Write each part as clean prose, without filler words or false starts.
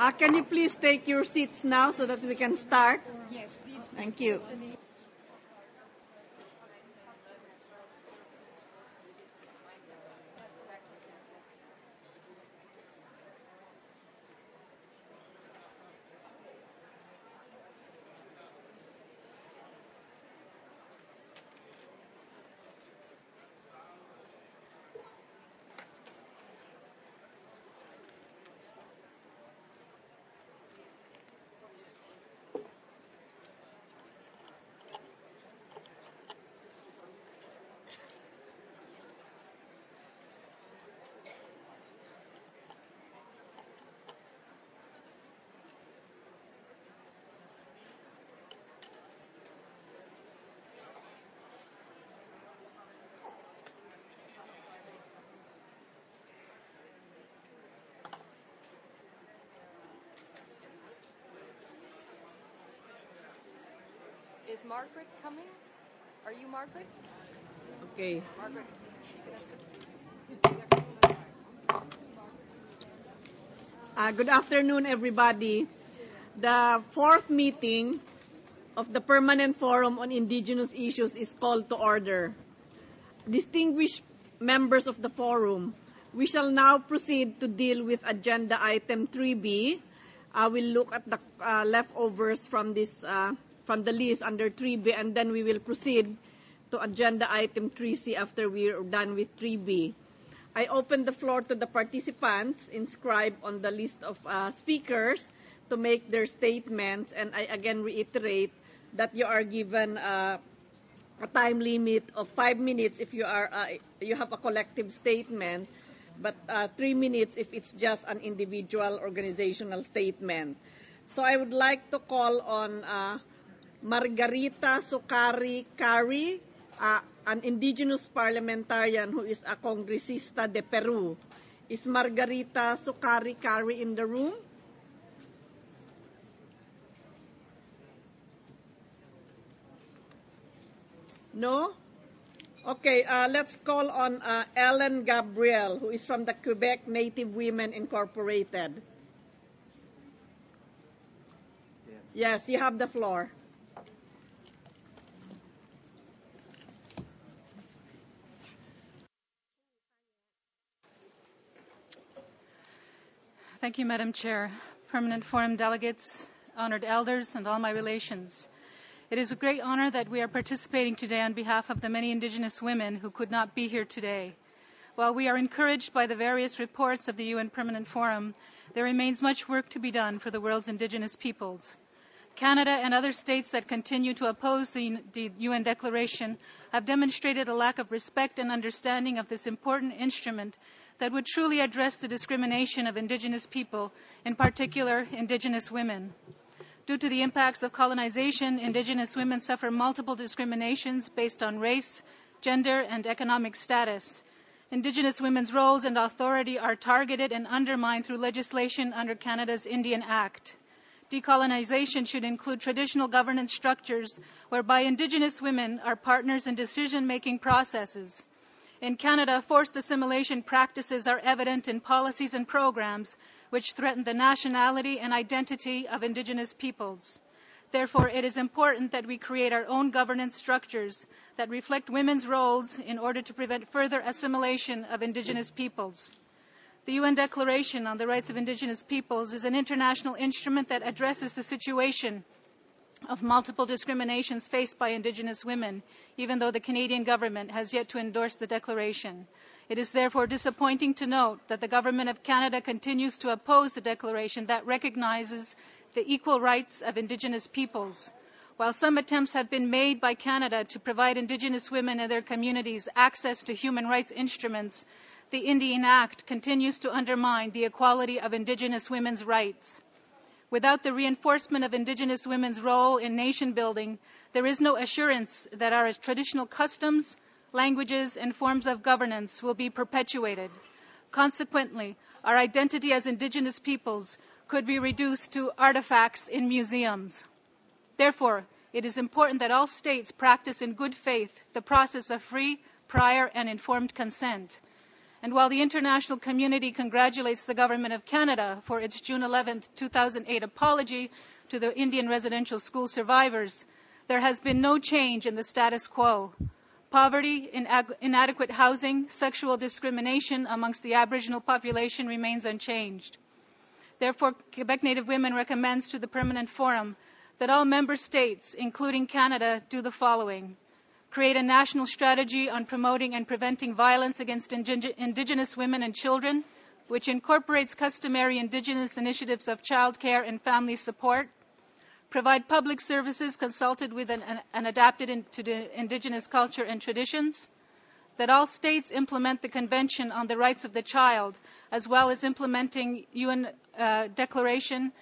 Can you please take your seats now so that we can start? Yes, please. Thank you. Is Margaret coming? Are you Margaret? Okay. Margaret. Good afternoon, everybody. The fourth meeting of the Permanent Forum on Indigenous Issues is called to order. Distinguished members of the forum, we shall now proceed to deal with agenda item 3B. We'll look at the leftovers from this from the list under 3B, and then we will proceed to agenda item 3C after we're done with 3B. I open the floor to the participants inscribed on the list of speakers to make their statements, and I again reiterate that you are given a time limit of 5 minutes if you have a collective statement, but 3 minutes if it's just an individual organizational statement. So I would like to call on Margarita Sukari-Cari, an indigenous parliamentarian who is a congresista de Peru. Is Margarita Sukari-Cari in the room? No? Okay, let's call on Ellen Gabriel, who is from the Quebec Native Women Incorporated. Yes, you have the floor. Thank you, Madam Chair, Permanent Forum delegates, honored elders, and all my relations. It is a great honor that we are participating today on behalf of the many Indigenous women who could not be here today. While we are encouraged by the various reports of the UN Permanent Forum, there remains much work to be done for the world's Indigenous peoples. Canada and other states that continue to oppose the UN Declaration have demonstrated a lack of respect and understanding of this important instrument that would truly address the discrimination of Indigenous people, in particular Indigenous women. Due to the impacts of colonization, Indigenous women suffer multiple discriminations based on race, gender, and economic status. Indigenous women's roles and authority are targeted and undermined through legislation under Canada's Indian Act. Decolonization should include traditional governance structures whereby Indigenous women are partners in decision-making processes. In Canada, forced assimilation practices are evident in policies and programs which threaten the nationality and identity of Indigenous peoples. Therefore, it is important that we create our own governance structures that reflect women's roles in order to prevent further assimilation of Indigenous peoples. The UN Declaration on the Rights of Indigenous Peoples is an international instrument that addresses the situation of multiple discriminations faced by Indigenous women, even though the Canadian government has yet to endorse the declaration. It is therefore disappointing to note that the Government of Canada continues to oppose the declaration that recognizes the equal rights of Indigenous peoples. While some attempts have been made by Canada to provide Indigenous women and their communities access to human rights instruments, the Indian Act continues to undermine the equality of Indigenous women's rights. Without the reinforcement of Indigenous women's role in nation building, there is no assurance that our traditional customs, languages, and forms of governance will be perpetuated. Consequently, our identity as Indigenous peoples could be reduced to artifacts in museums. Therefore, it is important that all states practice in good faith the process of free, prior, and informed consent. And while the international community congratulates the Government of Canada for its June 11, 2008 apology to the Indian residential school survivors, there has been no change in the status quo. Poverty, inadequate housing, sexual discrimination amongst the Aboriginal population remains unchanged. Therefore, Quebec Native Women recommends to the Permanent Forum that all member states, including Canada, do the following. Create a national strategy on promoting and preventing violence against Indigenous women and children, which incorporates customary Indigenous initiatives of child care and family support. Provide public services consulted with and adapted to the Indigenous culture and traditions. That all states implement the Convention on the Rights of the Child, as well as implementing UN Declaration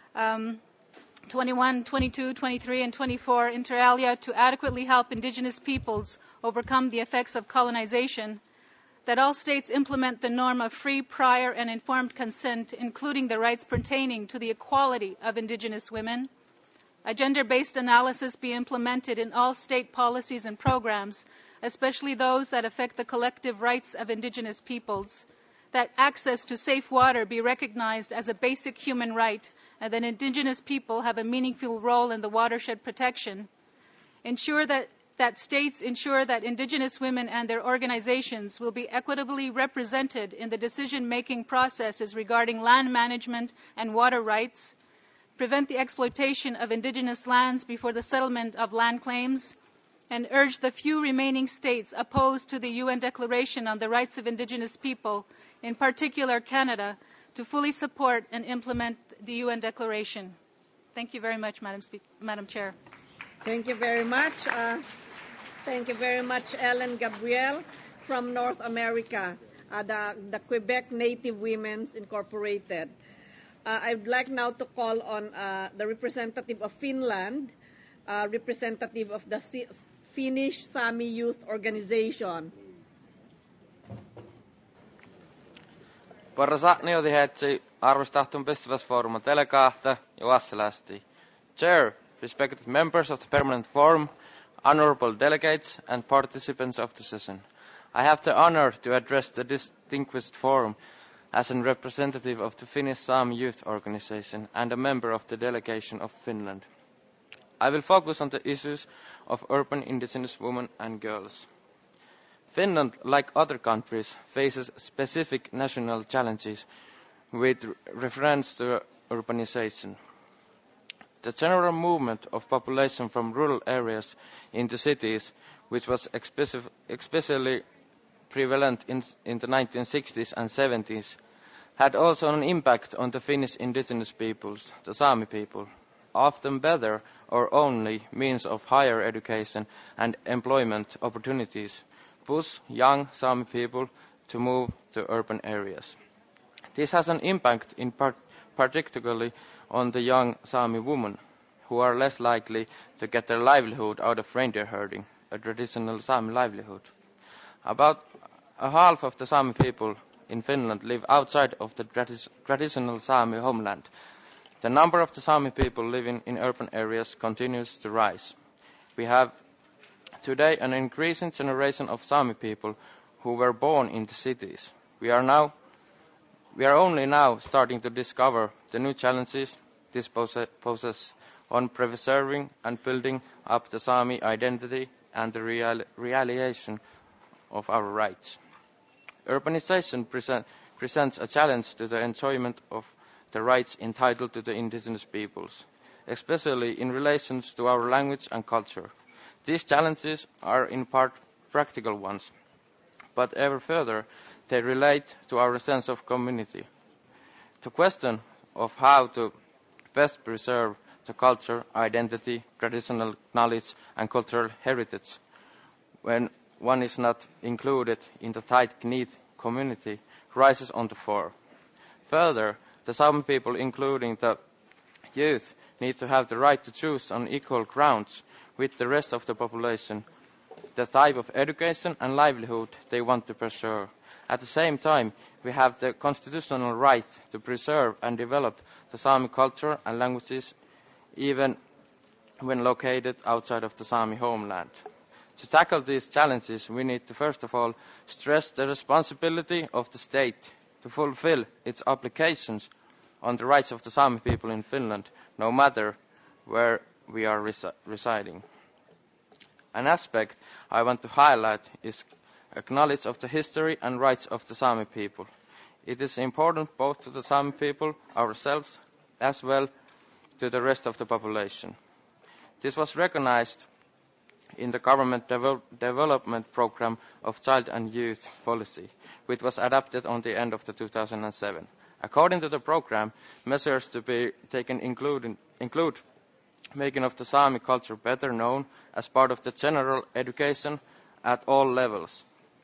21, 22, 23, and 24 inter alia to adequately help Indigenous peoples overcome the effects of colonization. That all states implement the norm of free, prior, and informed consent, including the rights pertaining to the equality of Indigenous women. A gender-based analysis be implemented in all state policies and programs, especially those that affect the collective rights of Indigenous peoples. That access to safe water be recognized as a basic human right, and that Indigenous people have a meaningful role in the watershed protection. Ensure that states ensure that Indigenous women and their organizations will be equitably represented in the decision-making processes regarding land management and water rights. Prevent the exploitation of Indigenous lands before the settlement of land claims, and urge the few remaining states opposed to the UN Declaration on the Rights of Indigenous People, in particular Canada, to fully support and implement the UN Declaration. Thank you very much, Madam Chair. Thank you very much. Thank you very much, Ellen Gabriel from North America, the Quebec Native Women's Incorporated. I'd like now to call on the representative of Finland, representative of the Finnish Sami Youth Organization. Varsa neotihetsi arvostahtun Pessäväsfoorumin delegaatte ja vassalasti. Chair, respected members of the Permanent Forum, honorable delegates and participants of the session. I have the honor to address the distinguished forum as a representative of the Finnish Sami Youth Organization and a member of the delegation of Finland. I will focus on the issues of urban Indigenous women and girls. Finland, like other countries, faces specific national challenges with reference to urbanization. The general movement of population from rural areas into cities, which was especially prevalent in the 1960s and 70s, had also an impact on the Finnish indigenous peoples, the Sami people, often better or only means of higher education and employment opportunities push young Sami people to move to urban areas. This has an impact in particularly on the young Sami women, who are less likely to get their livelihood out of reindeer herding, a traditional Sami livelihood. About a half of the Sami people in Finland live outside of the traditional Sami homeland. The number of the Sami people living in urban areas continues to rise. We have today an increasing generation of Sami people who were born in the cities. We are only now starting to discover the new challenges this poses on preserving and building up the Sami identity and the realization of our rights. Urbanization presents a challenge to the enjoyment of the rights entitled to the indigenous peoples, especially in relation to our language and culture. These challenges are in part practical ones, but ever further they relate to our sense of community. The question of how to best preserve the culture, identity, traditional knowledge and cultural heritage when one is not included in the tight-knit community rises on the fore. Further, the Sami people, including the youth, need to have the right to choose on equal grounds with the rest of the population the type of education and livelihood they want to pursue. At the same time, we have the constitutional right to preserve and develop the Sami culture and languages even when located outside of the Sami homeland. To tackle these challenges, we need to first of all stress the responsibility of the state to fulfill its obligations on the rights of the Sami people in Finland, no matter where we are residing. An aspect I want to highlight is acknowledge of the history and rights of the Sami people. It is important both to the Sami people ourselves as well to the rest of the population. This was recognized in the government development program of Child and Youth Policy, which was adopted on the end of 2007. According to the program, measures to be taken include making of the Sami culture better known as part of the general education at all levels.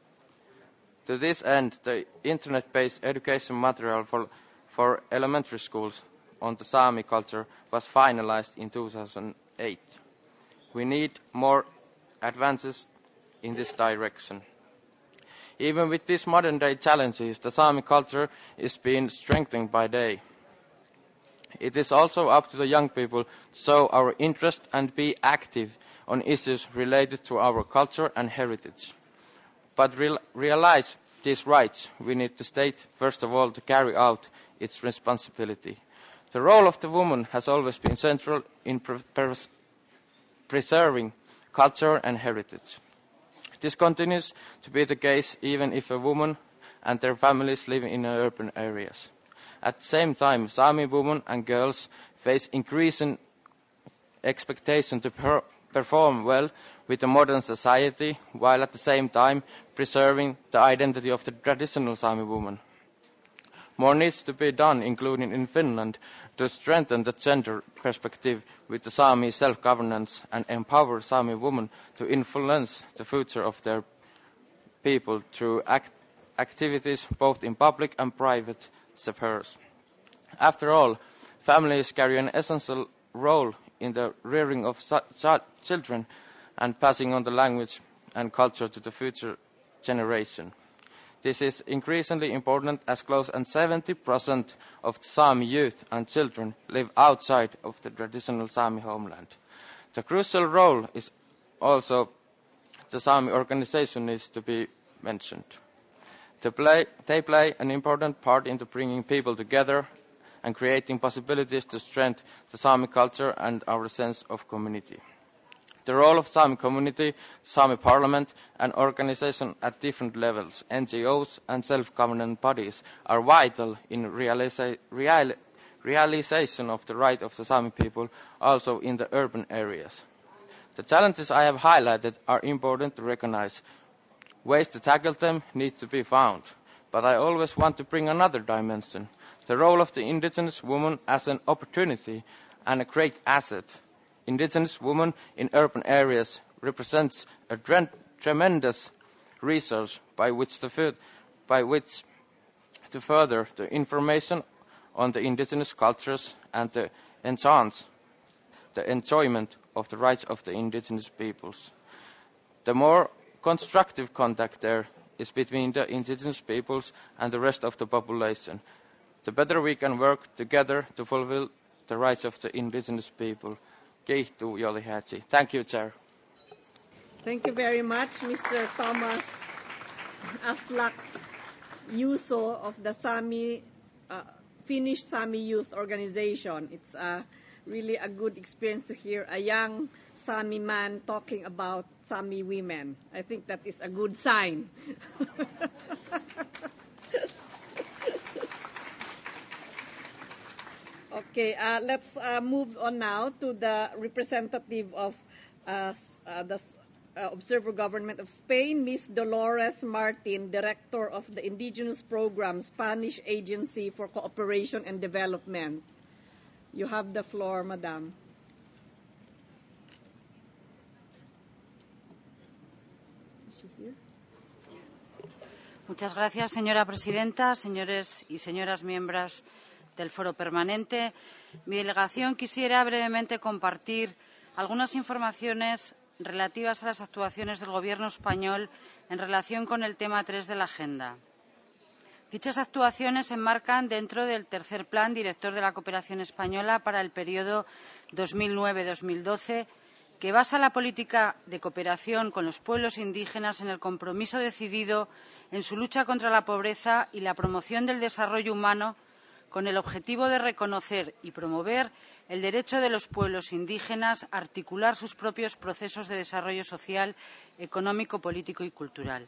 To this end, the internet-based education material for elementary schools on the Sami culture was finalized in 2008. We need more advances in this direction. Even with these modern-day challenges, the Sami culture is being strengthened by day. It is also up to the young people to show our interest and be active on issues related to our culture and heritage. But realize these rights, we need the state, first of all, to carry out its responsibility. The role of the woman has always been central in preserving culture and heritage. This continues to be the case even if a woman and their families live in urban areas. At the same time, Sami women and girls face increasing expectation to perform well with the modern society, while at the same time preserving the identity of the traditional Sami woman. More needs to be done, including in Finland, to strengthen the gender perspective with the Sami self-governance and empower Sami women to influence the future of their people through activities both in public and private spheres. After all, families carry an essential role in the rearing of children and passing on the language and culture to the future generation. This is increasingly important as close to 70% of the Sami youth and children live outside of the traditional Sami homeland. The crucial role is also the Sami organization needs to be mentioned. They play an important part in bringing people together and creating possibilities to strengthen the Sami culture and our sense of community. The role of Sami community, Sami parliament and organizations at different levels, NGOs and self-government bodies are vital in realization of the right of the Sami people also in the urban areas. The challenges I have highlighted are important to recognize. Ways to tackle them need to be found, but I always want to bring another dimension, the role of the indigenous woman as an opportunity and a great asset. Indigenous women in urban areas represents a tremendous resource by which to further the information on the indigenous cultures and to enhance the enjoyment of the rights of the indigenous peoples. The more constructive contact there is between the indigenous peoples and the rest of the population, the better we can work together to fulfill the rights of the indigenous people. Thank you, Chair. Thank you very much, Mr. Thomas Aslak Juuso of the Finnish Sami Youth Organization. It's really a good experience to hear a young Sami man talking about Sami women. I think that is a good sign. Okay, let's move on now to the representative of the Observer Government of Spain, Ms. Dolores Martin, Director of the Indigenous Program, Spanish Agency for Cooperation and Development. You have the floor, Madam. Muchas gracias, señora presidenta, señores y señoras miembros del Foro Permanente. Mi delegación quisiera brevemente compartir algunas informaciones relativas a las actuaciones del Gobierno español en relación con el tema 3 de la Agenda. Dichas actuaciones se enmarcan dentro del tercer Plan Director de la Cooperación Española para el periodo 2009-2012, que basa la política de cooperación con los pueblos indígenas en el compromiso decidido en su lucha contra la pobreza y la promoción del desarrollo humano, con el objetivo de reconocer y promover el derecho de los pueblos indígenas a articular sus propios procesos de desarrollo social, económico, político y cultural.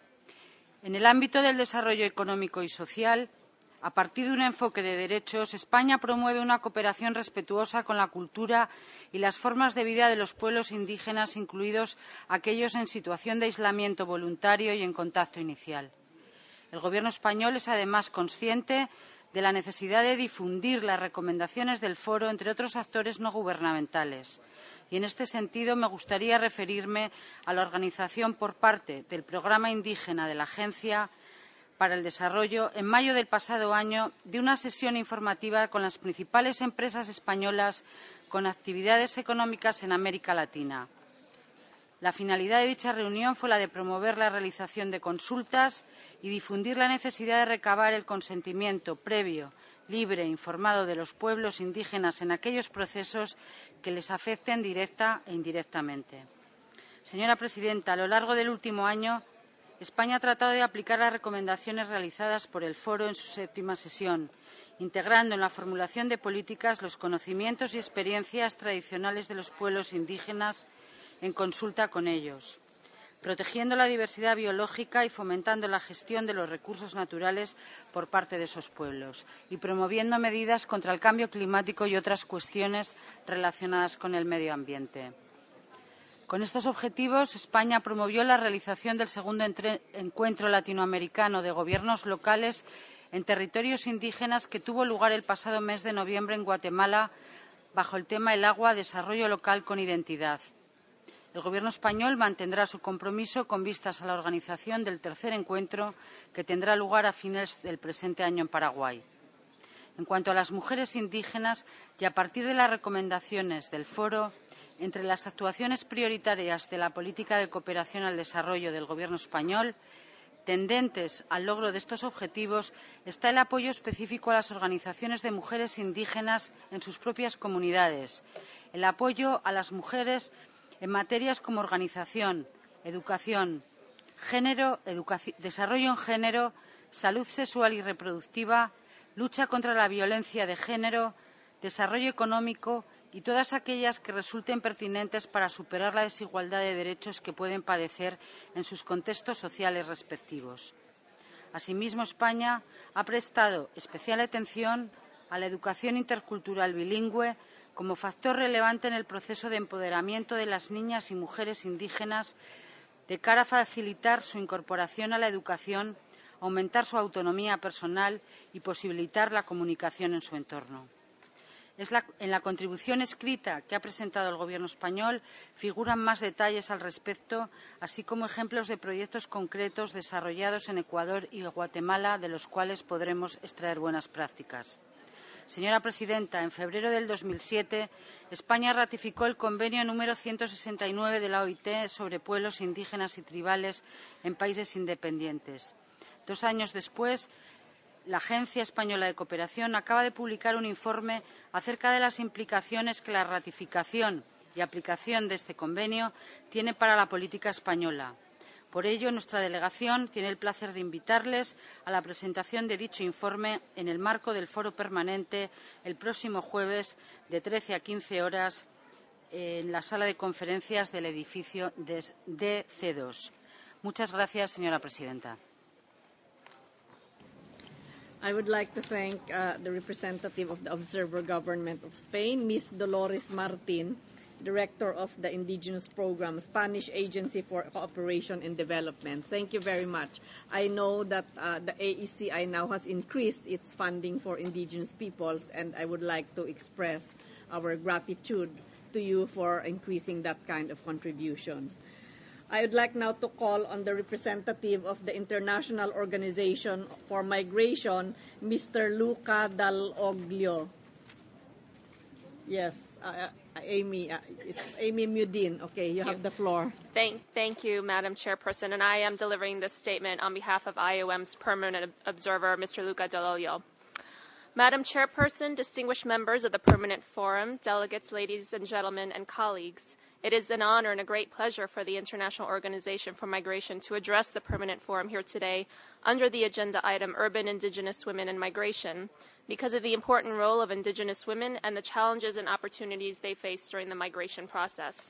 En el ámbito del desarrollo económico y social, a partir de un enfoque de derechos, España promueve una cooperación respetuosa con la cultura y las formas de vida de los pueblos indígenas, incluidos aquellos en situación de aislamiento voluntario y en contacto inicial. El Gobierno español es, además, consciente de la necesidad de difundir las recomendaciones del Foro entre otros actores no gubernamentales. Y en este sentido me gustaría referirme a la organización por parte del Programa Indígena de la Agencia para el Desarrollo, en mayo del pasado año, de una sesión informativa con las principales empresas españolas con actividades económicas en América Latina. La finalidad de dicha reunión fue la de promover la realización de consultas y difundir la necesidad de recabar el consentimiento previo, libre e informado de los pueblos indígenas en aquellos procesos que les afecten directa e indirectamente. Señora Presidenta, a lo largo del último año, España ha tratado de aplicar las recomendaciones realizadas por el Foro en su 7ª sesión, integrando en la formulación de políticas los conocimientos y experiencias tradicionales de los pueblos indígenas en consulta con ellos, protegiendo la diversidad biológica y fomentando la gestión de los recursos naturales por parte de esos pueblos y promoviendo medidas contra el cambio climático y otras cuestiones relacionadas con el medio ambiente. Con estos objetivos, España promovió la realización del segundo encuentro latinoamericano de gobiernos locales en territorios indígenas que tuvo lugar el pasado mes de noviembre en Guatemala bajo el tema El agua, desarrollo local con identidad. El Gobierno español mantendrá su compromiso con vistas a la organización del tercer encuentro que tendrá lugar a fines del presente año en Paraguay. En cuanto a las mujeres indígenas y a partir de las recomendaciones del Foro, entre las actuaciones prioritarias de la política de cooperación al desarrollo del Gobierno español, tendentes al logro de estos objetivos, está el apoyo específico a las organizaciones de mujeres indígenas en sus propias comunidades, el apoyo a las mujeres en materias como organización, educación, género, desarrollo en género, salud sexual y reproductiva, lucha contra la violencia de género, desarrollo económico y todas aquellas que resulten pertinentes para superar la desigualdad de derechos que pueden padecer en sus contextos sociales respectivos. Asimismo, España ha prestado especial atención a la educación intercultural bilingüe como factor relevante en el proceso de empoderamiento de las niñas y mujeres indígenas de cara a facilitar su incorporación a la educación, aumentar su autonomía personal y posibilitar la comunicación en su entorno. En la contribución escrita que ha presentado el Gobierno español figuran más detalles al respecto, así como ejemplos de proyectos concretos desarrollados en Ecuador y Guatemala, de los cuales podremos extraer buenas prácticas. Señora Presidenta, en febrero del 2007, España ratificó el convenio número 169 de la OIT sobre pueblos indígenas y tribales en países independientes. 2 años después, la Agencia Española de Cooperación acaba de publicar un informe acerca de las implicaciones que la ratificación y aplicación de este convenio tiene para la política española. Por ello, nuestra delegación tiene el placer de invitarles a la presentación de dicho informe en el marco del Foro Permanente el próximo jueves de 13 a 15 horas en la sala de conferencias del edificio de C2. Muchas gracias, señora presidenta. I would like to thank the representative of the Observer Government of Spain, Ms. Dolores Martin, Director of the Indigenous Program, Spanish Agency for Cooperation and Development. Thank you very much. I know that the AECI now has increased its funding for indigenous peoples, and I would like to express our gratitude to you for increasing that kind of contribution. I would like now to call on the representative of the International Organization for Migration, Mr. Luca Dall'Oglio. Yes, Amy, it's Amy Mudin. Okay, you have the floor. Thank you, Madam Chairperson, and I am delivering this statement on behalf of IOM's Permanent Observer, Mr. Luca Dall'Oglio. Madam Chairperson, distinguished members of the Permanent Forum, delegates, ladies and gentlemen, and colleagues, It is an honor and a great pleasure for the International Organization for Migration to address the Permanent Forum here today under the agenda item Urban Indigenous Women and Migration because of the important role of Indigenous women and the challenges and opportunities they face during the migration process.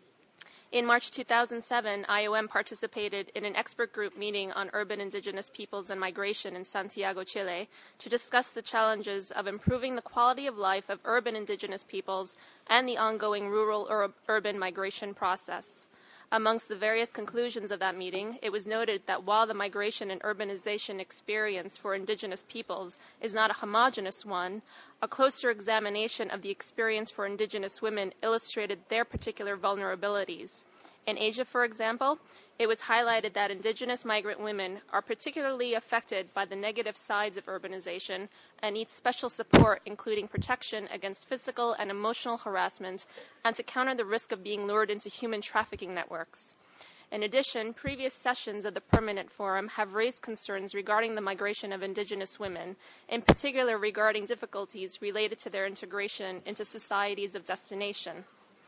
In March 2007, IOM participated in an expert group meeting on urban indigenous peoples and migration in Santiago, Chile, to discuss the challenges of improving the quality of life of urban indigenous peoples and the ongoing rural-urban migration process. Amongst the various conclusions of that meeting, it was noted that while the migration and urbanization experience for indigenous peoples is not a homogeneous one, a closer examination of the experience for indigenous women illustrated their particular vulnerabilities. In Asia, for example, it was highlighted that indigenous migrant women are particularly affected by the negative sides of urbanization and need special support, including protection against physical and emotional harassment and to counter the risk of being lured into human trafficking networks. In addition, previous sessions of the Permanent Forum have raised concerns regarding the migration of indigenous women, in particular regarding difficulties related to their integration into societies of destination.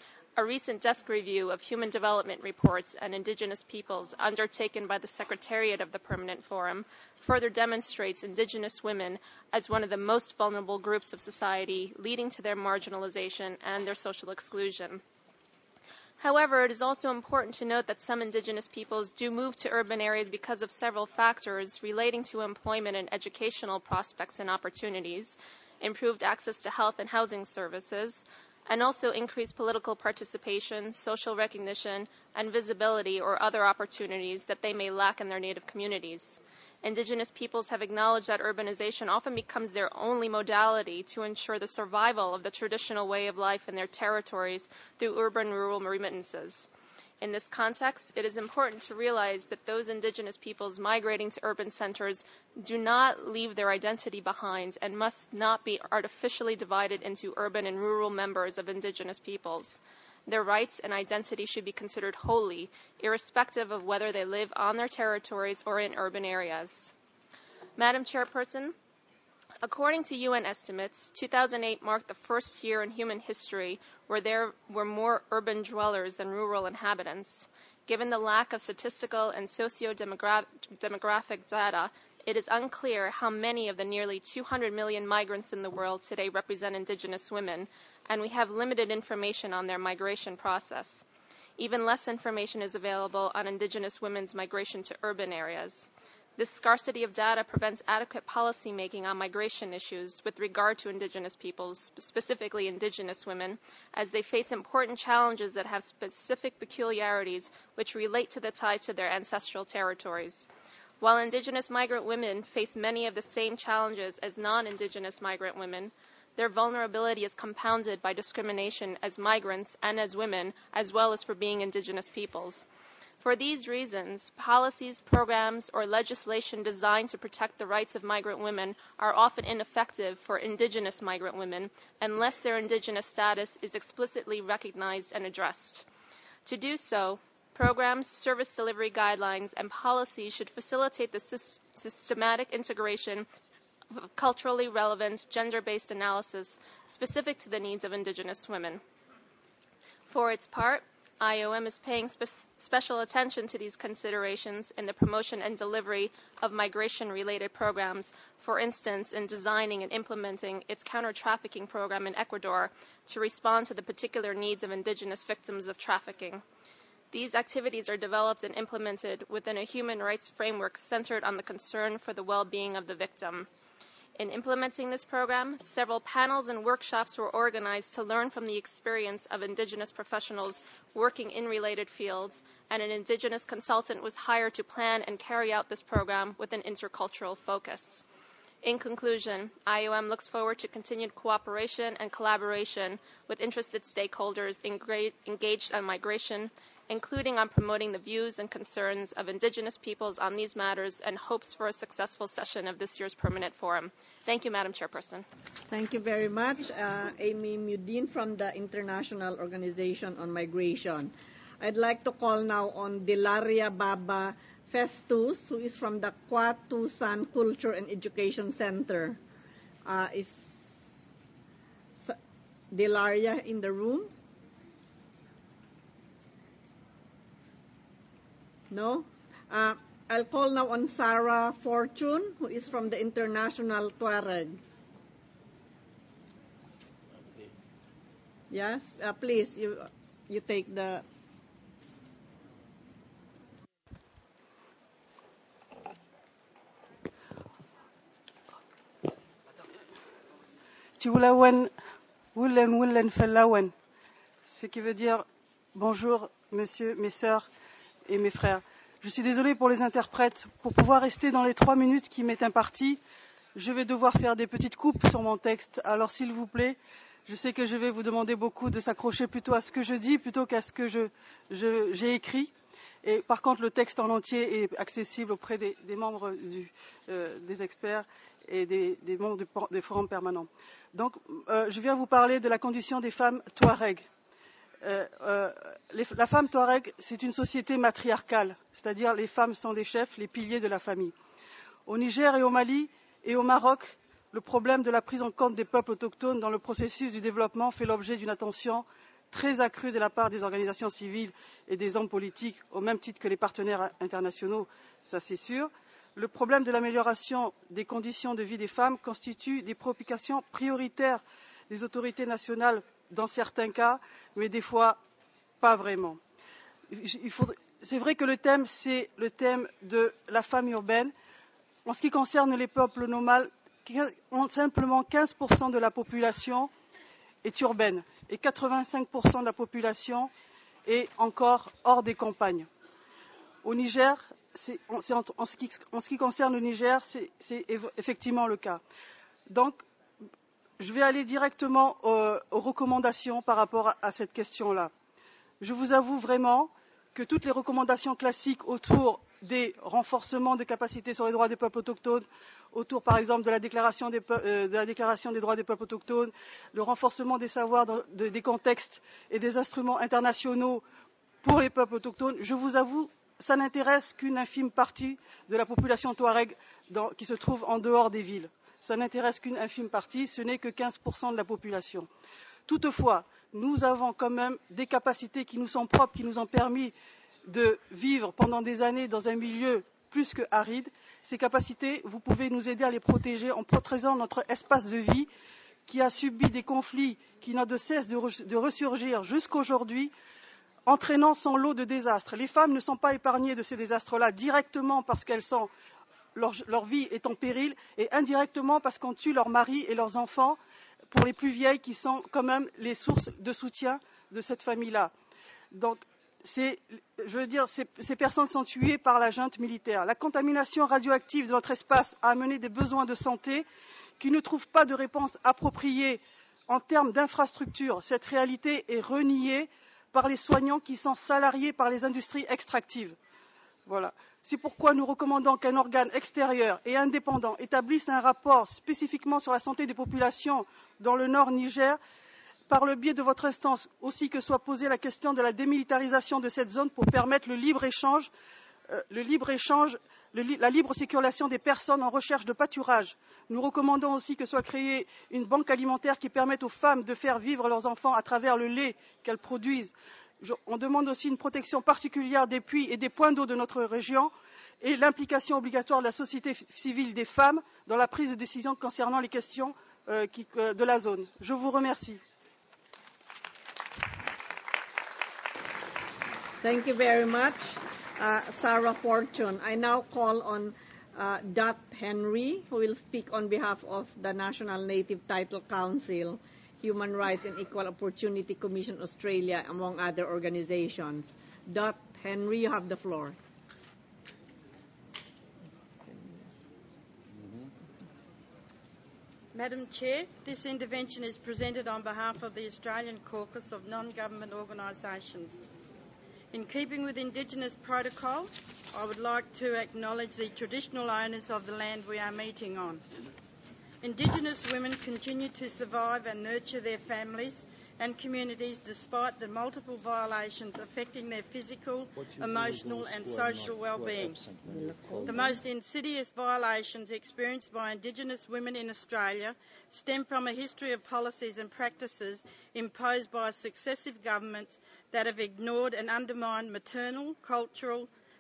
A recent desk review of human development reports and indigenous peoples undertaken by the Secretariat of the Permanent Forum further demonstrates indigenous women as one of the most vulnerable groups of society, leading to their marginalization and their social exclusion. However, it is also important to note that some indigenous peoples do move to urban areas because of several factors relating to employment and educational prospects and opportunities, improved access to health and housing services, and also increased political participation, social recognition, and visibility or other opportunities that they may lack in their native communities. Indigenous peoples have acknowledged that urbanization often becomes their only modality to ensure the survival of the traditional way of life in their territories through urban-rural remittances. In this context, it is important to realize that those indigenous peoples migrating to urban centers do not leave their identity behind and must not be artificially divided into urban and rural members of indigenous peoples. Their rights and identity should be considered wholly, irrespective of whether they live on their territories or in urban areas. Madam Chairperson, according to UN estimates, 2008 marked the first year in human history where there were more urban dwellers than rural inhabitants. Given the lack of statistical and socio-demographic data, it is unclear how many of the nearly 200 million migrants in the world today represent indigenous women, and we have limited information on their migration process. Even less information is available on indigenous women's migration to urban areas. This scarcity of data prevents adequate policymaking on migration issues with regard to indigenous peoples, specifically indigenous women, as they face important challenges that have specific peculiarities which relate to the ties to their ancestral territories. While indigenous migrant women face many of the same challenges as non-indigenous migrant women, their vulnerability is compounded by discrimination as migrants and as women, as well as for being indigenous peoples. For these reasons, policies, programs, or legislation designed to protect the rights of migrant women are often ineffective for indigenous migrant women unless their indigenous status is explicitly recognized and addressed. To do so, programs, service delivery guidelines, and policies should facilitate the systematic integration of culturally relevant, gender-based analysis specific to the needs of indigenous women. For its part, IOM is paying special attention to these considerations in the promotion and delivery of migration-related programs, for instance, in designing and implementing its counter-trafficking program in Ecuador to respond to the particular needs of indigenous victims of trafficking. These activities are developed and implemented within a human rights framework centered on the concern for the well-being of the victim. In implementing this program, several panels and workshops were organized to learn from the experience of indigenous professionals working in related fields, and an indigenous consultant was hired to plan and carry out this program with an intercultural focus. In conclusion, IOM looks forward to continued cooperation and collaboration with interested stakeholders engaged on migration, including on promoting the views and concerns of indigenous peoples on these matters, and hopes for a successful session of this year's Permanent Forum. Thank you, Madam Chairperson. Thank you very much, Amy Mudin from the International Organization on Migration. I'd like to call now on Delaria Baba Festus, who is from the Kwatusan Culture and Education Center. Is Delaria in the room? No? I'll call now on Sarah Fortune, who is from the International Tuareg. Yes, please, you take the... Chiwulawen, Wullen Fellawen, ce qui veut dire bonjour, messieurs, mes sœurs et mes frères. Je suis désolée pour les interprètes. Pour pouvoir rester dans les 3 minutes qui m'est imparties, je vais devoir faire des petites coupes sur mon texte. Alors, s'il vous plaît, je sais que je vais vous demander beaucoup de s'accrocher plutôt à ce que je dis plutôt qu'à ce que j'ai écrit. Et par contre, le texte en entier est accessible auprès des membres des experts et des membres des forums permanents. Donc, je viens vous parler de la condition des femmes touareg. La femme touareg, c'est une société matriarcale, c'est-à-dire les femmes sont des chefs, les piliers de la famille. Au Niger et au Mali et au Maroc, le problème de la prise en compte des peuples autochtones dans le processus du développement fait l'objet d'une attention très accrue de la part des organisations civiles et des hommes politiques, au même titre que les partenaires internationaux, ça c'est sûr. Le problème de l'amélioration des conditions de vie des femmes constitue des préoccupations prioritaires des autorités nationales dans certains cas, mais des fois pas vraiment. C'est vrai que le thème, c'est le thème de la femme urbaine. En ce qui concerne les peuples nomades, simplement 15% de la population est urbaine et 85% de la population est encore hors des campagnes. Au Niger, en ce qui concerne le Niger, c'est effectivement le cas. Donc, je vais aller directement aux recommandations par rapport à cette question-là. Je vous avoue vraiment que toutes les recommandations classiques autour des renforcements de capacités sur les droits des peuples autochtones, autour par exemple de la déclaration des droits des peuples autochtones, le renforcement des savoirs des contextes et des instruments internationaux pour les peuples autochtones, je vous avoue, ça n'intéresse qu'une infime partie de la population touareg qui se trouve en dehors des villes. Ça n'intéresse qu'une infime partie, ce n'est que 15% de la population. Toutefois, nous avons quand même des capacités qui nous sont propres, qui nous ont permis de vivre pendant des années dans un milieu plus que aride. Ces capacités, vous pouvez nous aider à les protéger en protégeant notre espace de vie qui a subi des conflits qui n'ont de cesse de ressurgir jusqu'aujourd'hui, entraînant son lot de désastres. Les femmes ne sont pas épargnées de ces désastres-là directement parce qu'elles sont leur vie est en péril et indirectement parce qu'on tue leurs maris et leurs enfants pour les plus vieilles qui sont quand même les sources de soutien de cette famille-là. Donc, ces personnes sont tuées par la junte militaire. La contamination radioactive de notre espace a amené des besoins de santé qui ne trouvent pas de réponse appropriée en termes d'infrastructures. Cette réalité est reniée par les soignants qui sont salariés par les industries extractives. Voilà. C'est pourquoi nous recommandons qu'un organe extérieur et indépendant établisse un rapport spécifiquement sur la santé des populations dans le nord Niger, par le biais de votre instance aussi que soit posée la question de la démilitarisation de cette zone pour permettre le libre-échange, la libre circulation des personnes en recherche de pâturage. Nous recommandons aussi que soit créée une banque alimentaire qui permette aux femmes de faire vivre leurs enfants à travers le lait qu'elles produisent. On demande aussi une protection particulière des puits et des points d'eau de notre région et l'implication obligatoire de la société civile des femmes dans la prise de décision concernant les questions de la zone. Je vous remercie. Thank you very much, Sarah Fortune. I now call on Dot Henry, who will speak on behalf of the National Native Title Council, Human Rights and Equal Opportunity Commission Australia, among other organizations. Dot Henry, you have the floor. Madam Chair, this intervention is presented on behalf of the Australian Caucus of Non-Government Organisations. In keeping with Indigenous protocol, I would like to acknowledge the traditional owners of the land we are meeting on. Indigenous women continue to survive and nurture their families and communities despite the multiple violations affecting their physical, emotional and social well-being. The most insidious violations experienced by Indigenous women in Australia stem from a history of policies and practices imposed by successive governments that have ignored and undermined maternal, cultural,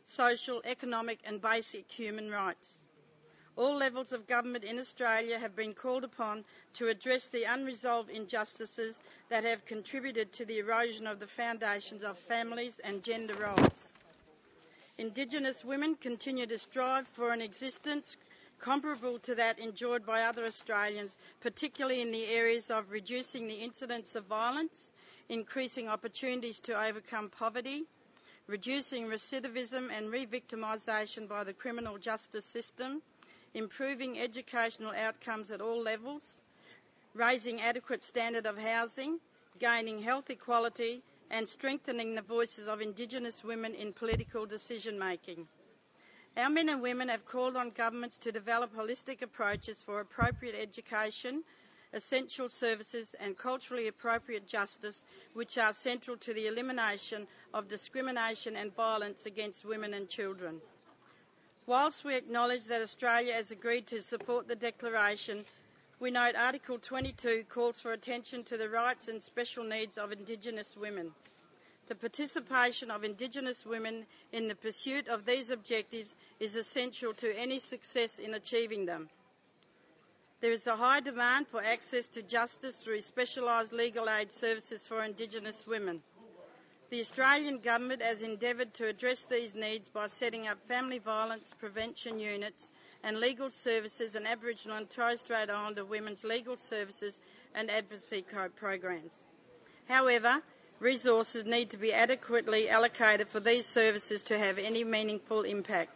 social, economic and basic human rights. All levels of government in Australia have been called upon to address the unresolved injustices that have contributed to the erosion of the foundations of families and gender roles. Indigenous women continue to strive for an existence comparable to that enjoyed by other Australians, particularly in the areas of reducing the incidence of violence, increasing opportunities to overcome poverty, reducing recidivism and re-victimisation by the criminal justice system, improving educational outcomes at all levels, raising adequate standard of housing, gaining health equality and strengthening the voices of Indigenous women in political decision-making. Our men and women have called on governments to develop holistic approaches for appropriate education, essential services and culturally appropriate justice, which are central to the elimination of discrimination and violence against women and children. Whilst we acknowledge that Australia has agreed to support the Declaration, we note Article 22 calls for attention to the rights and special needs of Indigenous women. The participation of Indigenous women in the pursuit of these objectives is essential to any success in achieving them. There is a high demand for access to justice through specialised legal aid services for Indigenous women. The Australian Government has endeavoured to address these needs by setting up family violence prevention units and legal services and Aboriginal and Torres Strait Islander women's legal services and advocacy programs. However, resources need to be adequately allocated for these services to have any meaningful impact.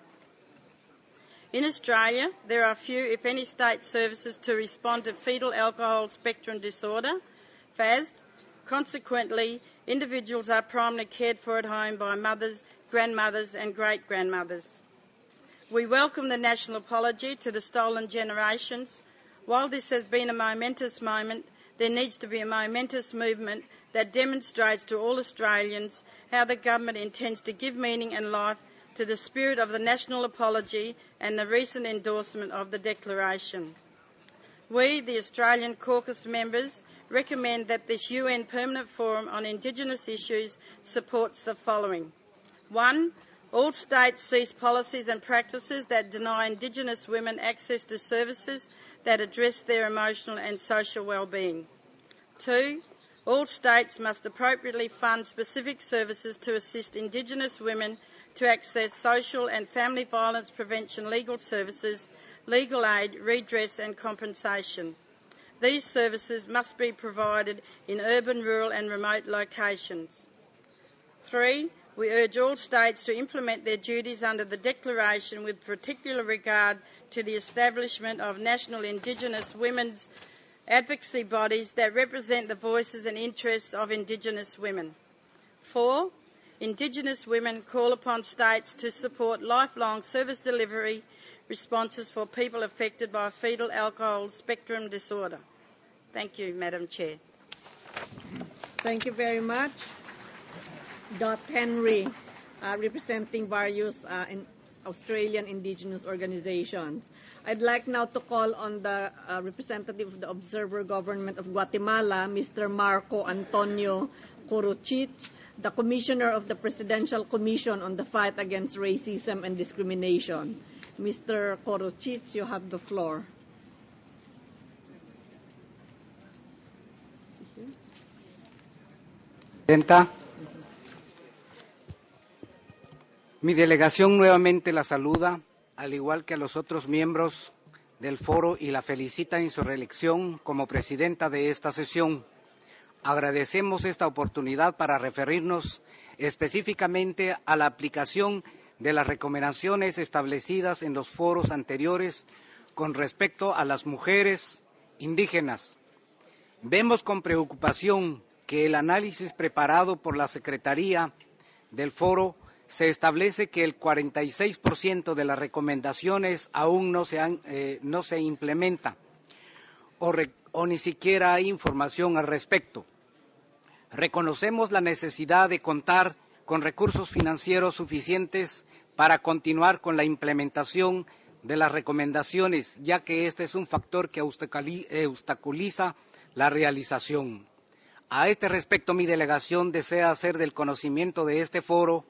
In Australia, there are few, if any, state services to respond to fetal alcohol spectrum disorder, FASD. Consequently, individuals are primarily cared for at home by mothers, grandmothers and great-grandmothers. We welcome the national apology to the stolen generations. While this has been a momentous moment, there needs to be a momentous movement that demonstrates to all Australians how the government intends to give meaning and life to the spirit of the national apology and the recent endorsement of the Declaration. We, the Australian Caucus members, recommend that this UN Permanent Forum on Indigenous Issues supports the following. 1. All states cease policies and practices that deny Indigenous women access to services that address their emotional and social well-being. 2. All states must appropriately fund specific services to assist Indigenous women to access social and family violence prevention legal services, legal aid, redress and compensation. These services must be provided in urban, rural and remote locations. 3. We urge all states to implement their duties under the Declaration with particular regard to the establishment of national Indigenous women's advocacy bodies that represent the voices and interests of Indigenous women. 4. Indigenous women call upon states to support lifelong service delivery responses for people affected by fetal alcohol spectrum disorder. Thank you, Madam Chair. Thank you very much. Dot Henry, representing various Australian Indigenous organizations. I'd like now to call on the representative of the Observer Government of Guatemala, Mr. Marco Antonio Coruchich, the Commissioner of the Presidential Commission on the Fight Against Racism and Discrimination. Mr. Coruchich, you have the floor. Presidenta, mi delegación nuevamente la saluda, al igual que a los otros miembros del foro, y la felicita en su reelección como presidenta de esta sesión. Agradecemos esta oportunidad para referirnos específicamente a la aplicación de las recomendaciones establecidas en los foros anteriores con respecto a las mujeres indígenas. Vemos con preocupación que el análisis preparado por la Secretaría del Foro se establece que el 46% de las recomendaciones aún no se implementa o ni siquiera hay información al respecto. Reconocemos la necesidad de contar con recursos financieros suficientes para continuar con la implementación de las recomendaciones, ya que este es un factor que obstaculiza la realización. A este respecto, mi delegación desea hacer del conocimiento de este foro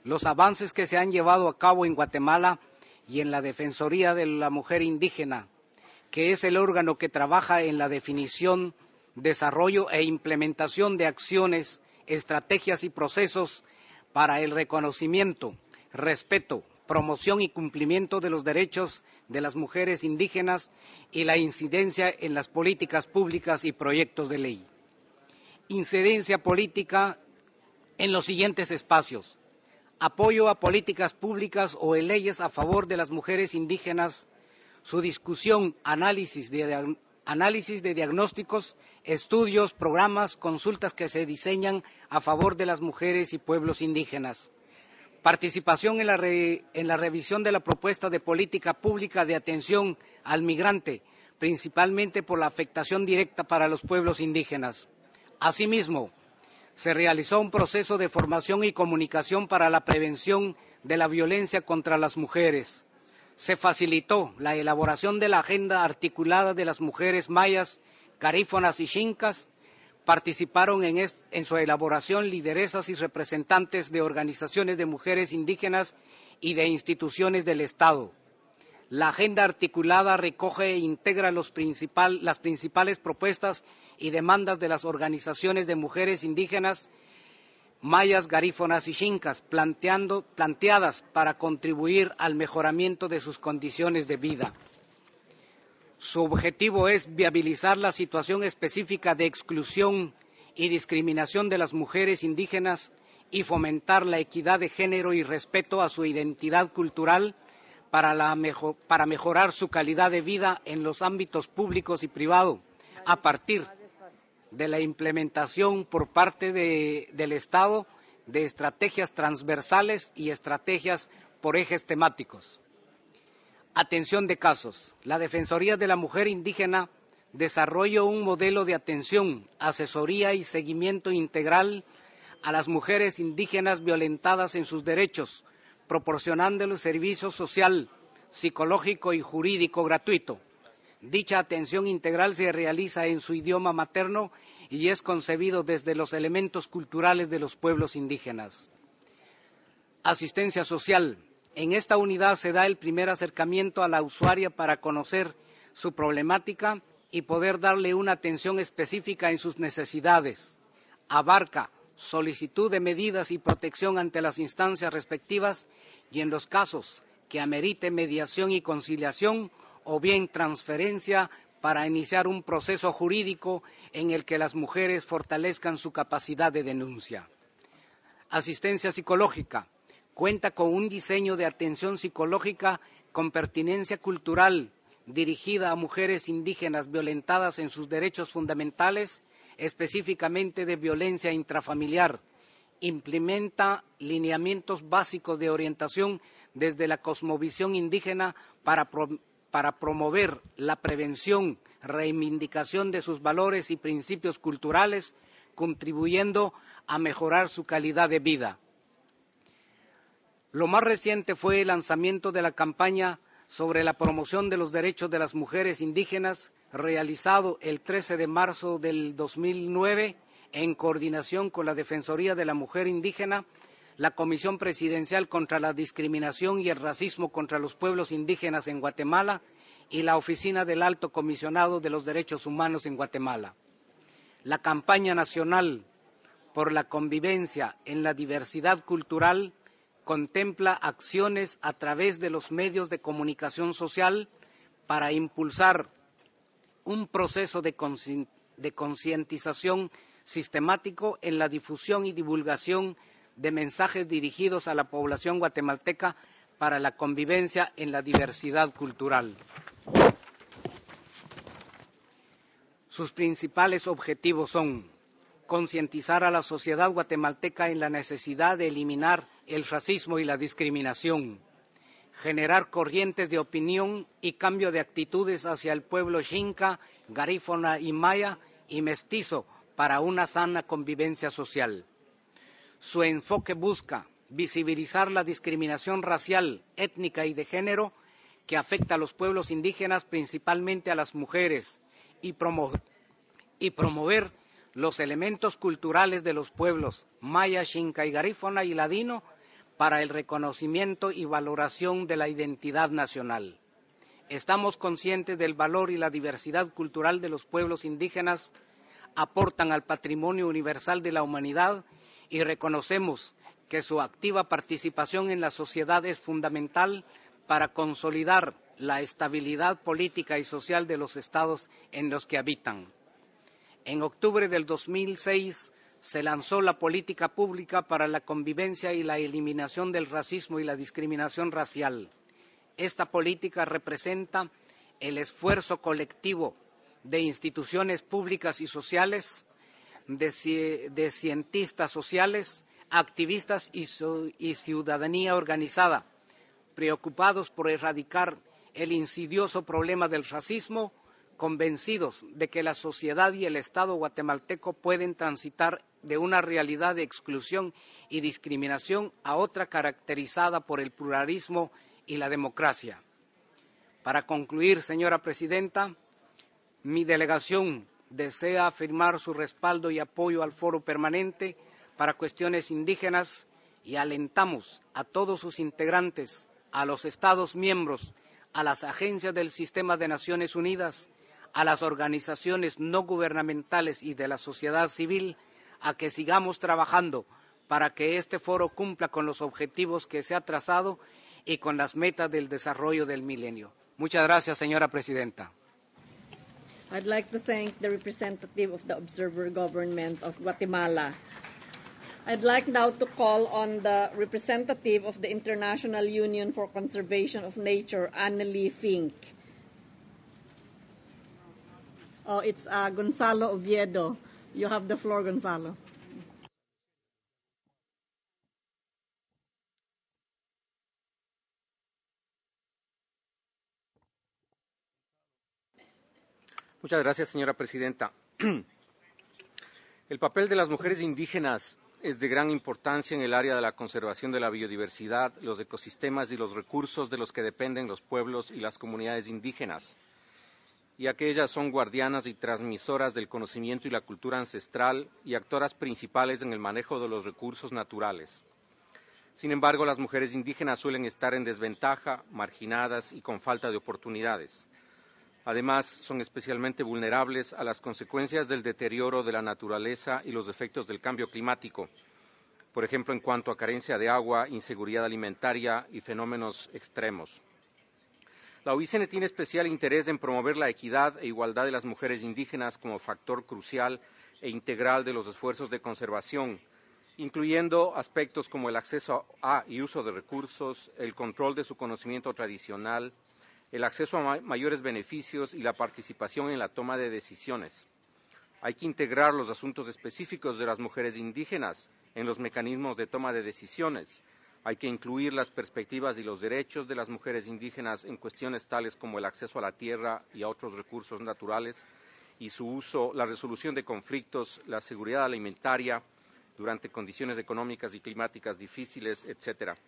los avances que se han llevado a cabo en Guatemala y en la Defensoría de la Mujer Indígena, que es el órgano que trabaja en la definición, desarrollo e implementación de acciones, estrategias y procesos para el reconocimiento, respeto, promoción y cumplimiento de los derechos de las mujeres indígenas y la incidencia en las políticas públicas y proyectos de ley. Incidencia política en los siguientes espacios: apoyo a políticas públicas o en leyes a favor de las mujeres indígenas, su discusión, análisis de diagnósticos, estudios, programas, consultas que se diseñan a favor de las mujeres y pueblos indígenas. Participación en la revisión de la propuesta de política pública de atención al migrante, principalmente por la afectación directa para los pueblos indígenas. Asimismo, se realizó un proceso de formación y comunicación para la prevención de la violencia contra las mujeres. Se facilitó la elaboración de la agenda articulada de las mujeres mayas, garífonas y xincas. Participaron en su elaboración lideresas y representantes de organizaciones de mujeres indígenas y de instituciones del Estado. La agenda articulada recoge e integra las principales propuestas y demandas de las organizaciones de mujeres indígenas, mayas, garífonas y xincas, planteadas para contribuir al mejoramiento de sus condiciones de vida. Su objetivo es viabilizar la situación específica de exclusión y discriminación de las mujeres indígenas y fomentar la equidad de género y respeto a su identidad cultural para mejorar su calidad de vida en los ámbitos públicos y privados, a partir de la implementación por parte del Estado de estrategias transversales y estrategias por ejes temáticos. Atención de casos. La Defensoría de la Mujer Indígena desarrolló un modelo de atención, asesoría y seguimiento integral a las mujeres indígenas violentadas en sus derechos, proporcionándoles servicio social, psicológico y jurídico gratuito. Dicha atención integral se realiza en su idioma materno y es concebido desde los elementos culturales de los pueblos indígenas. Asistencia social. En esta unidad se da el primer acercamiento a la usuaria para conocer su problemática y poder darle una atención específica en sus necesidades. Abarca solicitud de medidas y protección ante las instancias respectivas y en los casos que amerite mediación y conciliación o bien transferencia para iniciar un proceso jurídico en el que las mujeres fortalezcan su capacidad de denuncia. Asistencia psicológica. Cuenta con un diseño de atención psicológica con pertinencia cultural dirigida a mujeres indígenas violentadas en sus derechos fundamentales, específicamente de violencia intrafamiliar. Implementa lineamientos básicos de orientación desde la cosmovisión indígena para promover la prevención, reivindicación de sus valores y principios culturales, contribuyendo a mejorar su calidad de vida. Lo más reciente fue el lanzamiento de la campaña sobre la promoción de los derechos de las mujeres indígenas, realizado el 13 de marzo del 2009, en coordinación con la Defensoría de la Mujer Indígena, la Comisión Presidencial contra la Discriminación y el Racismo contra los Pueblos Indígenas en Guatemala y la Oficina del Alto Comisionado de los Derechos Humanos en Guatemala. La campaña nacional por la convivencia en la diversidad cultural contempla acciones a través de los medios de comunicación social para impulsar un proceso de concientización sistemático en la difusión y divulgación de mensajes dirigidos a la población guatemalteca para la convivencia en la diversidad cultural. Sus principales objetivos son concientizar a la sociedad guatemalteca en la necesidad de eliminar el racismo y la discriminación, generar corrientes de opinión y cambio de actitudes hacia el pueblo xinca, garífona y maya y mestizo para una sana convivencia social. Su enfoque busca visibilizar la discriminación racial, étnica y de género que afecta a los pueblos indígenas, principalmente a las mujeres, y promover los elementos culturales de los pueblos maya, xinca y garífona y ladino para el reconocimiento y valoración de la identidad nacional. Estamos conscientes del valor y la diversidad cultural de los pueblos indígenas, aportan al patrimonio universal de la humanidad y reconocemos que su activa participación en la sociedad es fundamental para consolidar la estabilidad política y social de los estados en los que habitan. En octubre del 2006 se lanzó la Política Pública para la Convivencia y la Eliminación del Racismo y la Discriminación Racial. Esta política representa el esfuerzo colectivo de instituciones públicas y sociales, de cientistas sociales, activistas y ciudadanía organizada, preocupados por erradicar el insidioso problema del racismo, convencidos de que la sociedad y el Estado guatemalteco pueden transitar de una realidad de exclusión y discriminación a otra caracterizada por el pluralismo y la democracia. Para concluir, señora presidenta, mi delegación desea afirmar su respaldo y apoyo al Foro Permanente para Cuestiones Indígenas y alentamos a todos sus integrantes, a los Estados miembros, a las agencias del Sistema de Naciones Unidas, a las organizaciones no gubernamentales y de la sociedad civil, a que sigamos trabajando para que este foro cumpla con los objetivos que se ha trazado y con las metas del desarrollo del milenio. Muchas gracias, señora presidenta. I'd like to thank the representative of the Observer Government of Guatemala. I'd like now to call on the representative of the International Union for Conservation of Nature, Annelie Fink. Oh, it's Gonzalo Oviedo. You have the floor, Gonzalo. Muchas gracias, señora presidenta. El papel de las mujeres indígenas es de gran importancia en el área de la conservación de la biodiversidad, los ecosistemas y los recursos de los que dependen los pueblos y las comunidades indígenas, ya que ellas son guardianas y transmisoras del conocimiento y la cultura ancestral y actoras principales en el manejo de los recursos naturales. Sin embargo, las mujeres indígenas suelen estar en desventaja, marginadas y con falta de oportunidades. Además, son especialmente vulnerables a las consecuencias del deterioro de la naturaleza y los efectos del cambio climático, por ejemplo, en cuanto a carencia de agua, inseguridad alimentaria y fenómenos extremos. La OICN tiene especial interés en promover la equidad e igualdad de las mujeres indígenas como factor crucial e integral de los esfuerzos de conservación, incluyendo aspectos como el acceso a y uso de recursos, el control de su conocimiento tradicional, el acceso a mayores beneficios y la participación en la toma de decisiones. Hay que integrar los asuntos específicos de las mujeres indígenas en los mecanismos de toma de decisiones. Hay que incluir las perspectivas y los derechos de las mujeres indígenas en cuestiones tales como el acceso a la tierra y a otros recursos naturales y su uso, la resolución de conflictos, la seguridad alimentaria durante condiciones económicas y climáticas difíciles, etcétera.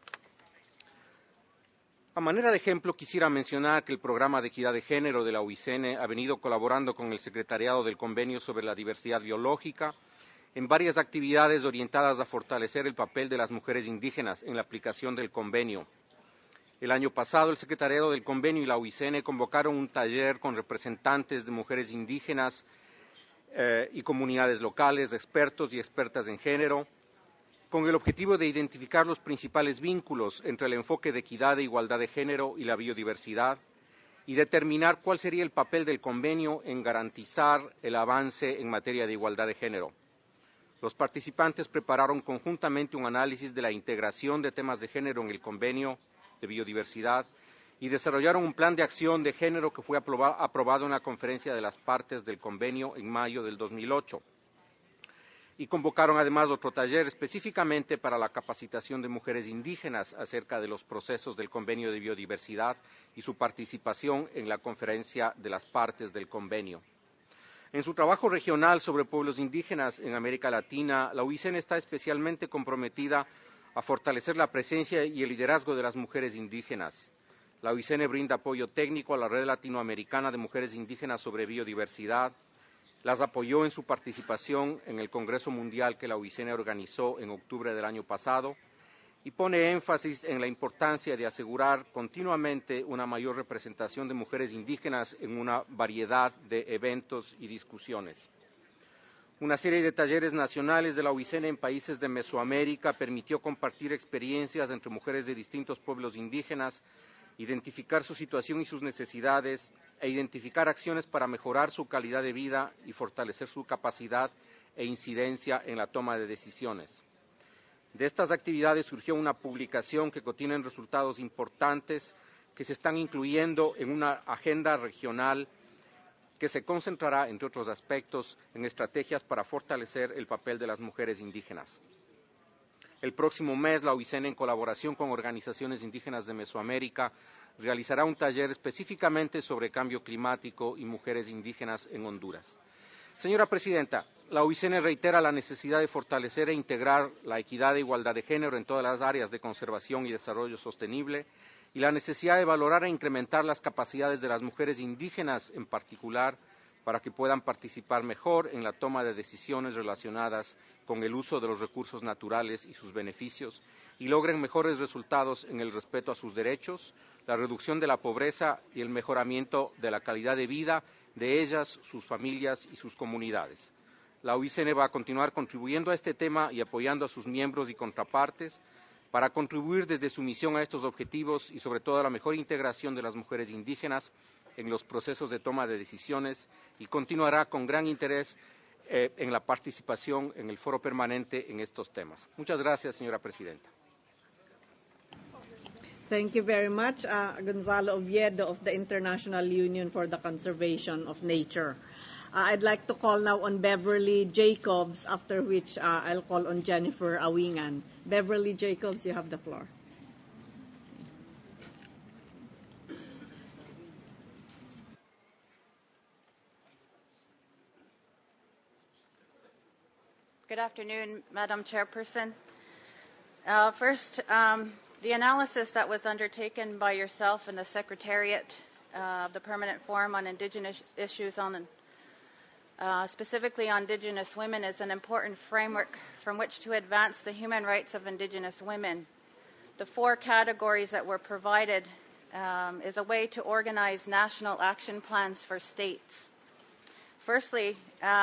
A manera de ejemplo, quisiera mencionar que el Programa de Equidad de Género de la OICN ha venido colaborando con el Secretariado del Convenio sobre la Diversidad Biológica en varias actividades orientadas a fortalecer el papel de las mujeres indígenas en la aplicación del convenio. El año pasado, el Secretariado del Convenio y la OICN convocaron un taller con representantes de mujeres indígenas y comunidades locales, expertos y expertas en género, con el objetivo de identificar los principales vínculos entre el enfoque de equidad e igualdad de género y la biodiversidad y determinar cuál sería el papel del convenio en garantizar el avance en materia de igualdad de género. Los participantes prepararon conjuntamente un análisis de la integración de temas de género en el convenio de biodiversidad y desarrollaron un plan de acción de género que fue aprobado en la conferencia de las partes del convenio en mayo del 2008. Y convocaron además otro taller específicamente para la capacitación de mujeres indígenas acerca de los procesos del convenio de biodiversidad y su participación en la conferencia de las partes del convenio. En su trabajo regional sobre pueblos indígenas en América Latina, la OICN está especialmente comprometida a fortalecer la presencia y el liderazgo de las mujeres indígenas. La OICN brinda apoyo técnico a la Red Latinoamericana de Mujeres Indígenas sobre Biodiversidad, las apoyó en su participación en el Congreso Mundial que la OICN organizó en octubre del año pasado y pone énfasis en la importancia de asegurar continuamente una mayor representación de mujeres indígenas en una variedad de eventos y discusiones. Una serie de talleres nacionales de la OICN en países de Mesoamérica permitió compartir experiencias entre mujeres de distintos pueblos indígenas, identificar su situación y sus necesidades e identificar acciones para mejorar su calidad de vida y fortalecer su capacidad e incidencia en la toma de decisiones. De estas actividades surgió una publicación que contiene resultados importantes que se están incluyendo en una agenda regional que se concentrará, entre otros aspectos, en estrategias para fortalecer el papel de las mujeres indígenas. El próximo mes, la OICN, en colaboración con organizaciones indígenas de Mesoamérica, realizará un taller específicamente sobre cambio climático y mujeres indígenas en Honduras. Señora Presidenta, la OICN reitera la necesidad de fortalecer e integrar la equidad e igualdad de género en todas las áreas de conservación y desarrollo sostenible y la necesidad de valorar e incrementar las capacidades de las mujeres indígenas en particular para que puedan participar mejor en la toma de decisiones relacionadas con el uso de los recursos naturales y sus beneficios y logren mejores resultados en el respeto a sus derechos, la reducción de la pobreza y el mejoramiento de la calidad de vida de ellas, sus familias y sus comunidades. La OICN va a continuar contribuyendo a este tema y apoyando a sus miembros y contrapartes para contribuir desde su misión a estos objetivos y sobre todo a la mejor integración de las mujeres indígenas en los procesos de toma de decisiones y continuará con gran interés en la participación en el foro permanente en estos temas. Muchas gracias, señora Presidenta. Thank you very much, Gonzalo Oviedo of the International Union for the Conservation of Nature. I'd like to call now on Beverly Jacobs, after which I'll call on Jennifer Awingan. Beverly Jacobs, you have the floor. Good afternoon, Madam Chairperson. First, the analysis that was undertaken by yourself and the Secretariat of the Permanent Forum on Indigenous Issues, specifically on Indigenous women, is an important framework from which to advance the human rights of Indigenous women. The 4 categories that were provided is a way to organize national action plans for states. Firstly,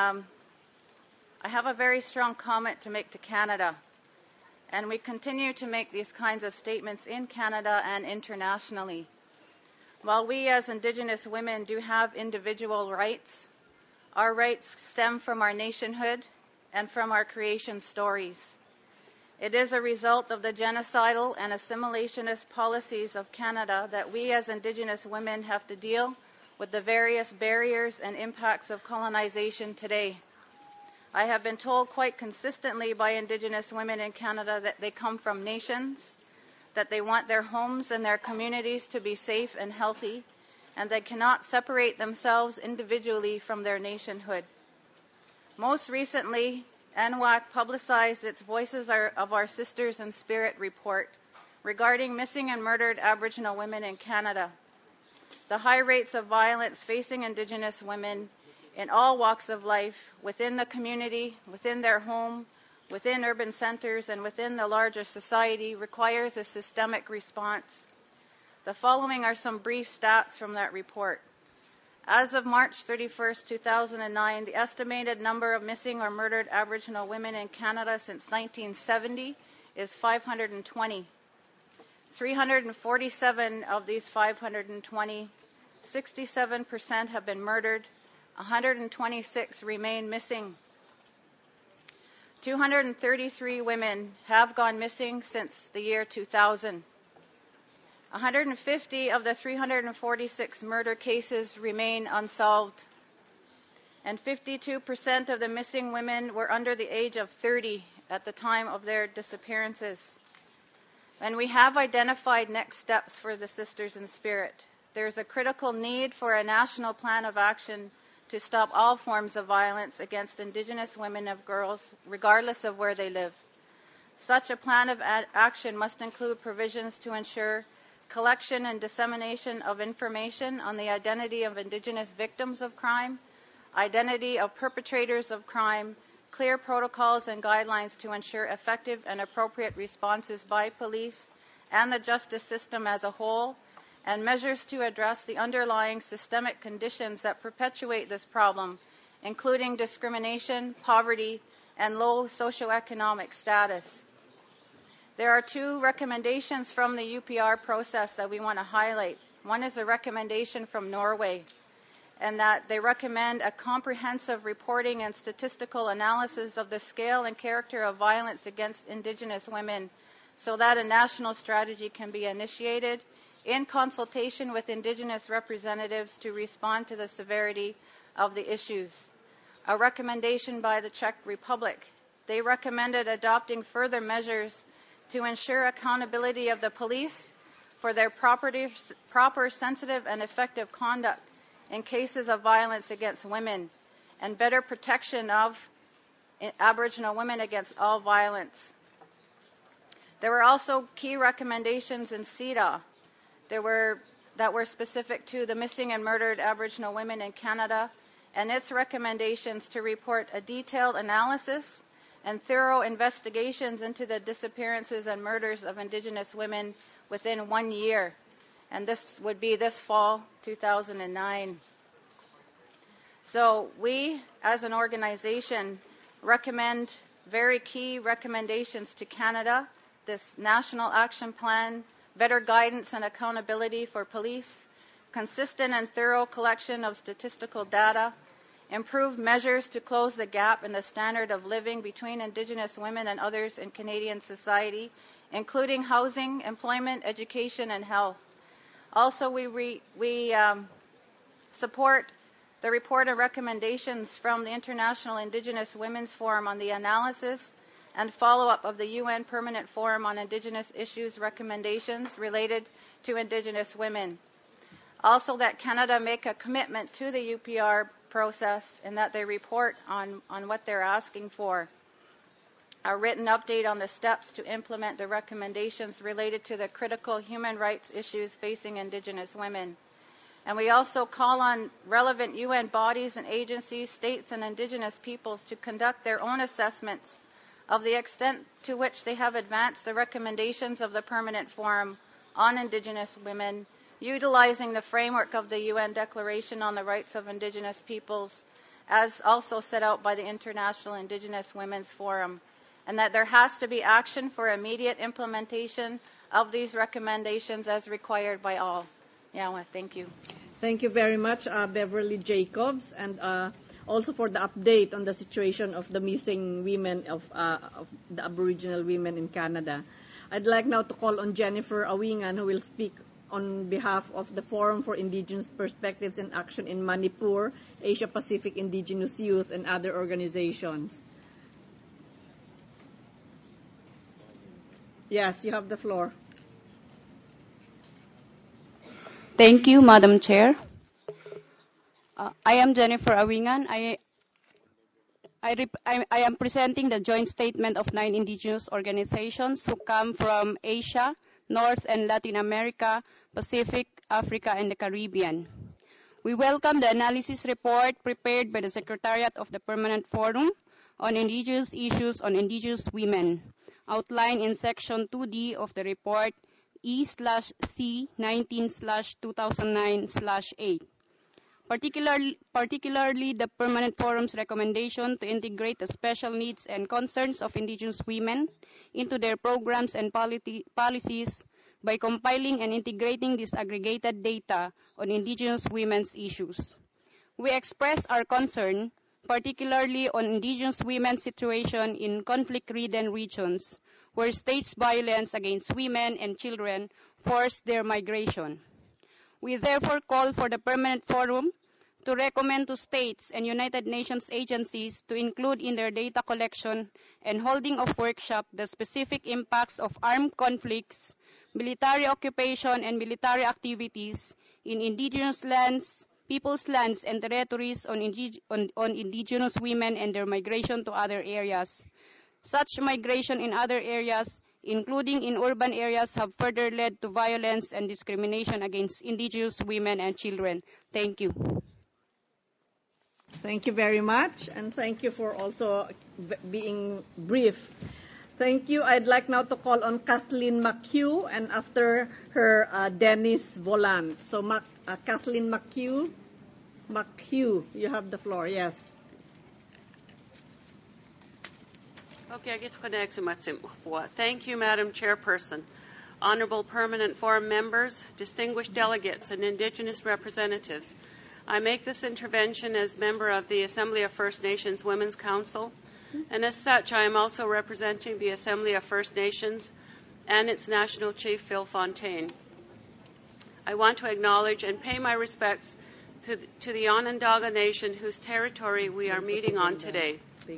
I have a very strong comment to make to Canada, and we continue to make these kinds of statements in Canada and internationally. While we as Indigenous women do have individual rights, our rights stem from our nationhood and from our creation stories. It is a result of the genocidal and assimilationist policies of Canada that we as Indigenous women have to deal with the various barriers and impacts of colonization today. I have been told quite consistently by Indigenous women in Canada that they come from nations, that they want their homes and their communities to be safe and healthy, and they cannot separate themselves individually from their nationhood. Most recently, NWAC publicized its Voices of Our Sisters in Spirit report regarding missing and murdered Aboriginal women in Canada. The high rates of violence facing Indigenous women in all walks of life, within the community, within their home, within urban centers, and within the larger society, requires a systemic response. The following are some brief stats from that report. As of March 31st, 2009, the estimated number of missing or murdered Aboriginal women in Canada since 1970 is 520. 347 of these 520, 67% have been murdered. 126 remain missing. 233 women have gone missing since the year 2000. 150 of the 346 murder cases remain unsolved. And 52% of the missing women were under the age of 30 at the time of their disappearances. And we have identified next steps for the Sisters in Spirit. There's a critical need for a national plan of action to stop all forms of violence against Indigenous women and girls, regardless of where they live. Such a plan of action must include provisions to ensure collection and dissemination of information on the identity of Indigenous victims of crime, identity of perpetrators of crime, clear protocols and guidelines to ensure effective and appropriate responses by police and the justice system as a whole, and measures to address the underlying systemic conditions that perpetuate this problem, including discrimination, poverty, and low socioeconomic status. There are two recommendations from the UPR process that we want to highlight. One is a recommendation from Norway, and that they recommend a comprehensive reporting and statistical analysis of the scale and character of violence against Indigenous women so that a national strategy can be initiated in consultation with Indigenous representatives to respond to the severity of the issues. A recommendation by the Czech Republic. They recommended adopting further measures to ensure accountability of the police for their proper, sensitive, and effective conduct in cases of violence against women, and better protection of Aboriginal women against all violence. There were also key recommendations in CEDAW that were specific to the missing and murdered Aboriginal women in Canada, and its recommendations to report a detailed analysis and thorough investigations into the disappearances and murders of Indigenous women within 1 year. And this would be this fall, 2009. So we, as an organization, recommend very key recommendations to Canada, this National Action Plan, better guidance and accountability for police, consistent and thorough collection of statistical data, improved measures to close the gap in the standard of living between Indigenous women and others in Canadian society, including housing, employment, education, and health. Also, we support the report and recommendations from the International Indigenous Women's Forum on the analysis and follow-up of the UN Permanent Forum on Indigenous Issues recommendations related to Indigenous women. Also, that Canada make a commitment to the UPR process and that they report on what they're asking for. A written update on the steps to implement the recommendations related to the critical human rights issues facing Indigenous women. And we also call on relevant UN bodies and agencies, states, and Indigenous peoples to conduct their own assessments of the extent to which they have advanced the recommendations of the Permanent Forum on Indigenous women, utilizing the framework of the UN Declaration on the Rights of Indigenous Peoples, as also set out by the International Indigenous Women's Forum, and that there has to be action for immediate implementation of these recommendations as required by all. Yeah, well, thank you. Thank you very much, Beverly Jacobs, and also for the update on the situation of the missing women of the Aboriginal women in Canada. I'd like now to call on Jennifer Awingan, who will speak on behalf of the Forum for Indigenous Perspectives and Action in Manipur, Asia Pacific Indigenous Youth, and other organizations. Yes, you have the floor. Thank you, Madam Chair. I am Jennifer Awingan. I am presenting the joint statement of 9 indigenous organizations who come from Asia, North and Latin America, Pacific, Africa, and the Caribbean. We welcome the analysis report prepared by the Secretariat of the Permanent Forum on Indigenous Issues on Indigenous Women, outlined in Section 2D of the report E/C 19/2009/8. Particularly the Permanent Forum's recommendation to integrate the special needs and concerns of Indigenous women into their programs and policies by compiling and integrating disaggregated data on Indigenous women's issues. We express our concern particularly on Indigenous women's situation in conflict-ridden regions where states' violence against women and children force their migration. We therefore call for the Permanent Forum to recommend to states and United Nations agencies to include in their data collection and holding of workshops the specific impacts of armed conflicts, military occupation, and military activities in indigenous lands, people's lands, and territories on indigenous women and their migration to other areas. Such migration in other areas, including in urban areas, have further led to violence and discrimination against indigenous women and children. Thank you. Thank you very much, and thank you for also being brief. Thank you. I'd like now to call on Kathleen McHugh, and after her, Dennis Volant. So, Kathleen McHugh, you have the floor. Yes. Thank you, Madam Chairperson, Honorable Permanent Forum members, distinguished delegates, and Indigenous representatives. I make this intervention as member of the Assembly of First Nations Women's Council, and as such, I am also representing the Assembly of First Nations and its National Chief, Phil Fontaine. I want to acknowledge and pay my respects to the Onondaga Nation, whose territory we are meeting on today.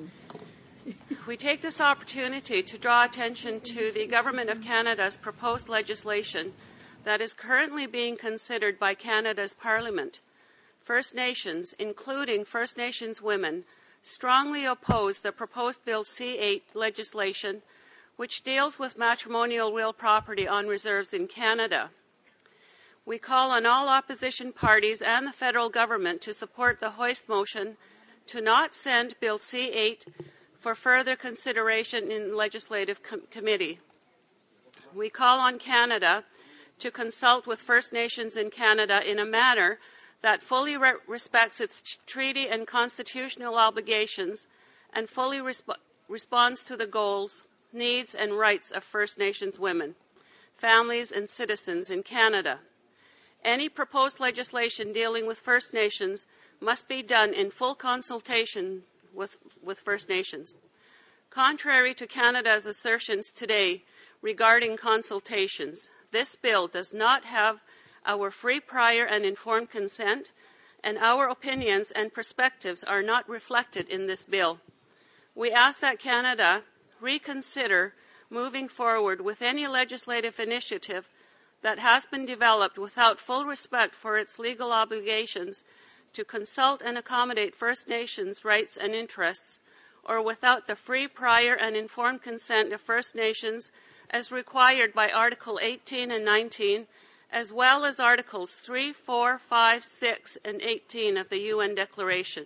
We take this opportunity to draw attention to the Government of Canada's proposed legislation that is currently being considered by Canada's Parliament. First Nations, including First Nations women, strongly oppose the proposed Bill C-8 legislation, which deals with matrimonial real property on reserves in Canada. We call on all opposition parties and the federal government to support the hoist motion to not send Bill C-8 for further consideration in the Legislative Committee. We call on Canada to consult with First Nations in Canada in a manner that fully respects its treaty and constitutional obligations and fully responds to the goals, needs, and rights of First Nations women, families, and citizens in Canada. Any proposed legislation dealing with First Nations must be done in full consultation with First Nations. Contrary to Canada's assertions today regarding consultations, this bill does not have our free, prior, and informed consent, and our opinions and perspectives are not reflected in this bill. We ask that Canada reconsider moving forward with any legislative initiative that has been developed without full respect for its legal obligations to consult and accommodate First Nations rights and interests, or without the free, prior, and informed consent of First Nations as required by Article 18 and 19, as well as Articles 3, 4, 5, 6, and 18 of the UN Declaration.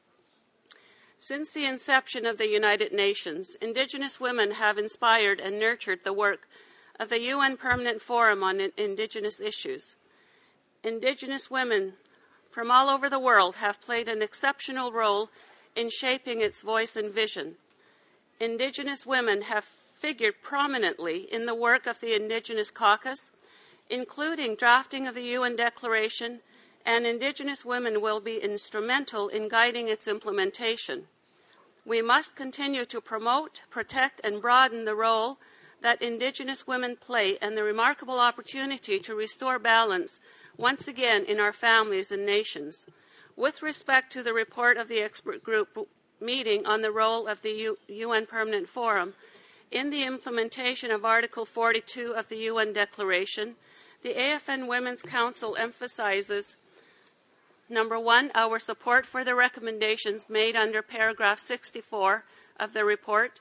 Since the inception of the United Nations, Indigenous women have inspired and nurtured the work of the UN Permanent Forum on Indigenous Issues. Indigenous women from all over the world have played an exceptional role in shaping its voice and vision. Indigenous women have figured prominently in the work of the Indigenous Caucus, including drafting of the UN Declaration, and Indigenous women will be instrumental in guiding its implementation. We must continue to promote, protect, and broaden the role that Indigenous women play and the remarkable opportunity to restore balance once again in our families and nations. With respect to the report of the expert group meeting on the role of the UN Permanent Forum in the implementation of Article 42 of the UN Declaration, the AFN Women's Council emphasizes, number one, our support for the recommendations made under paragraph 64 of the report,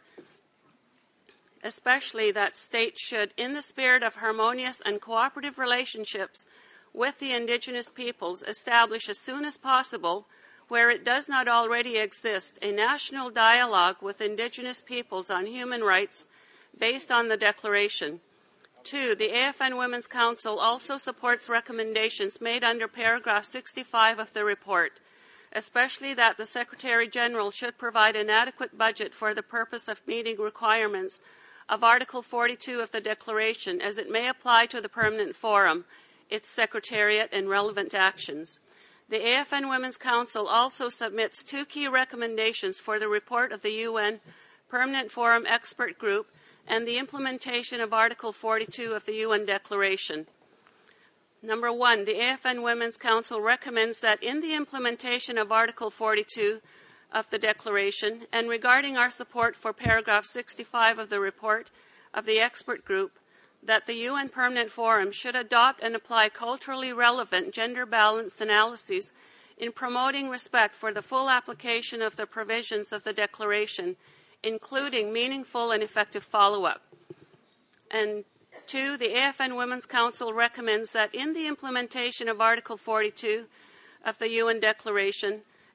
especially that states should, in the spirit of harmonious and cooperative relationships with the Indigenous peoples, establish as soon as possible, where it does not already exist, a national dialogue with Indigenous peoples on human rights based on the Declaration. 2, the AFN Women's Council also supports recommendations made under paragraph 65 of the report, especially that the Secretary General should provide an adequate budget for the purpose of meeting requirements of Article 42 of the Declaration as it may apply to the Permanent Forum, its Secretariat, and relevant actions. The AFN Women's Council also submits 2 key recommendations for the report of the UN Permanent Forum Expert Group and the implementation of Article 42 of the UN Declaration. Number 1, the AFN Women's Council recommends that in the implementation of Article 42 of the Declaration, and regarding our support for paragraph 65 of the report of the expert group, that the UN Permanent Forum should adopt and apply culturally relevant gender-balanced analyses in promoting respect for the full application of the provisions of the Declaration, including meaningful and effective follow-up. And 2, the AFN Women's Council recommends that in the implementation of Article 42 of the UN Declaration,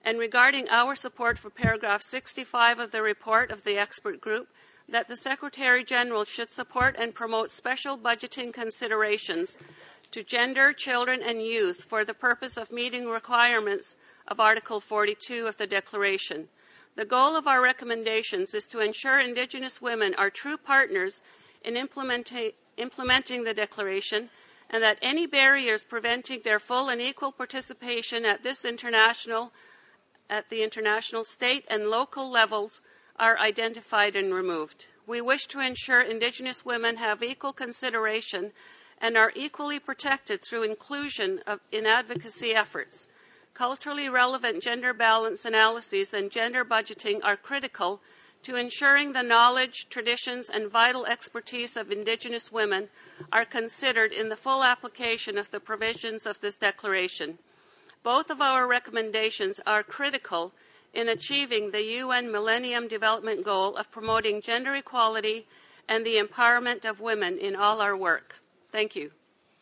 and regarding our support for paragraph 65 of the report of the expert group, that the Secretary General should support and promote special budgeting considerations to gender, children, and youth for the purpose of meeting requirements of Article 42 of the Declaration. The goal of our recommendations is to ensure Indigenous women are true partners in implementing the Declaration, and that any barriers preventing their full and equal participation at the international, state, and local levels are identified and removed. We wish to ensure Indigenous women have equal consideration and are equally protected through inclusion in advocacy efforts. Culturally relevant gender balance analyses and gender budgeting are critical to ensuring the knowledge, traditions, and vital expertise of Indigenous women are considered in the full application of the provisions of this declaration. Both of our recommendations are critical in achieving the UN Millennium Development Goal of promoting gender equality and the empowerment of women in all our work. Thank you.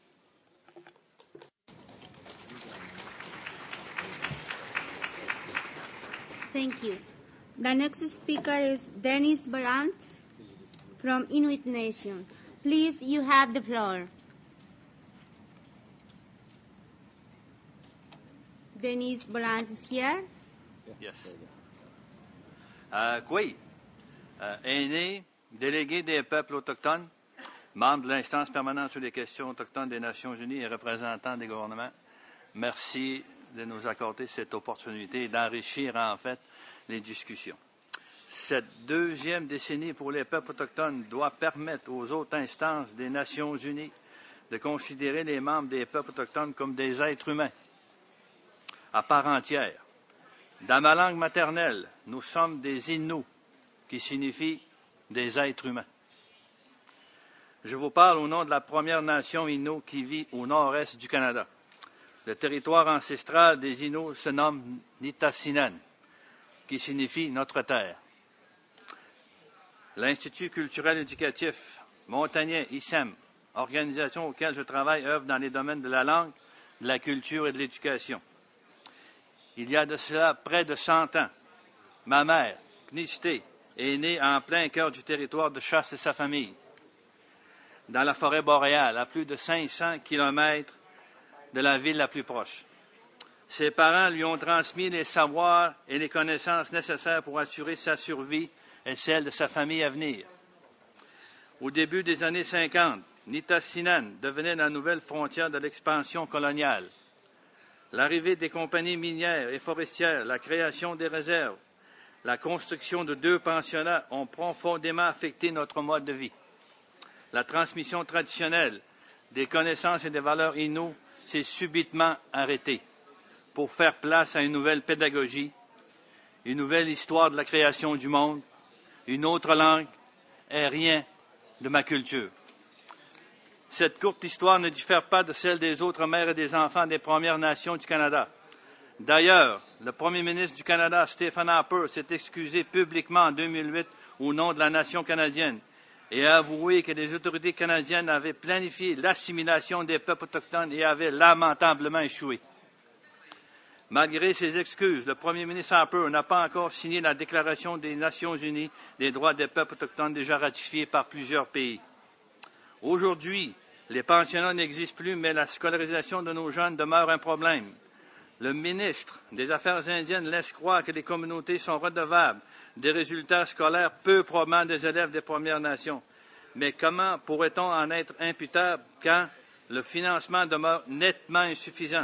Thank you. The next speaker is Dennis Barant from Inuit Nation. Please, you have the floor. Dennis Barant is here. Yes. Kui, aîné, délégué des peuples autochtones, membre de l'instance permanente sur les questions autochtones des Nations Unies et représentant des gouvernements, merci de nous accorder cette opportunité d'enrichir en fait les discussions. Cette deuxième décennie pour les peuples autochtones doit permettre aux autres instances des Nations Unies de considérer les membres des peuples autochtones comme des êtres humains à part entière. Dans ma langue maternelle, nous sommes des Inuits, qui signifie des êtres humains. Je vous parle au nom de la Première Nation Innu qui vit au nord-est du Canada. Le territoire ancestral des Inuits se nomme Nitassinan, qui signifie notre terre. L'Institut culturel éducatif montagnais ISEM, organisation auquel je travaille, œuvre dans les domaines de la langue, de la culture et de l'éducation. Il y a de cela près de 100 ans, ma mère, Knishté, est née en plein cœur du territoire de chasse de sa famille, dans la forêt boréale, à plus de 500 kilomètres de la ville la plus proche. Ses parents lui ont transmis les savoirs et les connaissances nécessaires pour assurer sa survie et celle de sa famille à venir. Au début des années 50, Nitassinan devenait la nouvelle frontière de l'expansion coloniale. L'arrivée des compagnies minières et forestières, la création des réserves, la construction de 2 pensionnats ont profondément affecté notre mode de vie. La transmission traditionnelle des connaissances et des valeurs inues s'est subitement arrêtée pour faire place à une nouvelle pédagogie, une nouvelle histoire de la création du monde, une autre langue et rien de ma culture. Cette courte histoire ne diffère pas de celle des autres mères et des enfants des Premières Nations du Canada. D'ailleurs, le premier ministre du Canada, Stephen Harper, s'est excusé publiquement en 2008 au nom de la nation canadienne et a avoué que les autorités canadiennes avaient planifié l'assimilation des peuples autochtones et avaient lamentablement échoué. Malgré ces excuses, le premier ministre Harper n'a pas encore signé la Déclaration des Nations unies des droits des peuples autochtones déjà ratifiée par plusieurs pays. Aujourd'hui, les pensionnats n'existent plus, mais la scolarisation de nos jeunes demeure un problème. Le ministre des Affaires indiennes laisse croire que les communautés sont redevables des résultats scolaires peu probants des élèves des Premières Nations. Mais comment pourrait-on en être imputable quand le financement demeure nettement insuffisant?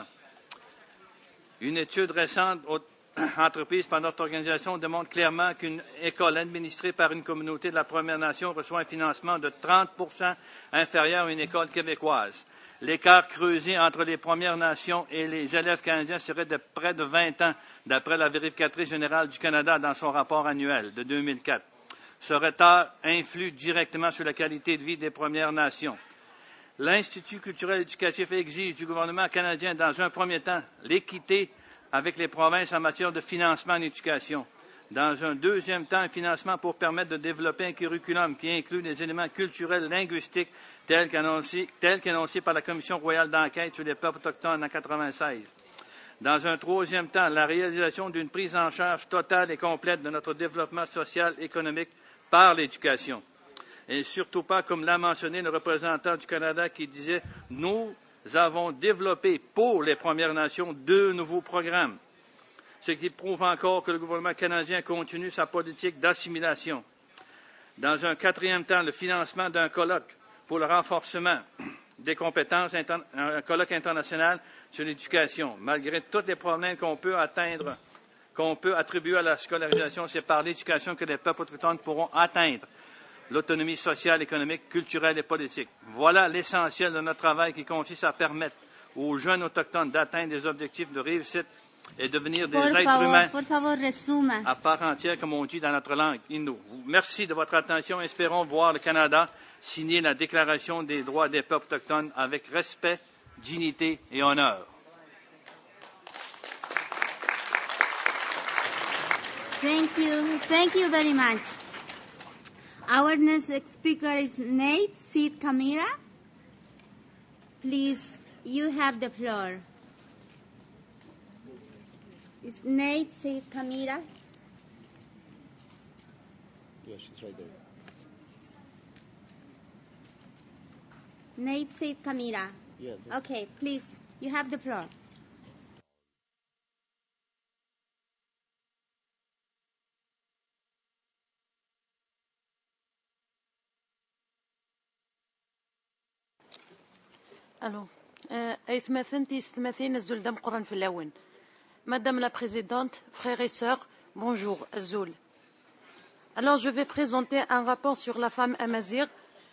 Une étude récente entreprise par notre organisation démontre clairement qu'une école administrée par une communauté de la Première Nation reçoit un financement de 30% inférieur à une école québécoise. L'écart creusé entre les Premières Nations et les élèves canadiens serait de près de 20 ans, d'après la vérificatrice générale du Canada dans son rapport annuel de 2004. Ce retard influe directement sur la qualité de vie des Premières Nations. L'Institut culturel éducatif exige du gouvernement canadien, dans un premier temps, l'équité avec les provinces en matière de financement en éducation. Dans un deuxième temps, un financement pour permettre de développer un curriculum qui inclut des éléments culturels linguistiques tels qu'annoncés par la Commission royale d'enquête sur les peuples autochtones en 1996. Dans un troisième temps, la réalisation d'une prise en charge totale et complète de notre développement social et économique par l'éducation. Et surtout pas, comme l'a mentionné le représentant du Canada qui disait, nous avons développé pour les Premières Nations 2 nouveaux programmes, ce qui prouve encore que le gouvernement canadien continue sa politique d'assimilation. Dans un quatrième temps, le financement d'un colloque pour le renforcement des compétences, un colloque international sur l'éducation. Malgré tous les problèmes qu'on peut attribuer à la scolarisation, c'est par l'éducation que les peuples autochtones pourront atteindre l'autonomie sociale, économique, culturelle et politique. Voilà l'essentiel de notre travail qui consiste à permettre aux jeunes autochtones d'atteindre des objectifs de réussite et devenir des êtres humains à part entière, comme on dit dans notre langue Innu. Merci de votre attention. Espérons voir le Canada signer la Déclaration des droits des peuples autochtones avec respect, dignité et honneur. Thank you very much. Our next speaker is Nate Seed Camira. Please, you have the floor. Is Nate Seed Camira? Yeah, she's right there. Nate Seed Camira. Yeah. Okay, please, you have the floor. Alors, Madame la Présidente, frères et sœurs, bonjour, Azul. Alors, je vais présenter un rapport sur la femme amazigh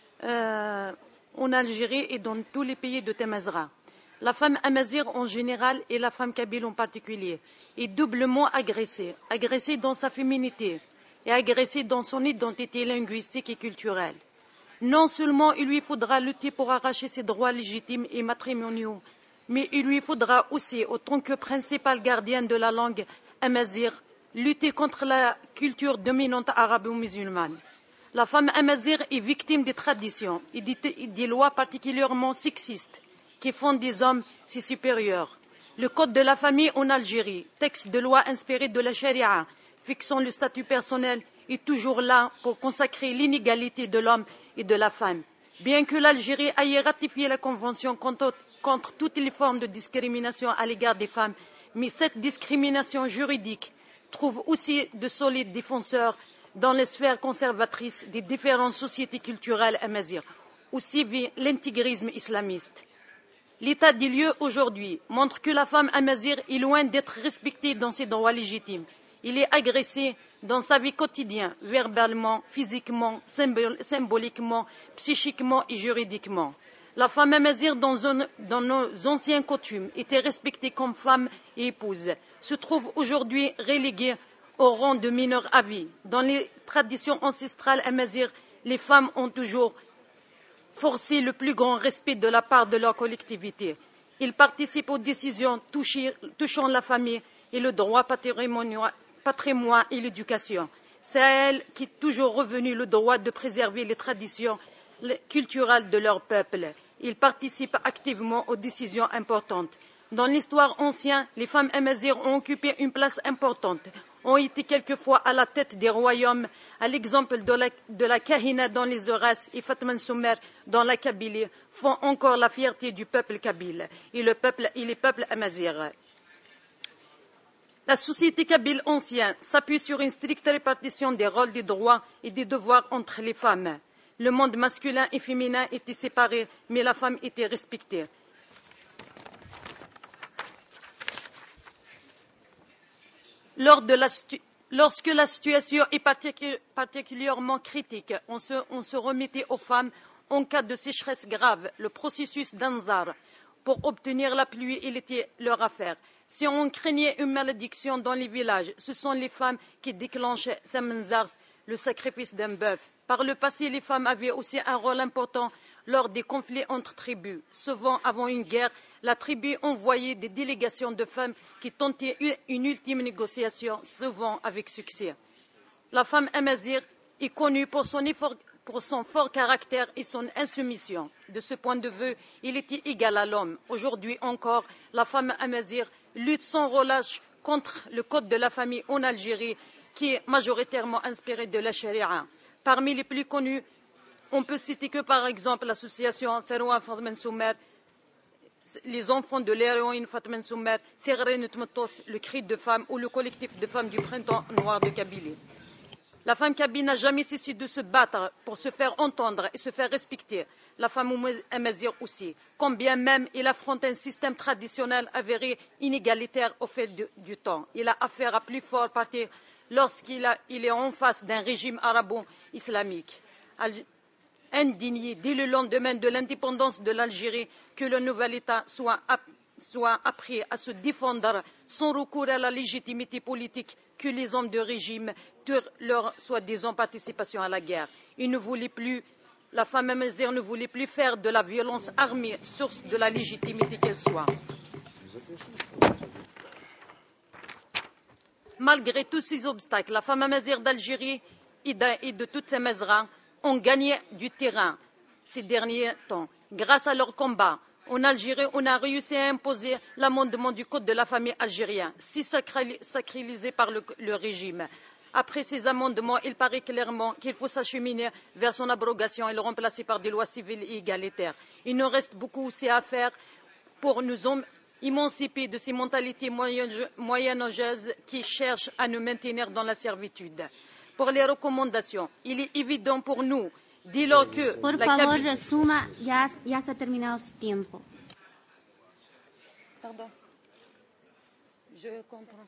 en Algérie et dans tous les pays de Temazra. La femme amazigh en général et la femme kabyle en particulier est doublement agressée dans sa féminité et agressée dans son identité linguistique et culturelle. Non seulement il lui faudra lutter pour arracher ses droits légitimes et matrimoniaux, mais il lui faudra aussi, en tant que principale gardienne de la langue amazigh, lutter contre la culture dominante arabo-musulmane. La femme amazigh est victime des traditions et des lois particulièrement sexistes qui font des hommes si supérieurs. Le Code de la famille en Algérie, texte de loi inspiré de la charia, fixant le statut personnel, est toujours là pour consacrer l'inégalité de l'homme et de la femme. Bien que l'Algérie ait ratifié la Convention contre toutes les formes de discrimination à l'égard des femmes, mais cette discrimination juridique trouve aussi de solides défenseurs dans les sphères conservatrices des différentes sociétés culturelles amazighes, aussi vit l'intégrisme islamiste. L'état des lieux aujourd'hui montre que la femme amazigh est loin d'être respectée dans ses droits légitimes. Il est agressé dans sa vie quotidienne, verbalement, physiquement, symboliquement, psychiquement et juridiquement. La femme amazigh, dans nos anciennes coutumes, était respectée comme femme et épouse, se trouve aujourd'hui reléguée au rang de mineure à vie. Dans les traditions ancestrales amazighes, les femmes ont toujours forcé le plus grand respect de la part de leur collectivité. Ils participent aux décisions touchant la famille et le droit patrimoine et l'éducation. C'est à elles qu'est toujours revenu le droit de préserver les traditions culturelles de leur peuple. Ils participent activement aux décisions importantes. Dans l'histoire ancienne, les femmes amazigh ont occupé une place importante, ont été quelquefois à la tête des royaumes, à l'exemple de la Kahina dans les Horaces et Fatman Soumer dans la Kabylie, font encore la fierté du peuple kabyle et les peuples amazighs. La société kabyle ancienne s'appuie sur une stricte répartition des rôles, des droits et des devoirs entre les femmes. Le monde masculin et féminin étaient séparés, mais la femme était respectée. Lorsque la situation est particulièrement critique, on se remettait aux femmes en cas de sécheresse grave. Le processus d'Anzar pour obtenir la pluie, il était leur affaire. Si on craignait une malédiction dans les villages, ce sont les femmes qui déclenchaient Thamenzar, le sacrifice d'un bœuf. Par le passé, les femmes avaient aussi un rôle important lors des conflits entre tribus. Souvent, avant une guerre, la tribu envoyait des délégations de femmes qui tentaient une ultime négociation, souvent avec succès. La femme amazigh est connue pour son fort caractère et son insoumission. De ce point de vue, il était égal à l'homme. Aujourd'hui encore, la femme amazigh lutte sans relâche contre le code de la famille en Algérie, qui est majoritairement inspiré de la charia. Parmi les plus connus, on peut citer que par exemple l'association Tharoua Fatmen Soumer, les enfants de l'héroïne Fatmen Soumer, le cri de femme ou le collectif de femmes du printemps noir de Kabylie. La femme kabyle n'a jamais cessé de se battre pour se faire entendre et se faire respecter. La femme amazigh aussi, quand bien même il affronte un système traditionnel avéré inégalitaire au fait du temps. Il a affaire à plus fort parti lorsqu'il est en face d'un régime arabo-islamique. Indigné dès le lendemain de l'indépendance de l'Algérie que le nouvel État soit appris à se défendre sans recours à la légitimité politique que les hommes de régime de leur soi-disant participation à la guerre. La femme amazigh ne voulait plus faire de la violence armée source de la légitimité qu'elle soit. Malgré tous ces obstacles, la femme amazigh d'Algérie et de toutes ces mazras ont gagné du terrain ces derniers temps. Grâce à leur combat, en Algérie, on a réussi à imposer l'amendement du code de la famille algérien, si sacralisé par le régime. Après ces amendements, il paraît clairement qu'il faut s'acheminer vers son abrogation et le remplacer par des lois civiles et égalitaires. Il nous reste beaucoup aussi à faire pour nous émanciper de ces mentalités moyenâgeuses qui cherchent à nous maintenir dans la servitude. Pour les recommandations, il est évident pour nous, dès lors que... Por favor, resuma, ya se ha terminado su tiempo. Pardon. Je comprends.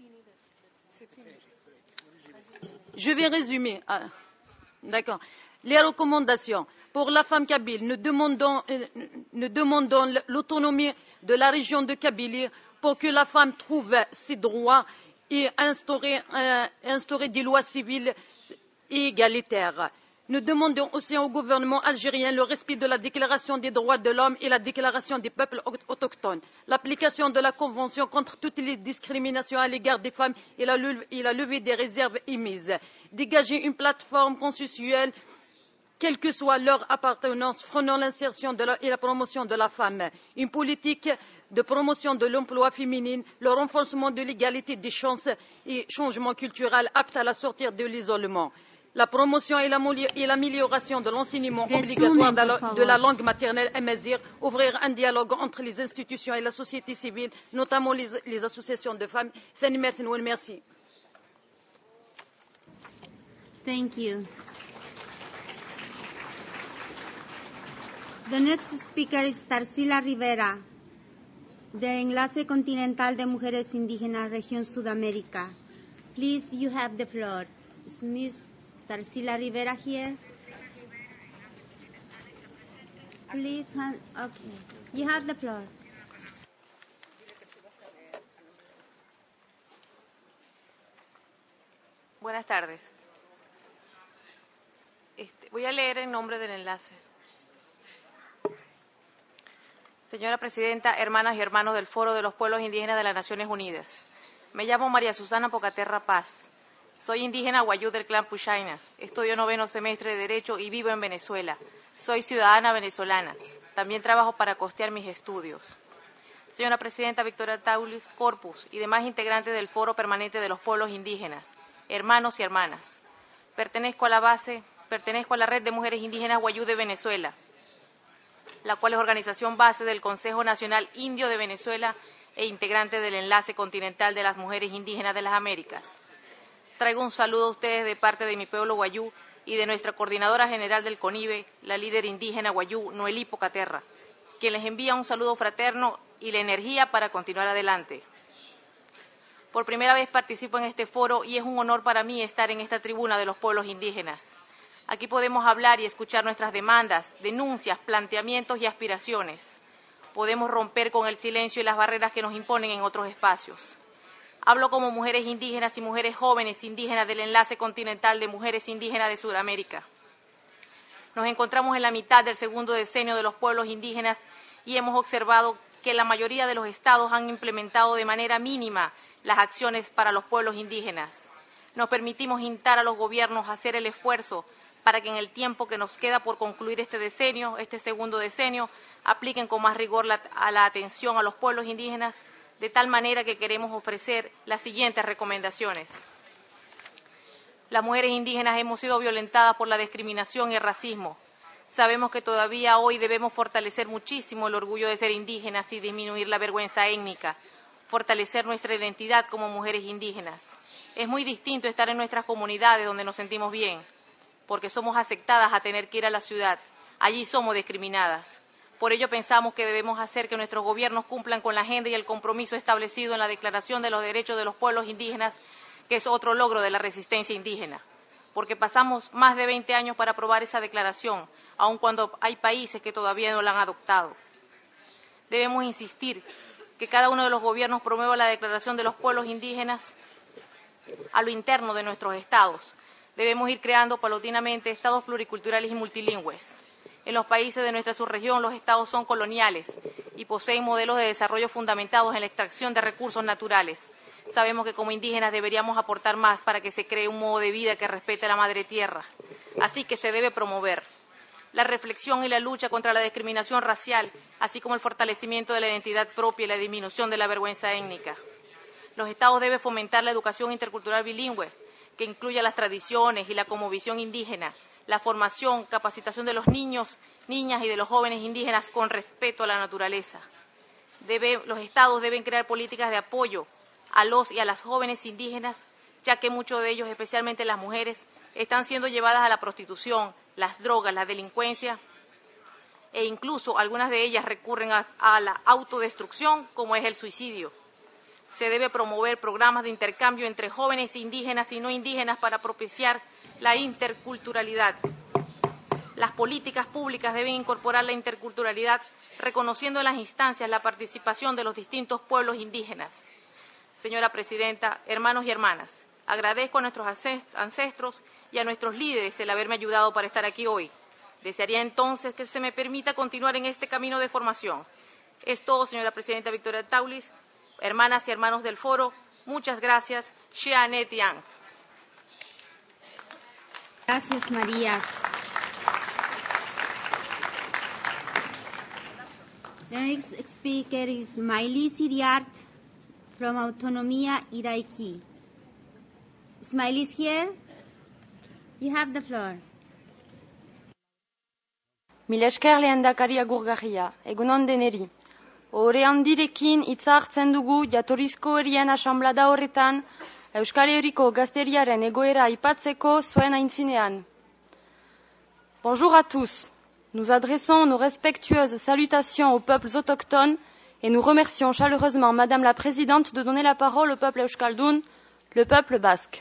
Je vais résumer. D'accord. Les recommandations. Pour la femme kabyle, nous demandons l'autonomie de la région de Kabylie pour que la femme trouve ses droits et instaurer des lois civiles et égalitaires. Nous demandons aussi au gouvernement algérien le respect de la Déclaration des droits de l'homme et la Déclaration des peuples autochtones, l'application de la Convention contre toutes les discriminations à l'égard des femmes et la levée des réserves émises, dégager une plateforme consensuelle, quelle que soit leur appartenance, frôlant l'insertion et la promotion de la femme, une politique de promotion de l'emploi féminin, le renforcement de l'égalité des chances et changement culturel apte à la sortir de l'isolement. La promotion et l'amélioration de l'enseignement obligatoire de la langue maternelle amazigh, ouvrir un dialogue entre les institutions et la société civile, notamment les associations de femmes. Merci. Thank you. The next speaker is Tarsila Rivera, de Enlace Continental de Mujeres Indígenas, Región Sudamérica. Please, you have the floor. Is Ms. Tarsila Rivera here? Please, okay. You have the floor. Buenas tardes. Voy a leer en nombre del enlace. Señora Presidenta, hermanas y hermanos del Foro de los Pueblos Indígenas de las Naciones Unidas. Me llamo María Susana Pocaterra Paz. Soy indígena guayú del clan Puchaina. Estudio 9º semestre de Derecho y vivo en Venezuela. Soy ciudadana venezolana. También trabajo para costear mis estudios. Señora Presidenta Victoria Taulis Corpus y demás integrantes del Foro Permanente de los Pueblos Indígenas, hermanos y hermanas. Pertenezco a la Red de Mujeres Indígenas Guayú de Venezuela, la cual es organización base del Consejo Nacional Indio de Venezuela e integrante del Enlace Continental de las Mujeres Indígenas de las Américas. Traigo un saludo a ustedes de parte de mi pueblo guayú y de nuestra coordinadora general del CONIVE, la líder indígena guayú, Noelí Pocaterra, quien les envía un saludo fraterno y la energía para continuar adelante. Por primera vez participo en este foro y es un honor para mí estar en esta tribuna de los pueblos indígenas. Aquí podemos hablar y escuchar nuestras demandas, denuncias, planteamientos y aspiraciones. Podemos romper con el silencio y las barreras que nos imponen en otros espacios. Hablo como mujeres indígenas y mujeres jóvenes indígenas del Enlace Continental de Mujeres Indígenas de Sudamérica. Nos encontramos en la mitad del segundo decenio de los pueblos indígenas y hemos observado que la mayoría de los estados han implementado de manera mínima las acciones para los pueblos indígenas. Nos permitimos instar a los gobiernos a hacer el esfuerzo para que en el tiempo que nos queda por concluir este segundo decenio, apliquen con más rigor a la atención a los pueblos indígenas, de tal manera que queremos ofrecer las siguientes recomendaciones. Las mujeres indígenas hemos sido violentadas por la discriminación y el racismo. Sabemos que todavía hoy debemos fortalecer muchísimo el orgullo de ser indígenas y disminuir la vergüenza étnica, fortalecer nuestra identidad como mujeres indígenas. Es muy distinto estar en nuestras comunidades donde nos sentimos bien, porque somos aceptadas a tener que ir a la ciudad. Allí somos discriminadas. Por ello pensamos que debemos hacer que nuestros gobiernos cumplan con la agenda y el compromiso establecido en la Declaración de los Derechos de los Pueblos Indígenas, que es otro logro de la resistencia indígena. Porque pasamos más de 20 años para aprobar esa declaración, aun cuando hay países que todavía no la han adoptado. Debemos insistir que cada uno de los gobiernos promueva la Declaración de los Pueblos Indígenas a lo interno de nuestros estados. Debemos ir creando paulatinamente estados pluriculturales y multilingües. En los países de nuestra subregión, los estados son coloniales y poseen modelos de desarrollo fundamentados en la extracción de recursos naturales. Sabemos que como indígenas deberíamos aportar más para que se cree un modo de vida que respete a la madre tierra. Así que se debe promover la reflexión y la lucha contra la discriminación racial, así como el fortalecimiento de la identidad propia y la disminución de la vergüenza étnica. Los estados deben fomentar la educación intercultural bilingüe, que incluya las tradiciones y la cosmovisión indígena, la formación, capacitación de los niños, niñas y de los jóvenes indígenas con respeto a la naturaleza. Los estados deben crear políticas de apoyo a los y a las jóvenes indígenas, ya que muchos de ellos, especialmente las mujeres, están siendo llevadas a la prostitución, las drogas, la delincuencia e incluso algunas de ellas recurren a la autodestrucción, como es el suicidio. Se debe promover programas de intercambio entre jóvenes indígenas y no indígenas para propiciar la interculturalidad. Las políticas públicas deben incorporar la interculturalidad, reconociendo en las instancias la participación de los distintos pueblos indígenas. Señora Presidenta, hermanos y hermanas, agradezco a nuestros ancestros y a nuestros líderes el haberme ayudado para estar aquí hoy. Desearía entonces que se me permita continuar en este camino de formación. Es todo, señora Presidenta Victoria Taulis, hermanas y hermanos del foro, muchas gracias. Xianet Yang. Gracias, María. The next speaker is Maili Siriart from Autonomia Iraiki. Ismail is here. You have the floor. Mila esker lehendakari agurgarria, egunon deneri. Ohore handirekin hitza hartzen dugu jatorrizko herrien asanblada horretan Euskal Herriko gazteriaren egoera aipatzeko zuen aintzinean. Bonjour à tous. Nous adressons nos respectueuses salutations aux peuples autochtones et nous remercions chaleureusement Madame la Présidente de donner la parole au peuple euskaldun, le peuple basque.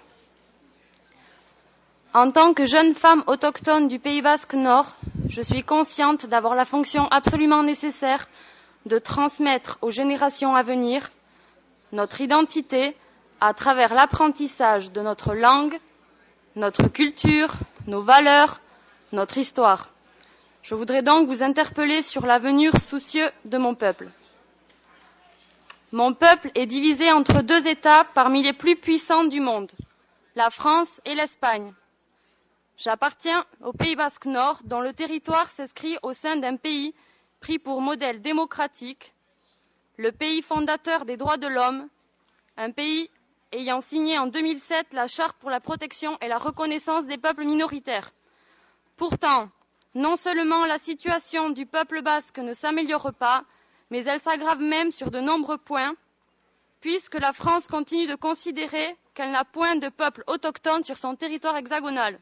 En tant que jeune femme autochtone du Pays Basque Nord, je suis consciente d'avoir la fonction absolument nécessaire de transmettre aux générations à venir notre identité à travers l'apprentissage de notre langue, notre culture, nos valeurs, notre histoire. Je voudrais donc vous interpeller sur l'avenir soucieux de mon peuple. Mon peuple est divisé entre deux États parmi les plus puissants du monde, la France et l'Espagne. J'appartiens au Pays Basque Nord, dont le territoire s'inscrit au sein d'un pays pris pour modèle démocratique, le pays fondateur des droits de l'homme, un pays ayant signé en 2007 la Charte pour la protection et la reconnaissance des peuples minoritaires. Pourtant, non seulement la situation du peuple basque ne s'améliore pas, mais elle s'aggrave même sur de nombreux points, puisque la France continue de considérer qu'elle n'a point de peuple autochtone sur son territoire hexagonal.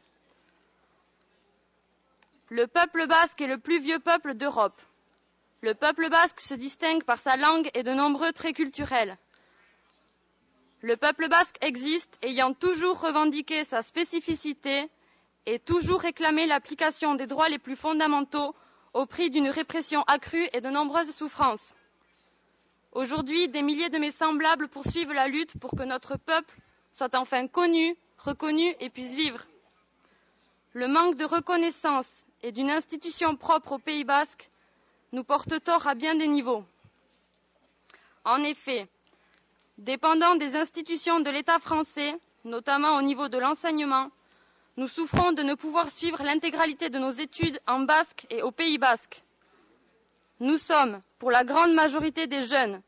Le peuple basque est le plus vieux peuple d'Europe. Le peuple basque se distingue par sa langue et de nombreux traits culturels. Le peuple basque existe ayant toujours revendiqué sa spécificité et toujours réclamé l'application des droits les plus fondamentaux au prix d'une répression accrue et de nombreuses souffrances. Aujourd'hui, des milliers de mes semblables poursuivent la lutte pour que notre peuple soit enfin connu, reconnu et puisse vivre. Le manque de reconnaissance et d'une institution propre au Pays basque nous porte tort à bien des niveaux. En effet, dépendant des institutions de l'État français, notamment au niveau de l'enseignement, nous souffrons de ne pouvoir suivre l'intégralité de nos études en basque et au Pays basque. Nous sommes, pour la grande majorité des jeunes,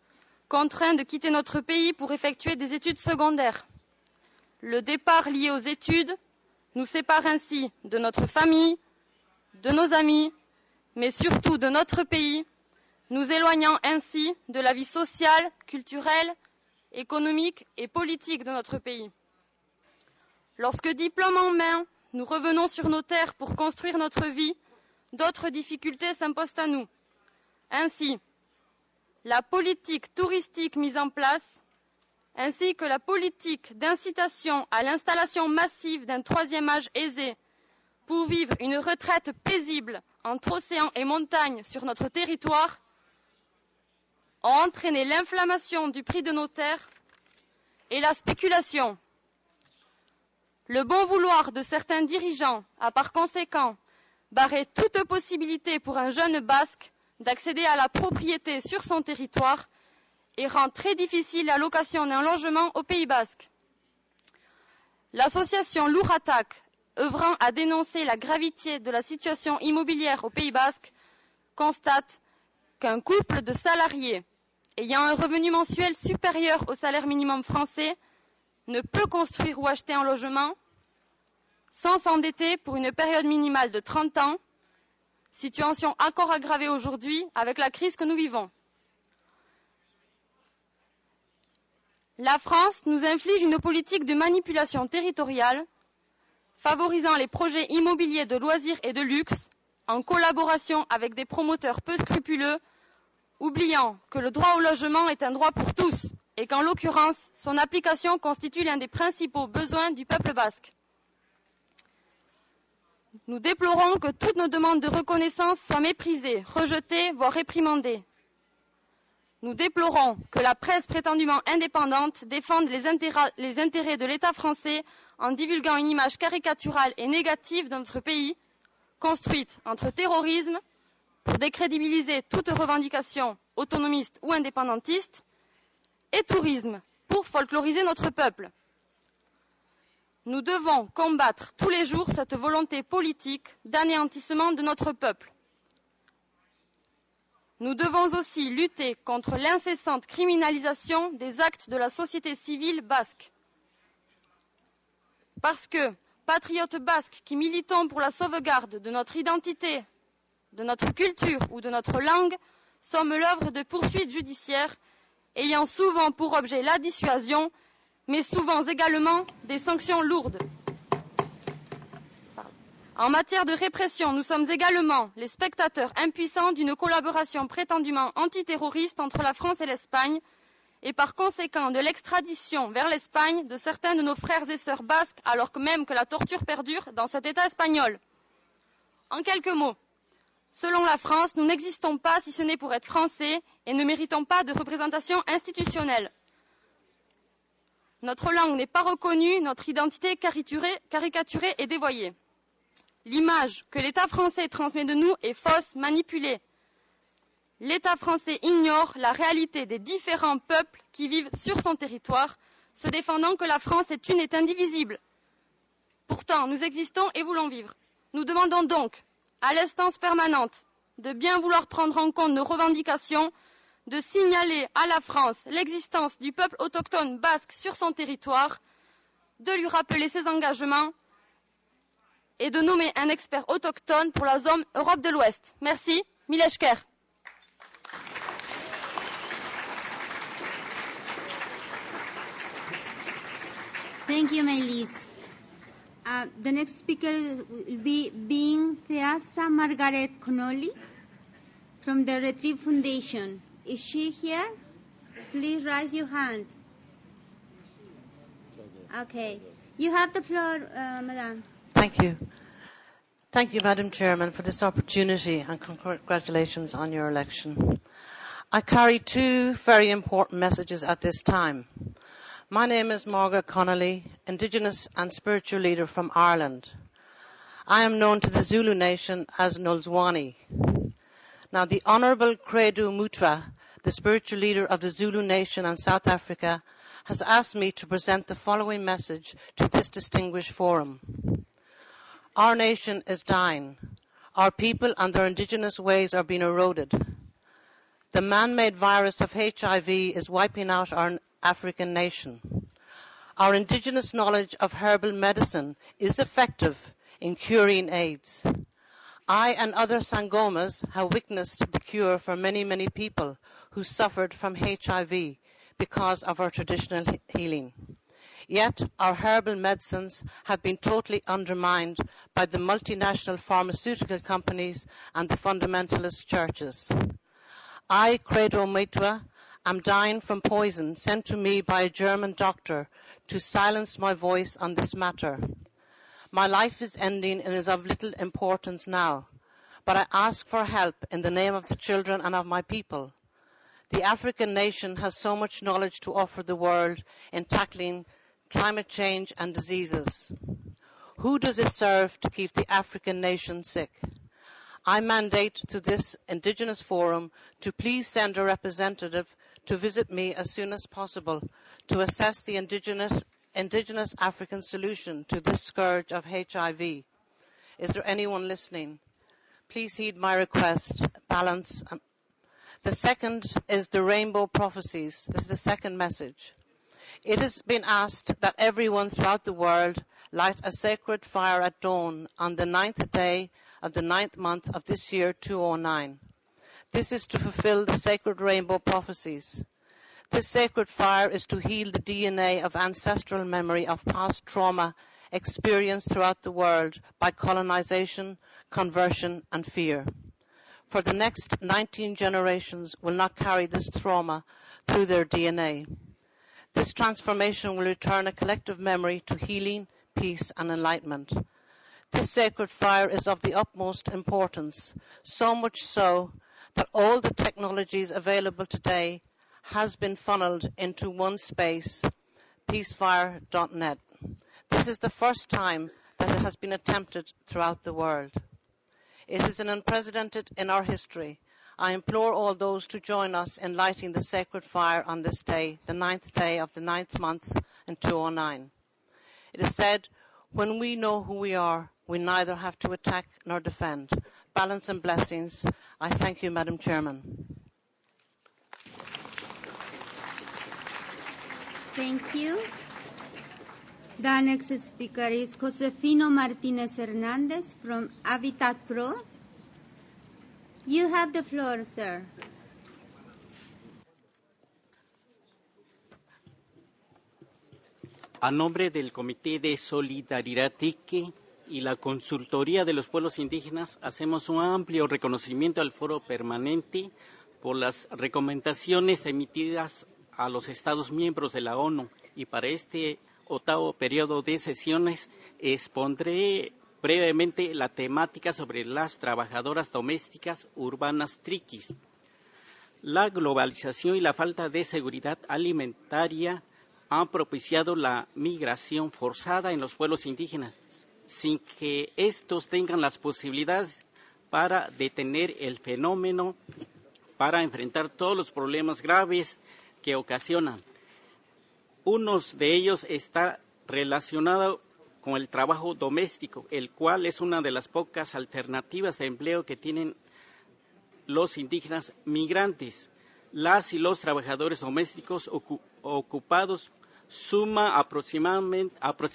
contraints de quitter notre pays pour effectuer des études secondaires. Le départ lié aux études nous sépare ainsi de notre famille, de nos amis, mais surtout de notre pays, nous éloignant ainsi de la vie sociale, culturelle, économique et politique de notre pays. Lorsque, diplôme en main, nous revenons sur nos terres pour construire notre vie, d'autres difficultés s'imposent à nous. Ainsi, la politique touristique mise en place, ainsi que la politique d'incitation à l'installation massive d'un troisième âge aisé pour vivre une retraite paisible entre océan et montagne sur notre territoire, ont entraîné l'inflammation du prix de nos terres et la spéculation. Le bon vouloir de certains dirigeants a par conséquent barré toute possibilité pour un jeune basque d'accéder à la propriété sur son territoire et rend très difficile la location d'un logement au Pays basque. L'association Louratak, œuvrant à dénoncer la gravité de la situation immobilière au Pays basque, constate qu'un couple de salariés ayant un revenu mensuel supérieur au salaire minimum français ne peut construire ou acheter un logement sans s'endetter pour une période minimale de 30 ans, situation encore aggravée aujourd'hui avec la crise que nous vivons. La France nous inflige une politique de manipulation territoriale, favorisant les projets immobiliers de loisirs et de luxe, en collaboration avec des promoteurs peu scrupuleux, oubliant que le droit au logement est un droit pour tous et qu'en l'occurrence, son application constitue l'un des principaux besoins du peuple basque. Nous déplorons que toutes nos demandes de reconnaissance soient méprisées, rejetées, voire réprimandées. Nous déplorons que la presse prétendument indépendante défende les intérêts de l'État français en divulguant une image caricaturale et négative de notre pays, construite entre terrorisme, pour décrédibiliser toute revendication autonomiste ou indépendantiste, et tourisme, pour folkloriser notre peuple. Nous devons combattre tous les jours cette volonté politique d'anéantissement de notre peuple. Nous devons aussi lutter contre l'incessante criminalisation des actes de la société civile basque. Parce que, patriotes basques qui militons pour la sauvegarde de notre identité, de notre culture ou de notre langue, sommes l'œuvre de poursuites judiciaires ayant souvent pour objet la dissuasion, mais souvent également des sanctions lourdes. En matière de répression, nous sommes également les spectateurs impuissants d'une collaboration prétendument antiterroriste entre la France et l'Espagne, et par conséquent de l'extradition vers l'Espagne de certains de nos frères et sœurs basques, alors que même que la torture perdure dans cet État espagnol. En quelques mots, selon la France, nous n'existons pas si ce n'est pour être français et ne méritons pas de représentation institutionnelle. Notre langue n'est pas reconnue, notre identité caricaturée et dévoyée. L'image que l'État français transmet de nous est fausse, manipulée. L'État français ignore la réalité des différents peuples qui vivent sur son territoire, se défendant que la France est une et indivisible. Pourtant, nous existons et voulons vivre. Nous demandons donc à l'instance permanente de bien vouloir prendre en compte nos revendications, de signaler à la France l'existence du peuple autochtone basque sur son territoire, de lui rappeler ses engagements et de nommer un expert autochtone pour la zone Europe de l'Ouest. Merci, Mileshker. Thank you, Maylise. The next speaker will be being Theasa Margaret Connolly from the Retrieve Foundation. Is she here? Please raise your hand. Okay. You have the floor, Madam. Thank you. Thank you, Madam Chairman, for this opportunity and congratulations on your election. I carry two very important messages at this time. My name is Margaret Connolly, Indigenous and spiritual leader from Ireland. I am known to the Zulu nation as Nolzwani. Now, the Honourable Credo Mutwa, the spiritual leader of the Zulu nation and South Africa, has asked me to present the following message to this distinguished forum. Our nation is dying. Our people and their indigenous ways are being eroded. The man-made virus of HIV is wiping out our African nation. Our indigenous knowledge of herbal medicine is effective in curing AIDS. I and other Sangomas have witnessed the cure for many, many people who suffered from HIV because of our traditional healing. Yet our herbal medicines have been totally undermined by the multinational pharmaceutical companies and the fundamentalist churches. I, Credo Mitua, am dying from poison sent to me by a German doctor to silence my voice on this matter. My life is ending and is of little importance now, but I ask for help in the name of the children and of my people. The African nation has so much knowledge to offer the world in tackling climate change and diseases. Who does it serve to keep the African nation sick? I mandate to this Indigenous Forum to please send a representative to visit me as soon as possible to assess the indigenous African solution to this scourge of HIV. Is there anyone listening? Please heed my request. Balance. The second is the rainbow prophecies. This is the second message. It has been asked that everyone throughout the world light a sacred fire at dawn on the 9th day of the 9th month of this year 2009. This is to fulfill the sacred rainbow prophecies. This sacred fire is to heal the DNA of ancestral memory of past trauma experienced throughout the world by colonization, conversion, and fear. For the next 19 generations will not carry this trauma through their DNA. This transformation will return a collective memory to healing, peace, and enlightenment. This sacred fire is of the utmost importance, so much so that all the technologies available today has been funneled into one space, peacefire.net. This is the first time that it has been attempted throughout the world. It is an unprecedented in our history. I implore all those to join us in lighting the sacred fire on this day, the 9th day of the 9th month in 2009. It is said, when we know who we are, we neither have to attack nor defend. Balance and blessings. I thank you, Madam Chairman. Thank you. The next speaker is Josefino Martinez Hernandez from Habitat Pro. You have the floor, sir. A nombre del Comité de Solidaridad TIC y la Consultoría de los Pueblos Indígenas, hacemos un amplio reconocimiento al Foro Permanente por las recomendaciones emitidas a los Estados miembros de la ONU. Y para este 8º periodo de sesiones expondré brevemente la temática sobre las trabajadoras domésticas urbanas triquis. La globalización y la falta de seguridad alimentaria han propiciado la migración forzada en los pueblos indígenas, sin que estos tengan las posibilidades para detener el fenómeno, para enfrentar todos los problemas graves que ocasionan. Uno de ellos está relacionado con el trabajo doméstico, el cual es una de las pocas alternativas de empleo que tienen los indígenas migrantes. Las y los trabajadores domésticos ocupados suma aproximadamente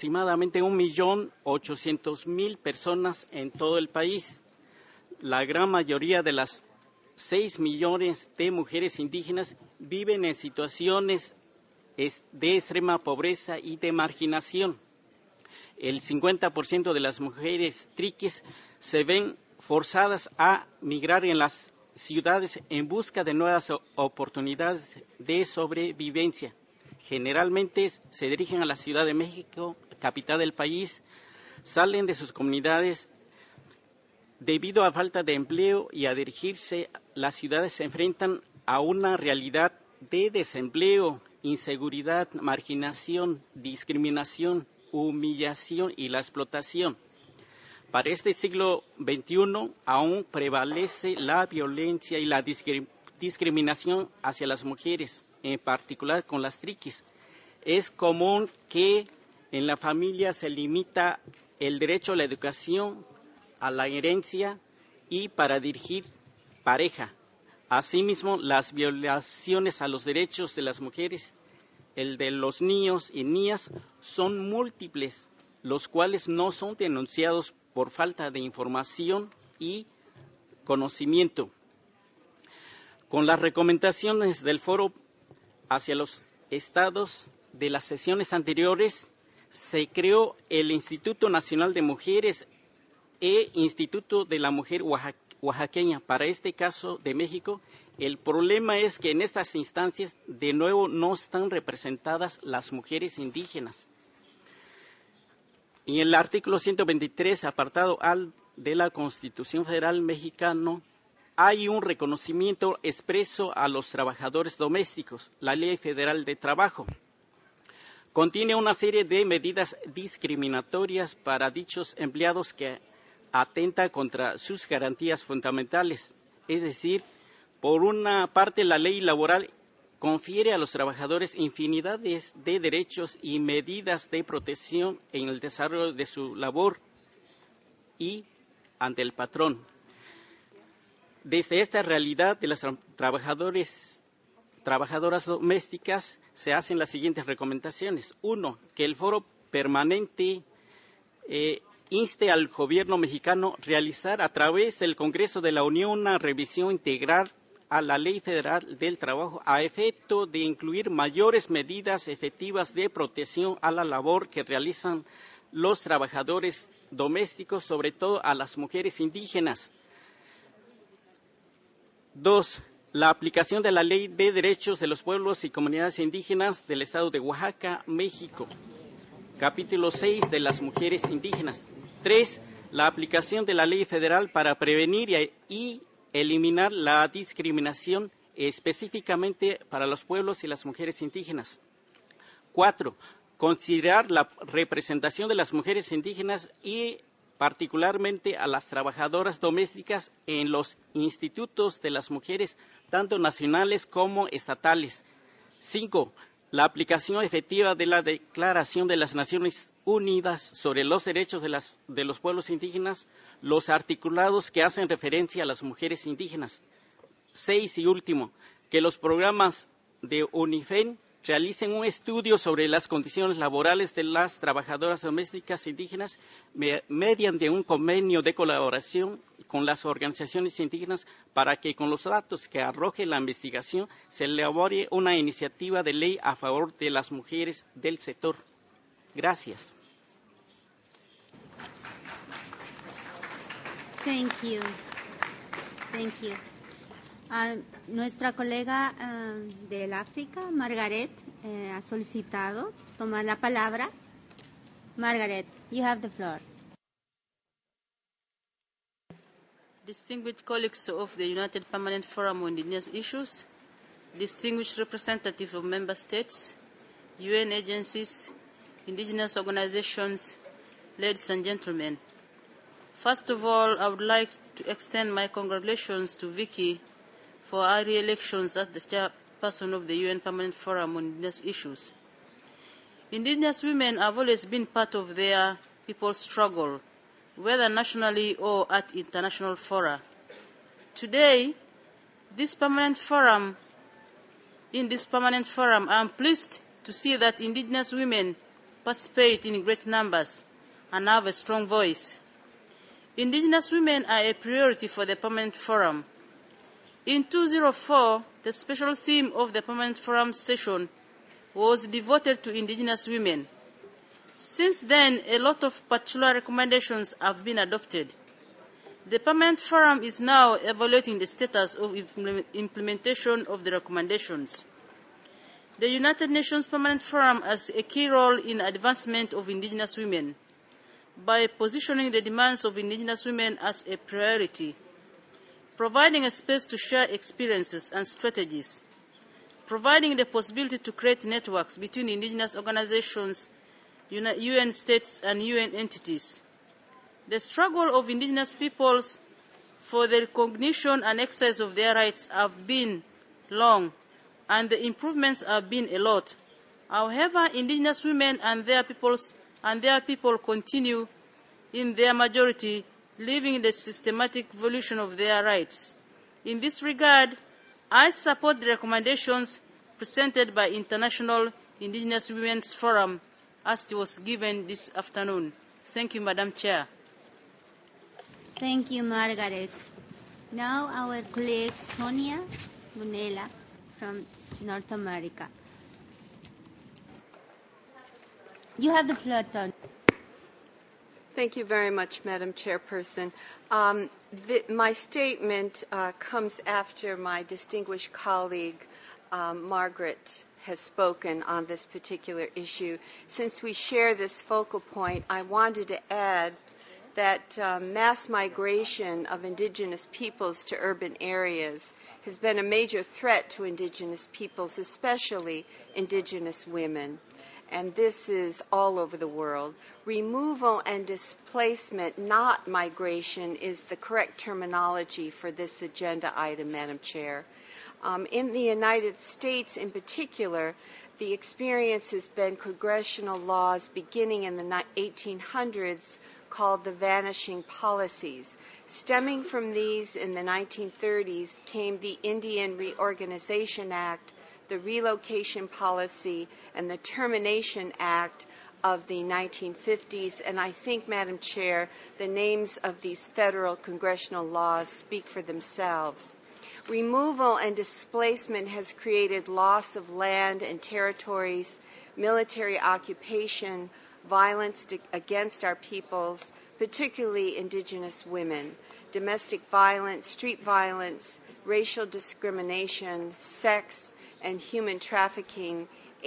1.800.000 personas en todo el país. La gran mayoría de las 6 millones de mujeres indígenas viven en situaciones de extrema pobreza y de marginación. El 50% de las mujeres triquis se ven forzadas a migrar en las ciudades en busca de nuevas oportunidades de sobrevivencia. Generalmente se dirigen a la Ciudad de México, capital del país, salen de sus comunidades debido a falta de empleo y a dirigirse, las ciudades se enfrentan a una realidad de desempleo, inseguridad, marginación, discriminación, humillación y la explotación. Para este siglo XXI aún prevalece la violencia y la discriminación hacia las mujeres, en particular con las triquis. Es común que en la familia se limita el derecho a la educación, a la herencia y para dirigir pareja. Asimismo, las violaciones a los derechos de las mujeres, el de los niños y niñas, son múltiples, los cuales no son denunciados por falta de información y conocimiento. Con las recomendaciones del foro hacia los estados de las sesiones anteriores, se creó el Instituto Nacional de Mujeres e Instituto de la Mujer Oaxaqueña. Para este caso de México, el problema es que en estas instancias de nuevo no están representadas las mujeres indígenas. En el artículo 123, apartado A de la Constitución Federal Mexicana, hay un reconocimiento expreso a los trabajadores domésticos, la Ley Federal de Trabajo. Contiene una serie de medidas discriminatorias para dichos empleados que atenta contra sus garantías fundamentales. Es decir, por una parte, la ley laboral confiere a los trabajadores infinidad de derechos y medidas de protección en el desarrollo de su labor y ante el patrón. Desde esta realidad de las trabajadoras domésticas se hacen las siguientes recomendaciones. 1. Que el foro permanente inste al gobierno mexicano a realizar a través del Congreso de la Unión una revisión integral a la Ley Federal del Trabajo a efecto de incluir mayores medidas efectivas de protección a la labor que realizan los trabajadores domésticos, sobre todo a las mujeres indígenas. 2. La aplicación de la Ley de Derechos de los Pueblos y Comunidades Indígenas del Estado de Oaxaca, México. Capítulo 6 de las mujeres indígenas. 3. La aplicación de la Ley Federal para prevenir y eliminar la discriminación específicamente para los pueblos y las mujeres indígenas. 4. Considerar la representación de las mujeres indígenas y particularmente a las trabajadoras domésticas en los institutos de las mujeres, tanto nacionales como estatales. 5. La aplicación efectiva de la Declaración de las Naciones Unidas sobre los Derechos de los Pueblos Indígenas, los articulados que hacen referencia a las mujeres indígenas. 6. Y último, que los programas de UNIFEM realicen un estudio sobre las condiciones laborales de las trabajadoras domésticas indígenas mediante un convenio de colaboración con las organizaciones indígenas para que con los datos que arroje la investigación se elabore una iniciativa de ley a favor de las mujeres del sector. Gracias. Thank you. Thank you. Nuestra colega del África, Margaret, ha solicitado tomar la palabra. Margaret, you have the floor. Distinguished colleagues of the United Permanent Forum on Indigenous Issues, distinguished representatives of member states, UN agencies, indigenous organizations, ladies and gentlemen. First of all, I would like to extend my congratulations to Vicky for our re-election as the chairperson of the UN Permanent Forum on Indigenous Issues. Indigenous women have always been part of their people's struggle, whether nationally or at international fora. Today, in this permanent forum, I am pleased to see that indigenous women participate in great numbers and have a strong voice. Indigenous women are a priority for the permanent forum. In 2004, the special theme of the permanent forum session was devoted to indigenous women. Since then, a lot of particular recommendations have been adopted. The permanent forum is now evaluating the status of implementation of the recommendations. The United Nations Permanent Forum has a key role in advancement of indigenous women by positioning the demands of indigenous women as a priority, providing a space to share experiences and strategies, providing the possibility to create networks between indigenous organizations, UN states and UN entities. The struggle of indigenous peoples for the recognition and exercise of their rights have been long, and the improvements have been a lot. However, indigenous women and their people continue, in their majority, living the systematic violation of their rights. In this regard, I support the recommendations presented by International Indigenous Women's Forum as it was given this afternoon. Thank you, Madam Chair. Thank you, Margaret. Now our colleague Tonia Munela from North America. You have the floor, Tonia. Thank you very much, Madam Chairperson. My statement comes after my distinguished colleague, Margaret, has spoken on this particular issue. Since we share this focal point, I wanted to add that mass migration of indigenous peoples to urban areas has been a major threat to indigenous peoples, especially indigenous women. And this is all over the world. Removal and displacement, not migration, is the correct terminology for this agenda item, Madam Chair. In the United States in particular, the experience has been congressional laws beginning in the 1800s called the vanishing policies. Stemming from these in the 1930s came the Indian Reorganization Act, the Relocation Policy, and the Termination Act of the 1950s. And I think, Madam Chair, the names of these federal congressional laws speak for themselves. Removal and displacement has created loss of land and territories, military occupation, violence against our peoples, particularly indigenous women, domestic violence, street violence, racial discrimination, sex and human trafficking,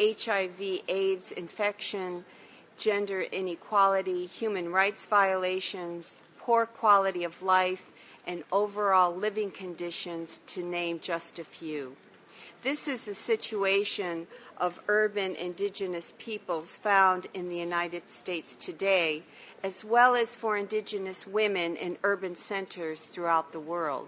HIV/AIDS infection, gender inequality, human rights violations, poor quality of life, and overall living conditions, to name just a few. This is the situation of urban indigenous peoples found in the United States today, as well as for indigenous women in urban centers throughout the world.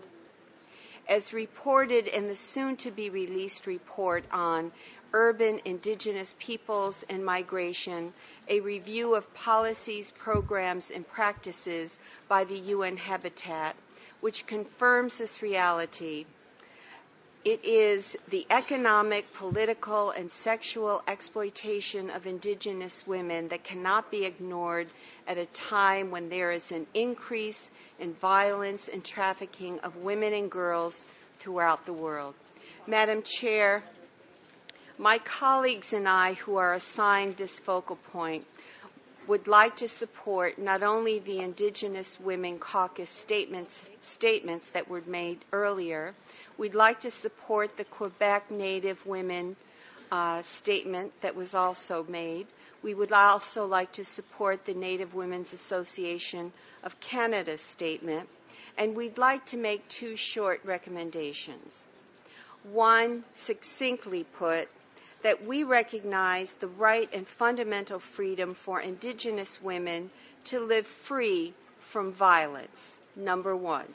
As reported in the soon-to-be-released report on Urban Indigenous Peoples and Migration, a review of policies, programs, and practices by the UN Habitat, which confirms this reality, it is the economic, political, and sexual exploitation of indigenous women that cannot be ignored at a time when there is an increase in violence and trafficking of women and girls throughout the world. Madam Chair, my colleagues and I who are assigned this focal point would like to support not only the Indigenous Women Caucus statements that were made earlier. We'd like to support the Quebec Native Women statement that was also made. We would also like to support the Native Women's Association of Canada's statement. And we'd like to make two short recommendations. One, succinctly put, that we recognize the right and fundamental freedom for Indigenous women to live free from violence, number one.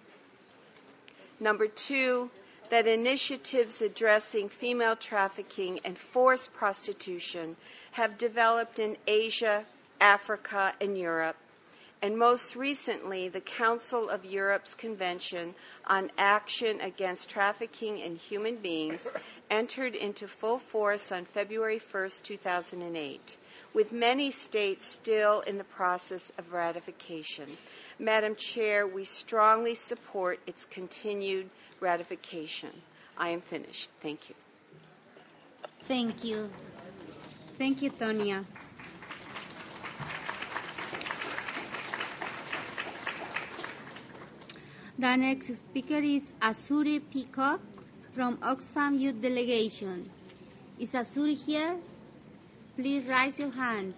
Number two, that initiatives addressing female trafficking and forced prostitution have developed in Asia, Africa, and Europe, and most recently, the Council of Europe's Convention on Action Against Trafficking in Human Beings entered into full force on February 1st, 2008, with many states still in the process of ratification. Madam Chair, we strongly support its continued ratification. I am finished. Thank you. Thank you. Thank you, Tonia. The next speaker is Azuri Peacock from Oxfam Youth Delegation. Is Azuri here? Please raise your hand.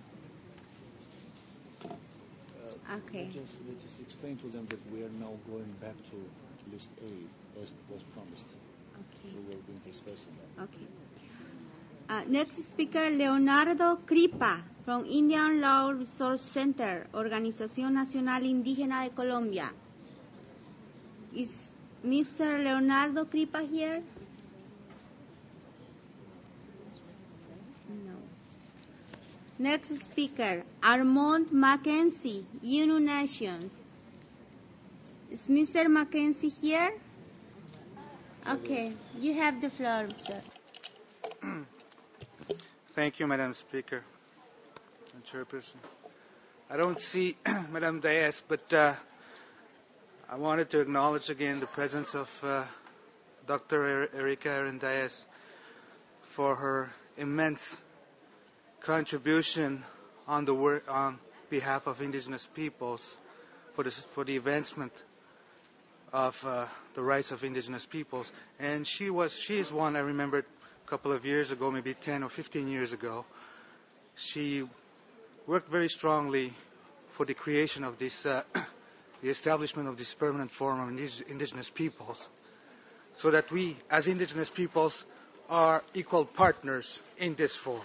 Okay. Let's just explain to them that we are now going back to list A as was promised. Okay. We will be interspersing that. Okay. Next speaker, Leonardo Cripa from Indian Law Resource Center, Organización Nacional Indígena de Colombia. Is Mr. Leonardo Cripa here? No. Next speaker, Armand Mackenzie, UNO Nations. Is Mr. Mackenzie here? Okay, you have the floor, sir. Thank you, Madam Speaker and Chairperson. I don't see Madam Diaz, but I wanted to acknowledge again the presence of Dr. Erika Erin Diaz for her immense contribution on the work on behalf of indigenous peoples for the advancement of the rights of indigenous peoples. And she is one I remembered a couple of years ago, maybe 10 or 15 years ago. She worked very strongly for the creation of this, the establishment of this permanent forum of indigenous peoples, so that we, as indigenous peoples, are equal partners in this forum.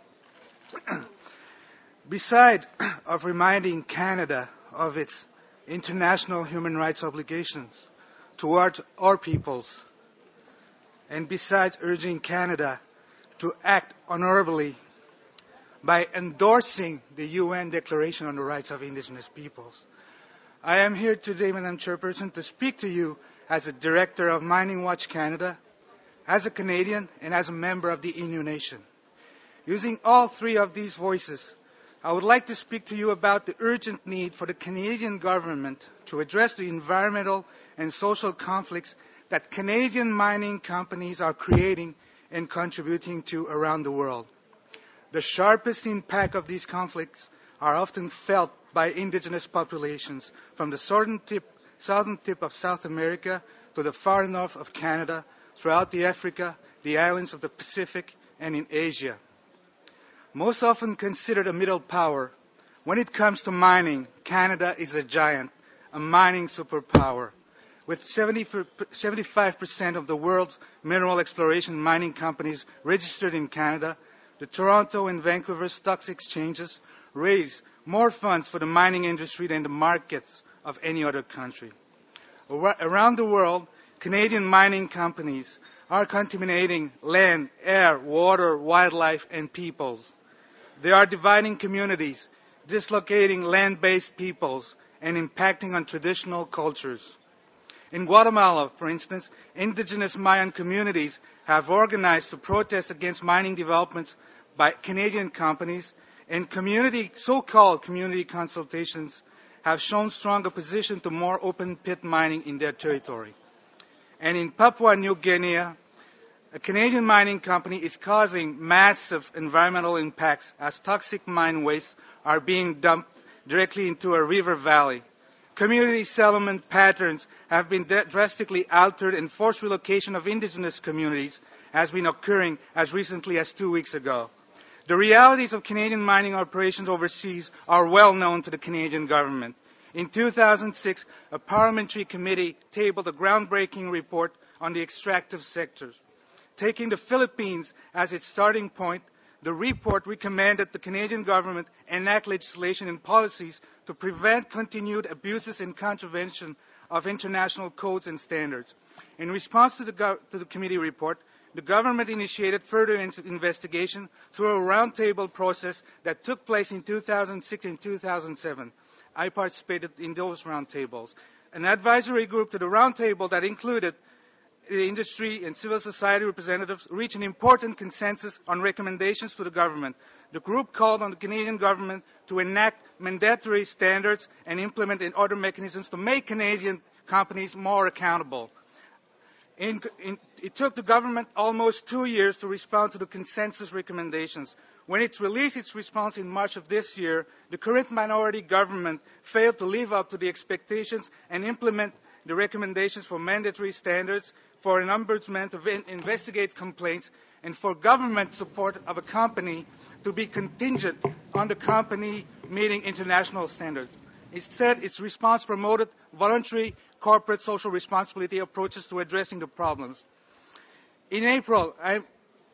Beside of reminding Canada of its international human rights obligations toward our peoples, and besides urging Canada to act honorably by endorsing the UN Declaration on the Rights of Indigenous Peoples, I am here today, Madam Chairperson, to speak to you as a Director of Mining Watch Canada, as a Canadian, and as a member of the Innu Nation. Using all three of these voices, I would like to speak to you about the urgent need for the Canadian government to address the environmental and social conflicts that Canadian mining companies are creating and contributing to around the world. The sharpest impact of these conflicts are often felt by indigenous populations from the southern tip of South America to the far north of Canada, throughout Africa, the islands of the Pacific, and in Asia. Most often considered a middle power, when it comes to mining, Canada is a giant, a mining superpower. With 75% of the world's mineral exploration mining companies registered in Canada, the Toronto and Vancouver stock exchanges raise more funds for the mining industry than the markets of any other country. Around the world, Canadian mining companies are contaminating land, air, water, wildlife, and peoples. They are dividing communities, dislocating land-based peoples, and impacting on traditional cultures. In Guatemala, for instance, indigenous Mayan communities have organized to protest against mining developments by Canadian companies, and so-called community consultations have shown strong opposition to more open-pit mining in their territory. And in Papua New Guinea, a Canadian mining company is causing massive environmental impacts as toxic mine wastes are being dumped directly into a river valley. Community settlement patterns have been drastically altered, and forced relocation of indigenous communities has been occurring as recently as 2 weeks ago. The realities of Canadian mining operations overseas are well known to the Canadian government. In 2006, a parliamentary committee tabled a groundbreaking report on the extractive sectors. Taking the Philippines as its starting point, the report recommended the Canadian government enact legislation and policies to prevent continued abuses and contravention of international codes and standards. In response to the committee report, the government initiated further investigation through a roundtable process that took place in 2006 and 2007. I participated in those roundtables. An advisory group to the roundtable that included the industry and civil society representatives reached an important consensus on recommendations to the government. The group called on the Canadian government to enact mandatory standards and implement other mechanisms to make Canadian companies more accountable. It took the government almost 2 years to respond to the consensus recommendations. When it released its response in March of this year, the current minority government failed to live up to the expectations and implement the recommendations for mandatory standards, for an ombudsman to investigate complaints, and for government support of a company to be contingent on the company meeting international standards. Instead, its response promoted voluntary corporate social responsibility approaches to addressing the problems. In April, I'm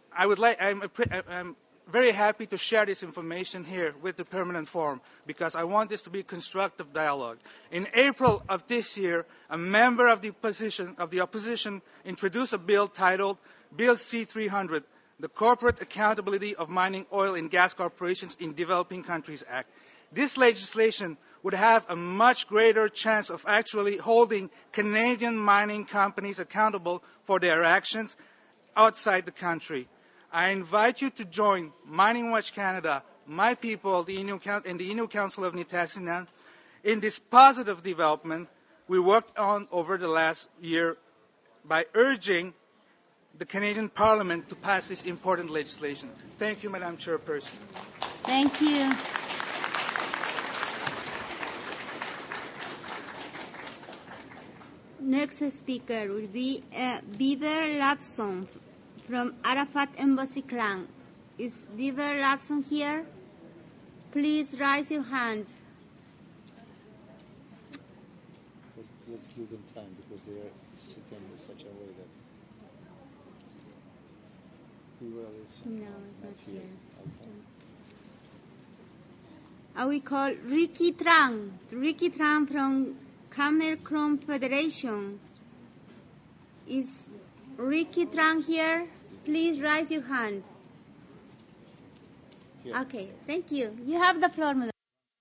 very happy to share this information here with the Permanent Forum because I want this to be a constructive dialogue. In April of this year, a member of the opposition introduced a bill titled Bill C-300, the Corporate Accountability of Mining Oil and Gas Corporations in Developing Countries Act. This legislation would have a much greater chance of actually holding Canadian mining companies accountable for their actions outside the country. I invite you to join Mining Watch Canada, my people, and the Innu Council of Nitassinan in this positive development we worked on over the last year by urging the Canadian Parliament to pass this important legislation. Thank you, Madam Chairperson. Thank you. Next speaker will be Beaver Latson from Arafat Embassy Clan. Is Beaver Latson here? Please raise your hand. Let's give them time because they are sitting in such a way that Beaver is not here. I will call Ricky Trang. Ricky Trang from Khmer Krom Federation. Is Ricky Trang here? Please raise your hand. Yeah. Okay, thank you. You have the floor, Madam.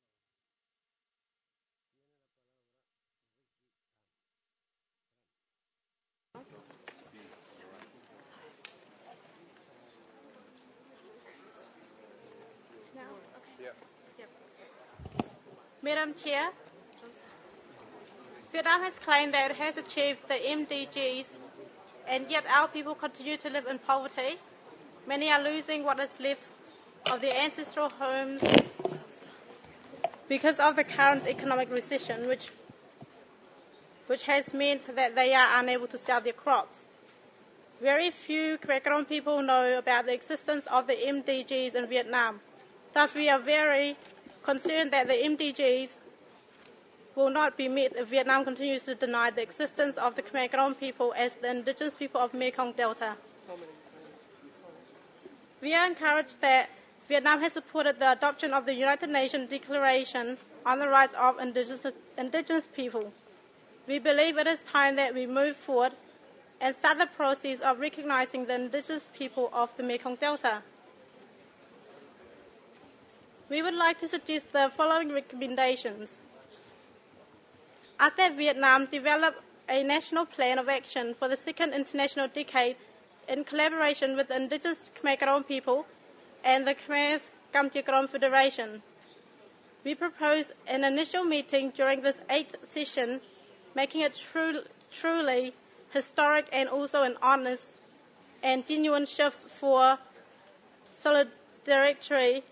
Madam Chair, Vietnam has claimed that it has achieved the MDGs, and yet our people continue to live in poverty. Many are losing what is left of their ancestral homes because of the current economic recession, which has meant that they are unable to sell their crops. Very few Khmer Krom people know about the existence of the MDGs in Vietnam. Thus, we are very concerned that the MDGs will not be met if Vietnam continues to deny the existence of the Khmer Krom people as the indigenous people of Mekong Delta. We are encouraged that Vietnam has supported the adoption of the United Nations Declaration on the Rights of Indigenous People. We believe it is time that we move forward and start the process of recognizing the indigenous people of the Mekong Delta. We would like to suggest the following recommendations. Ask that Vietnam develop a national plan of action for the second international decade in collaboration with the indigenous Khmer Krom people and the Khmer Kamche Krom Federation. We propose an initial meeting during this 8th session, making it truly historic and also an honest and genuine shift for solidarity,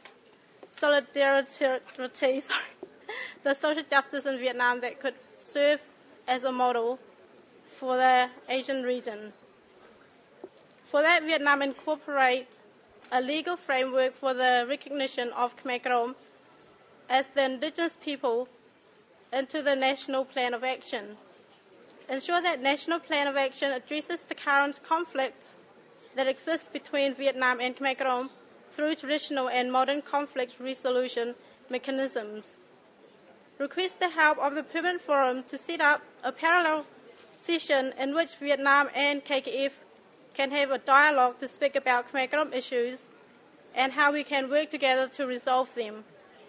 the social justice in Vietnam that could serve as a model for the Asian region. For that, Vietnam incorporates a legal framework for the recognition of Khmer Krom as the indigenous people into the National Plan of Action. Ensure that National Plan of Action addresses the current conflicts that exist between Vietnam and Khmer Krom through traditional and modern conflict resolution mechanisms. Request the help of the Permanent Forum to set up a parallel session in which Vietnam and KKF can have a dialogue to speak about Khmer Krom issues and how we can work together to resolve them.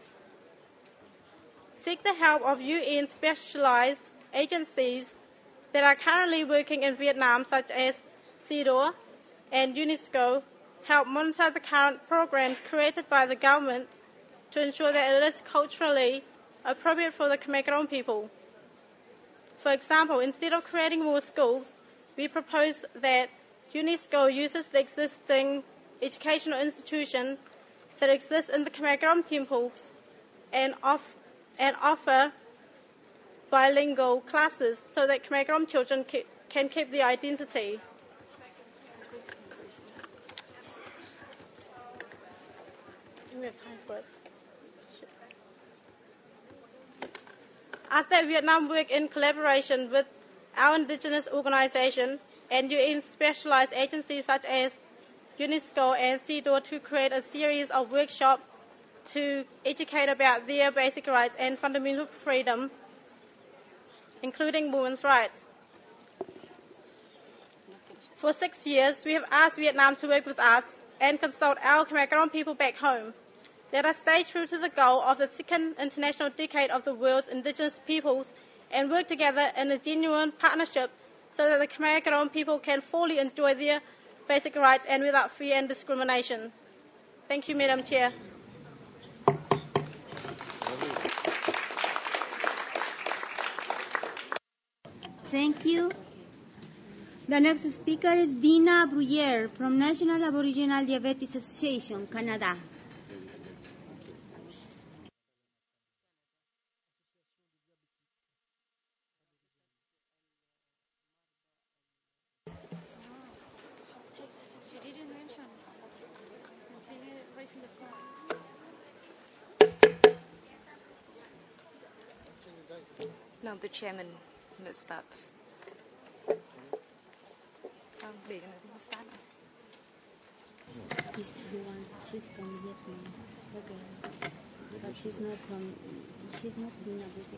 Seek the help of UN specialized agencies that are currently working in Vietnam, such as CEDAW and UNESCO. Help monitor the current programs created by the government to ensure that it is culturally appropriate for the Khmer Krom people. For example, instead of creating more schools, we propose that UNESCO uses the existing educational institutions that exist in the Khmer Krom temples and offer bilingual classes so that Khmer Krom children can keep their identity. Do we have time for it? Ask that Vietnam work in collaboration with our indigenous organization and UN specialized agencies such as UNESCO and CEDAW to create a series of workshops to educate about their basic rights and fundamental freedom, including women's rights. For 6 years, we have asked Vietnam to work with us and consult our Khmer Krom people back home. Let us stay true to the goal of the second International Decade of the World's Indigenous Peoples and work together in a genuine partnership so that the Khmer Krom people can fully enjoy their basic rights and without fear and discrimination. Thank you, Madam Chair. Thank you. The next speaker is Dina Bruyere from National Aboriginal Diabetes Association, Canada. No, the chairman must start. She's from Vietnam. Okay. But she's not Dina Bruyere.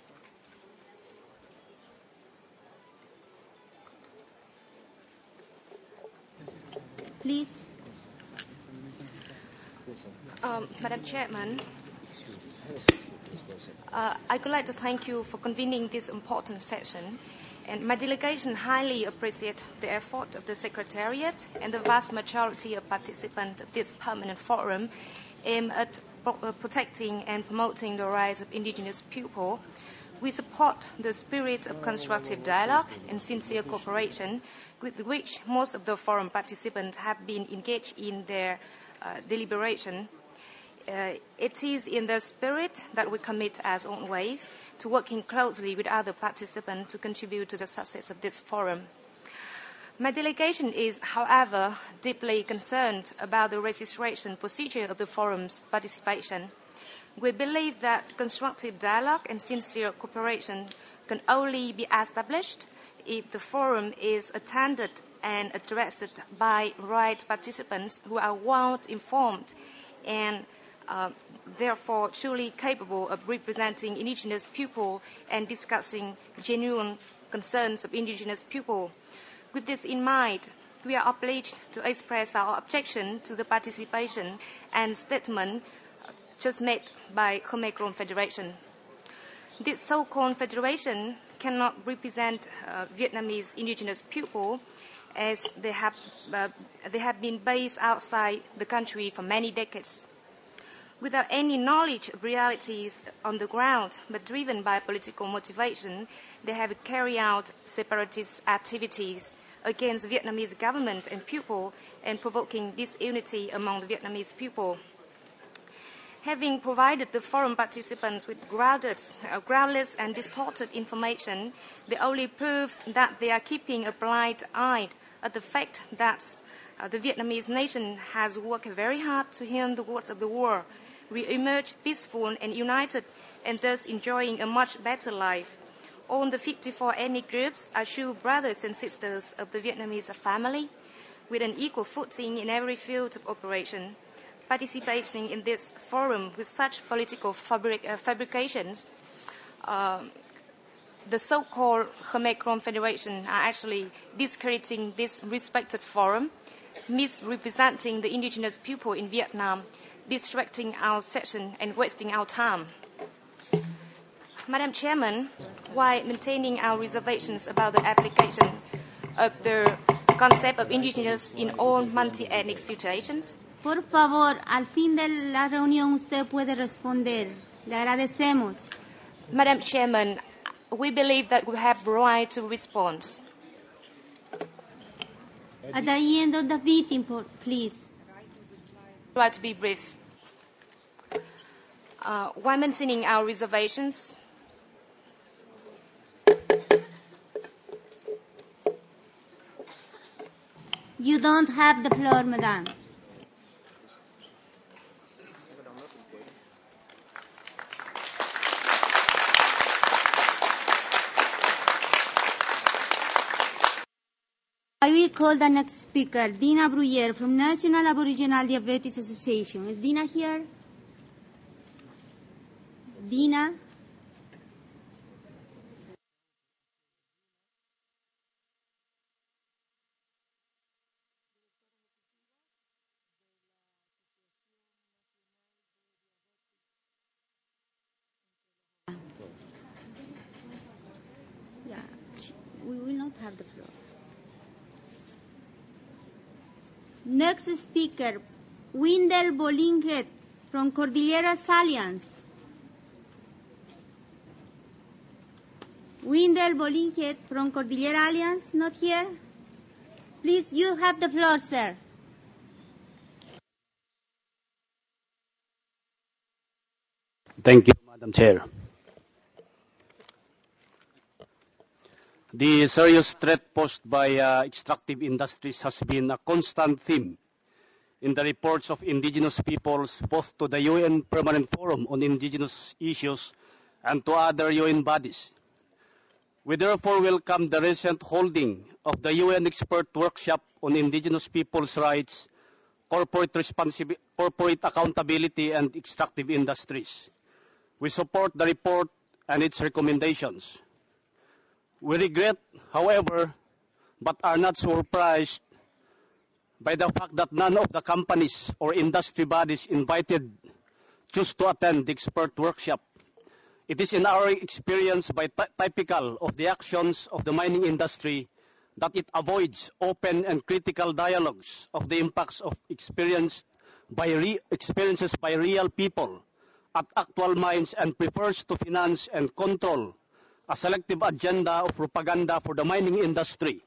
Please. Madam Chairman, I would like to thank you for convening this important session, and my delegation highly appreciates the effort of the Secretariat and the vast majority of participants of this permanent forum aimed at protecting and promoting the rights of Indigenous people. We support the spirit of constructive dialogue and sincere cooperation with which most of the forum participants have been engaged in their deliberation. It is in the spirit that we commit as always to working closely with other participants to contribute to the success of this forum. My delegation is, however, deeply concerned about the registration procedure of the forum's participation. We believe that constructive dialogue and sincere cooperation can only be established if the forum is attended and addressed by right participants who are well informed and therefore truly capable of representing Indigenous people and discussing genuine concerns of Indigenous people. With this in mind, we are obliged to express our objection to the participation and statement just made by Khmer Krom Federation. This so-called federation cannot represent Vietnamese Indigenous people as they have been based outside the country for many decades. Without any knowledge of realities on the ground, but driven by political motivation, they have carried out separatist activities against the Vietnamese government and people and provoking disunity among the Vietnamese people. Having provided the forum participants with groundless and distorted information, they only prove that they are keeping a blind eye at the fact that the Vietnamese nation has worked very hard to end the worst of the war. We emerge peaceful and united and thus enjoying a much better life. All the 54 ethnic groups are true brothers and sisters of the Vietnamese family with an equal footing in every field of operation. Participating in this forum with such political fabrications, the so-called Khmer Krom Federation are actually discrediting this respected forum, misrepresenting the indigenous people in Vietnam, distracting our session and wasting our time. Madam Chairman, while maintaining our reservations about the application of the concept of indigenous in all multi-ethnic situations, por favor, al fin de la reunión usted puede responder. Le agradecemos. Madam Chairman, we believe that we have the right to respond. At the end of the meeting, please. I'd like to be brief. While maintaining our reservations, you don't have the floor, Madam. I will call the next speaker, Dina Bruyere from National Aboriginal Diabetes Association. Is Dina here? Dina? have the floor. Next speaker, Wendell Bolinget from Cordillera Alliance. Wendell Bolinget from Cordillera Alliance, not here? Please, you have the floor, sir. Thank you, Madam Chair. The serious threat posed by extractive industries has been a constant theme in the reports of indigenous peoples, both to the UN Permanent Forum on Indigenous Issues and to other UN bodies. We therefore welcome the recent holding of the UN Expert Workshop on Indigenous Peoples' Rights, Corporate Accountability, and Extractive Industries. We support the report and its recommendations. We regret, however, but are not surprised by the fact that none of the companies or industry bodies invited choose to attend the expert workshop. It is in our experience typical of the actions of the mining industry that it avoids open and critical dialogues of the impacts of experiences by real people at actual mines and prefers to finance and control a selective agenda of propaganda for the mining industry.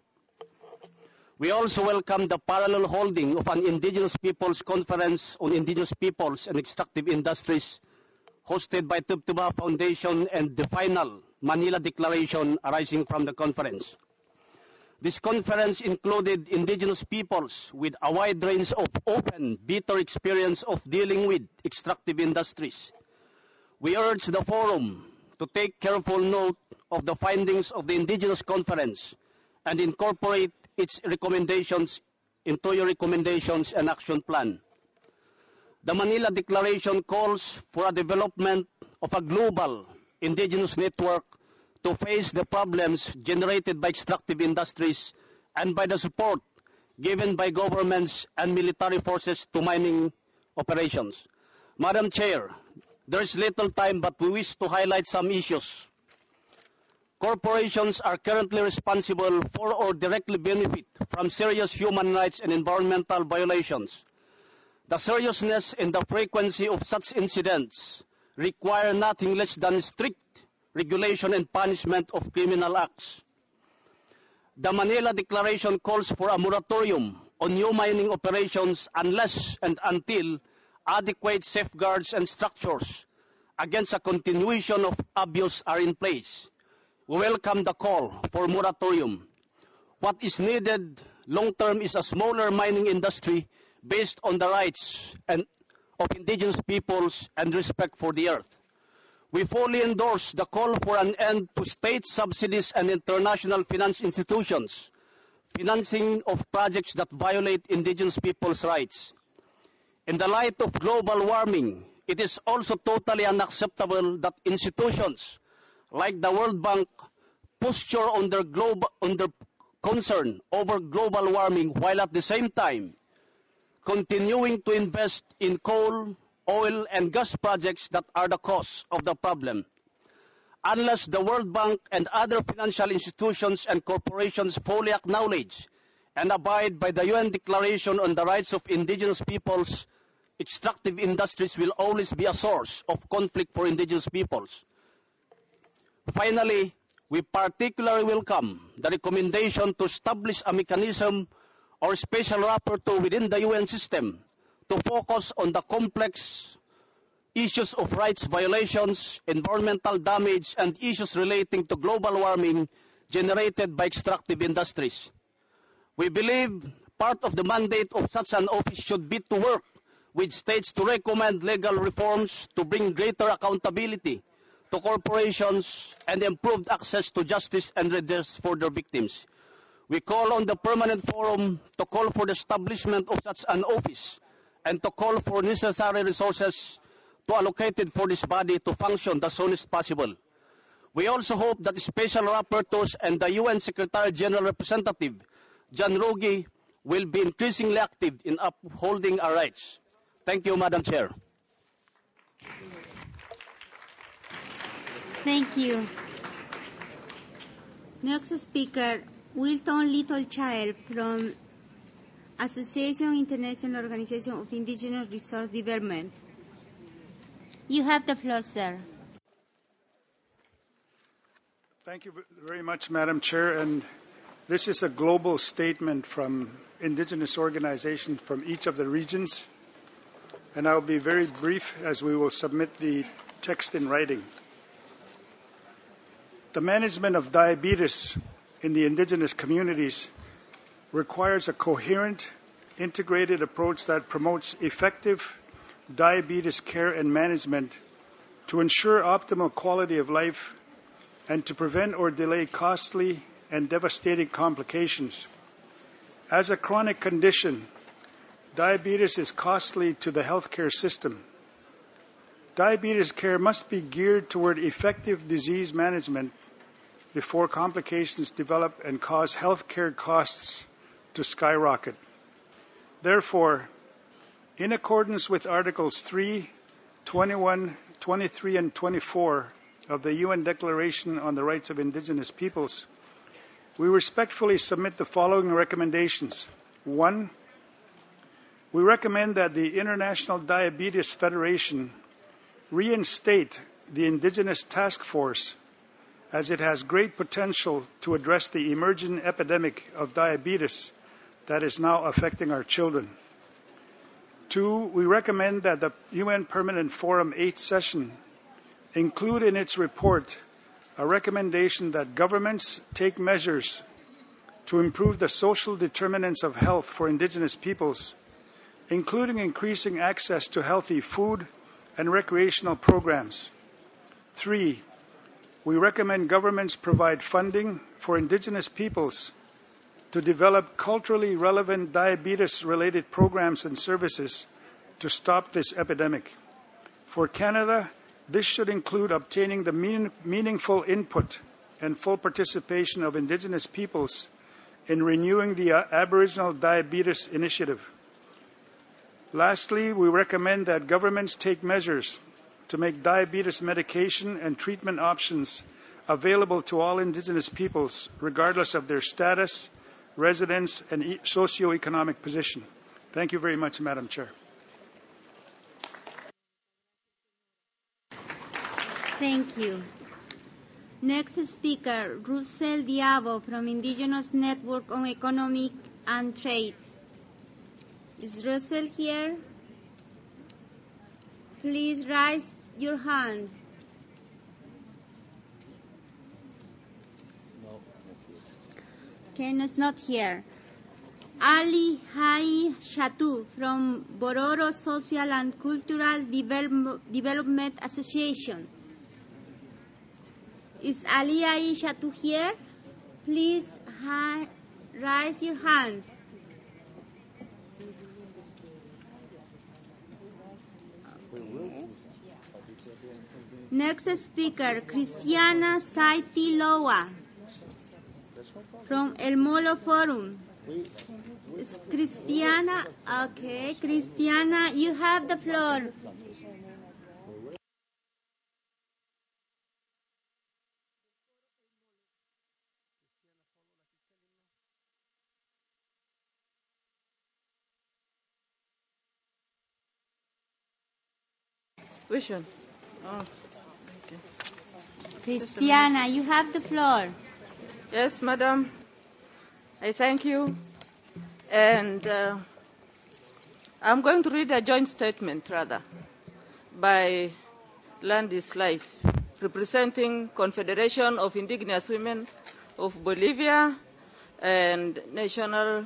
We also welcome the parallel holding of an Indigenous Peoples Conference on Indigenous Peoples and Extractive Industries hosted by Tubtuba Foundation and the final Manila Declaration arising from the conference. This conference included indigenous peoples with a wide range of open, bitter experience of dealing with extractive industries. We urge the forum to take careful note of the findings of the Indigenous Conference and incorporate its recommendations into your recommendations and action plan. The Manila Declaration calls for a development of a global indigenous network to face the problems generated by extractive industries and by the support given by governments and military forces to mining operations. Madam Chair, there is little time, but we wish to highlight some issues. Corporations are currently responsible for or directly benefit from serious human rights and environmental violations. The seriousness and the frequency of such incidents require nothing less than strict regulation and punishment of criminal acts. The Manila Declaration calls for a moratorium on new mining operations unless and until adequate safeguards and structures against a continuation of abuse are in place. We welcome the call for moratorium. What is needed long-term is a smaller mining industry based on the rights of indigenous peoples and respect for the earth. We fully endorse the call for an end to state subsidies and international finance institutions, financing of projects that violate indigenous peoples' rights. In the light of global warming, it is also totally unacceptable that institutions like the World Bank posture on their concern over global warming while at the same time continuing to invest in coal, oil, and gas projects that are the cause of the problem. Unless the World Bank and other financial institutions and corporations fully acknowledge and abide by the UN Declaration on the Rights of Indigenous Peoples, extractive industries will always be a source of conflict for indigenous peoples. Finally, we particularly welcome the recommendation to establish a mechanism or special rapporteur within the UN system to focus on the complex issues of rights violations, environmental damage, and issues relating to global warming generated by extractive industries. We believe part of the mandate of such an office should be to work with states to recommend legal reforms to bring greater accountability to corporations and improved access to justice and redress for their victims. We call on the Permanent Forum to call for the establishment of such an office and to call for necessary resources to allocated for this body to function as soon as possible. We also hope that the special rapporteurs and the UN Secretary General Representative, John Ruggie, will be increasingly active in upholding our rights. Thank you, Madam Chair. Thank you. Next speaker, Wilton Littlechild from Association International Organization of Indigenous Resource Development. You have the floor, sir. Thank you very much, Madam Chair. And this is a global statement from indigenous organizations from each of the regions. And I'll be very brief as we will submit the text in writing. The management of diabetes in the indigenous communities requires a coherent, integrated approach that promotes effective diabetes care and management to ensure optimal quality of life and to prevent or delay costly and devastating complications. As a chronic condition, diabetes is costly to the healthcare system. Diabetes care must be geared toward effective disease management before complications develop and cause healthcare costs to skyrocket. Therefore, in accordance with Articles 3, 21, 23, and 24 of the UN Declaration on the Rights of Indigenous Peoples, we respectfully submit the following recommendations. 1. We recommend that the International Diabetes Federation reinstate the Indigenous Task Force as it has great potential to address the emerging epidemic of diabetes that is now affecting our children. 2, we recommend that the UN Permanent Forum 8th session include in its report a recommendation that governments take measures to improve the social determinants of health for indigenous peoples, including increasing access to healthy food and recreational programs. 3, we recommend governments provide funding for indigenous peoples to develop culturally relevant diabetes-related programs and services to stop this epidemic. For Canada, this should include obtaining the meaningful input and full participation of indigenous peoples in renewing the Aboriginal Diabetes Initiative. Lastly, we recommend that governments take measures to make diabetes medication and treatment options available to all indigenous peoples, regardless of their status, residence, and socioeconomic position. Thank you very much, Madam Chair. Thank you. Next speaker, Russell Diabo from Indigenous Network on Economic and Trade. Is Russell here? Please raise your hand. Ken is not here. Ali Hai Shatu from Bororo Social and Cultural Development Association. Is Ali Hai Shatu here? Please raise your hand. Next speaker, Christiana Saiti Loa from El Molo Forum. Is Christiana? Okay, Christiana, you have the floor. Which one? Oh, okay. Christiana, you have the floor. Yes, Madam. I thank you. And I'm going to read a joint statement, rather, by Land is Life, representing Confederation of Indigenous Women of Bolivia and the National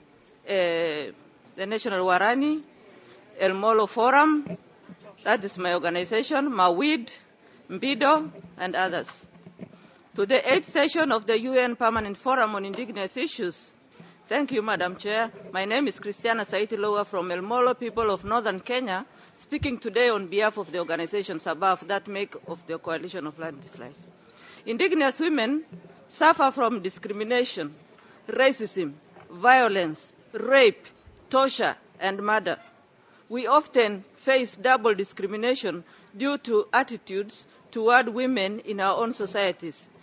Warani, El Molo Forum, that is my organization, Mawid, Mbido, and others. To the 8th session of the UN Permanent Forum on Indigenous Issues. Thank you, Madam Chair. My name is Christiana Saiti Loa from El Molo people of Northern Kenya, speaking today on behalf of the organizations above that make of the Coalition of Land is Life. Indigenous women suffer from discrimination, racism, violence, rape, torture, and murder. We often face double discrimination due to attitudes toward women in our own societies.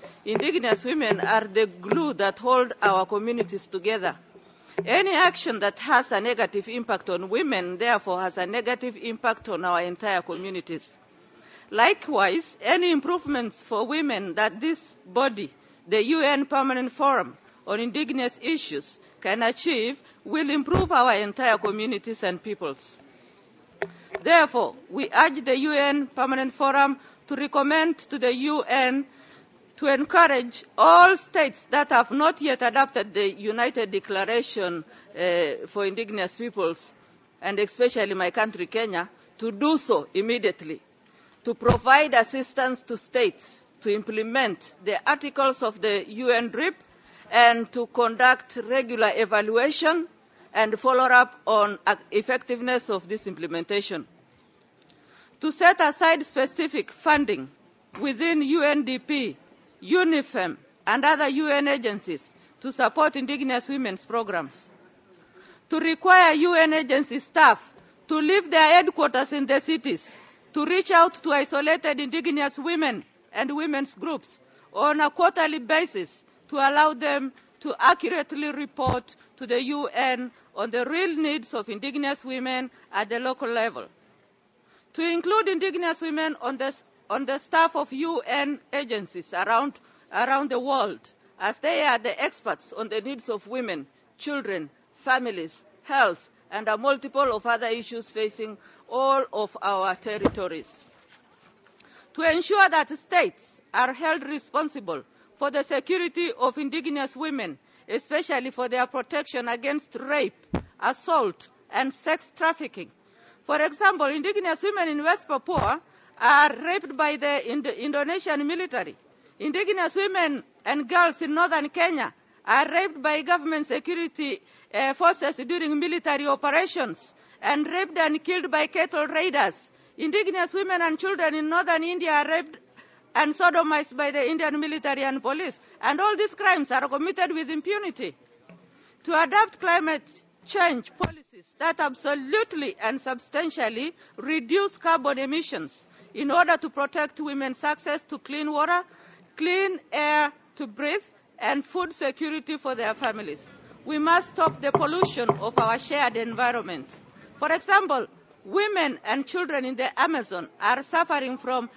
Indigenous women are the glue that hold our communities together. Any action that has a negative impact on women, therefore, has a negative impact on our entire communities. Likewise, any improvements for women that this body, the UN Permanent Forum on Indigenous Issues, can achieve will improve our entire communities and peoples. Therefore, we urge the UN Permanent Forum to recommend to the UN to encourage all states that have not yet adopted the United Declaration for Indigenous Peoples, and especially my country, Kenya, to do so immediately, to provide assistance to states to implement the articles of the UN DRIP and to conduct regular evaluation and follow-up on effectiveness of this implementation. To set aside specific funding within UNDP, UNIFEM, and other UN agencies to support Indigenous women's programs. To require UN agency staff to leave their headquarters in the cities to reach out to isolated Indigenous women and women's groups on a quarterly basis to allow them to accurately report to the UN on the real needs of Indigenous women at the local level. To include Indigenous women on the staff of UN agencies around the world, as they are the experts on the needs of women, children, families, health, and a multiple of other issues facing all of our territories. To ensure that states are held responsible for the security of Indigenous women, especially for their protection against rape, assault, and sex trafficking. For example, Indigenous women in West Papua are raped by the Indonesian military. Indigenous women and girls in northern Kenya are raped by government security forces during military operations and raped and killed by cattle raiders. Indigenous women and children in northern India are raped and sodomized by the Indian military and police. And all these crimes are committed with impunity. To adopt climate change policies that absolutely and substantially reduce carbon emissions in order to protect women's access to clean water, clean air to breathe, and food security for their families. We must stop the pollution of our shared environment. For example, women and children in the Amazon are suffering from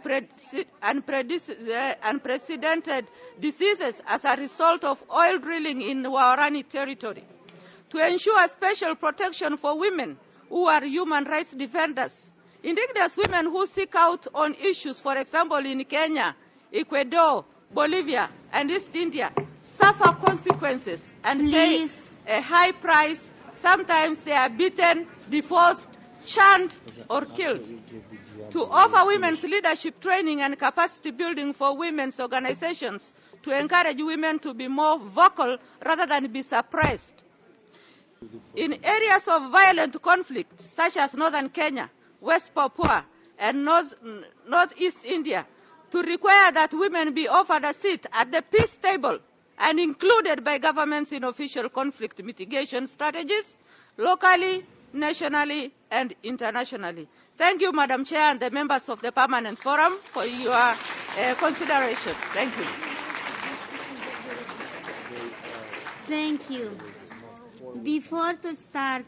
unprecedented diseases as a result of oil drilling in Waorani territory. To ensure special protection for women who are human rights defenders, Indigenous women who seek out on issues, for example, in Kenya, Ecuador, Bolivia, and East India, suffer consequences and pay a high price. Sometimes they are beaten, divorced, shunned, or killed. To offer women's leadership training and capacity building for women's organizations to encourage women to be more vocal rather than be suppressed. In areas of violent conflict, such as northern Kenya, West Papua, and northeast India, to require that women be offered a seat at the peace table and included by governments in official conflict mitigation strategies, locally, nationally, and internationally. Thank you, Madam Chair, and the members of the Permanent Forum for your consideration. Thank you. Thank you. Before to start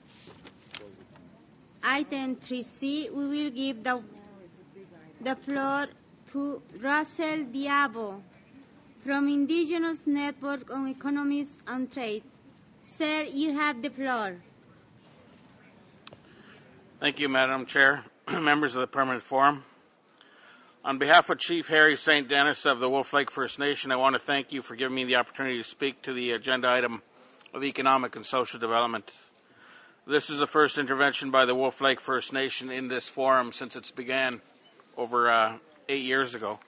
item 3C, we will give the floor to Russell Diabo from Indigenous Network on Economics and Trade. Sir, you have the floor. Thank you, Madam Chair, members of the Permanent Forum. On behalf of Chief Harry St. Dennis of the Wolf Lake First Nation, I want to thank you for giving me the opportunity to speak to the agenda item of economic and social development. This is the first intervention by the Wolf Lake First Nation in this forum since its began over 8 years ago.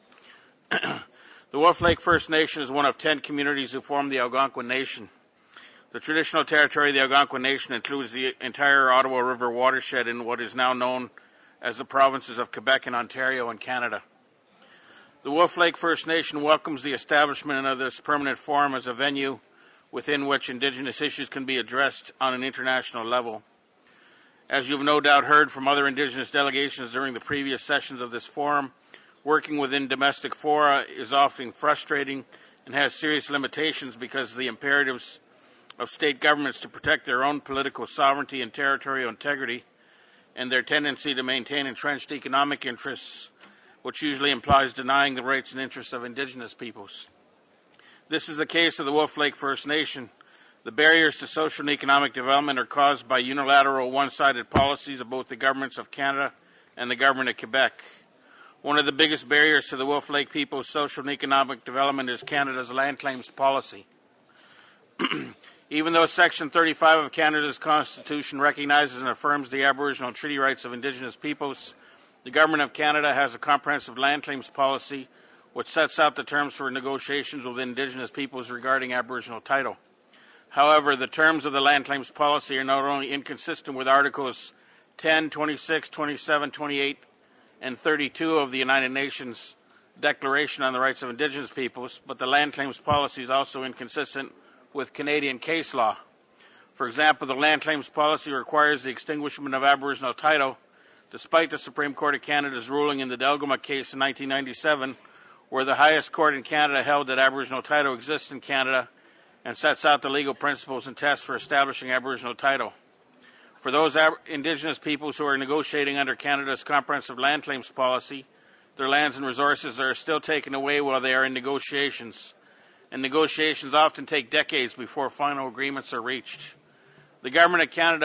The Wolf Lake First Nation is one of 10 communities who form the Algonquin Nation. The traditional territory of the Algonquin Nation includes the entire Ottawa River watershed in what is now known as the provinces of Quebec and Ontario in Canada. The Wolf Lake First Nation welcomes the establishment of this permanent forum as a venue within which Indigenous issues can be addressed on an international level. As you've no doubt heard from other Indigenous delegations during the previous sessions of this forum, working within domestic fora is often frustrating and has serious limitations because of the imperatives of state governments to protect their own political sovereignty and territorial integrity, and their tendency to maintain entrenched economic interests, which usually implies denying the rights and interests of Indigenous peoples. This is the case of the Wolf Lake First Nation. The barriers to social and economic development are caused by unilateral, one-sided policies of both the governments of Canada and the government of Quebec. One of the biggest barriers to the Wolf Lake people's social and economic development is Canada's land claims policy. Even though Section 35 of Canada's Constitution recognizes and affirms the Aboriginal treaty rights of Indigenous peoples, the Government of Canada has a comprehensive land claims policy which sets out the terms for negotiations with Indigenous peoples regarding Aboriginal title. However, the terms of the land claims policy are not only inconsistent with Articles 10, 26, 27, 28, and 32 of the United Nations Declaration on the Rights of Indigenous Peoples, but the land claims policy is also inconsistent with Canadian case law. For example, the land claims policy requires the extinguishment of Aboriginal title, despite the Supreme Court of Canada's ruling in the Delgoma case in 1997, where the highest court in Canada held that Aboriginal title exists in Canada and sets out the legal principles and tests for establishing Aboriginal title. For those Indigenous peoples who are negotiating under Canada's comprehensive land claims policy, their lands and resources are still taken away while they are in negotiations, and negotiations often take decades before final agreements are reached. The Government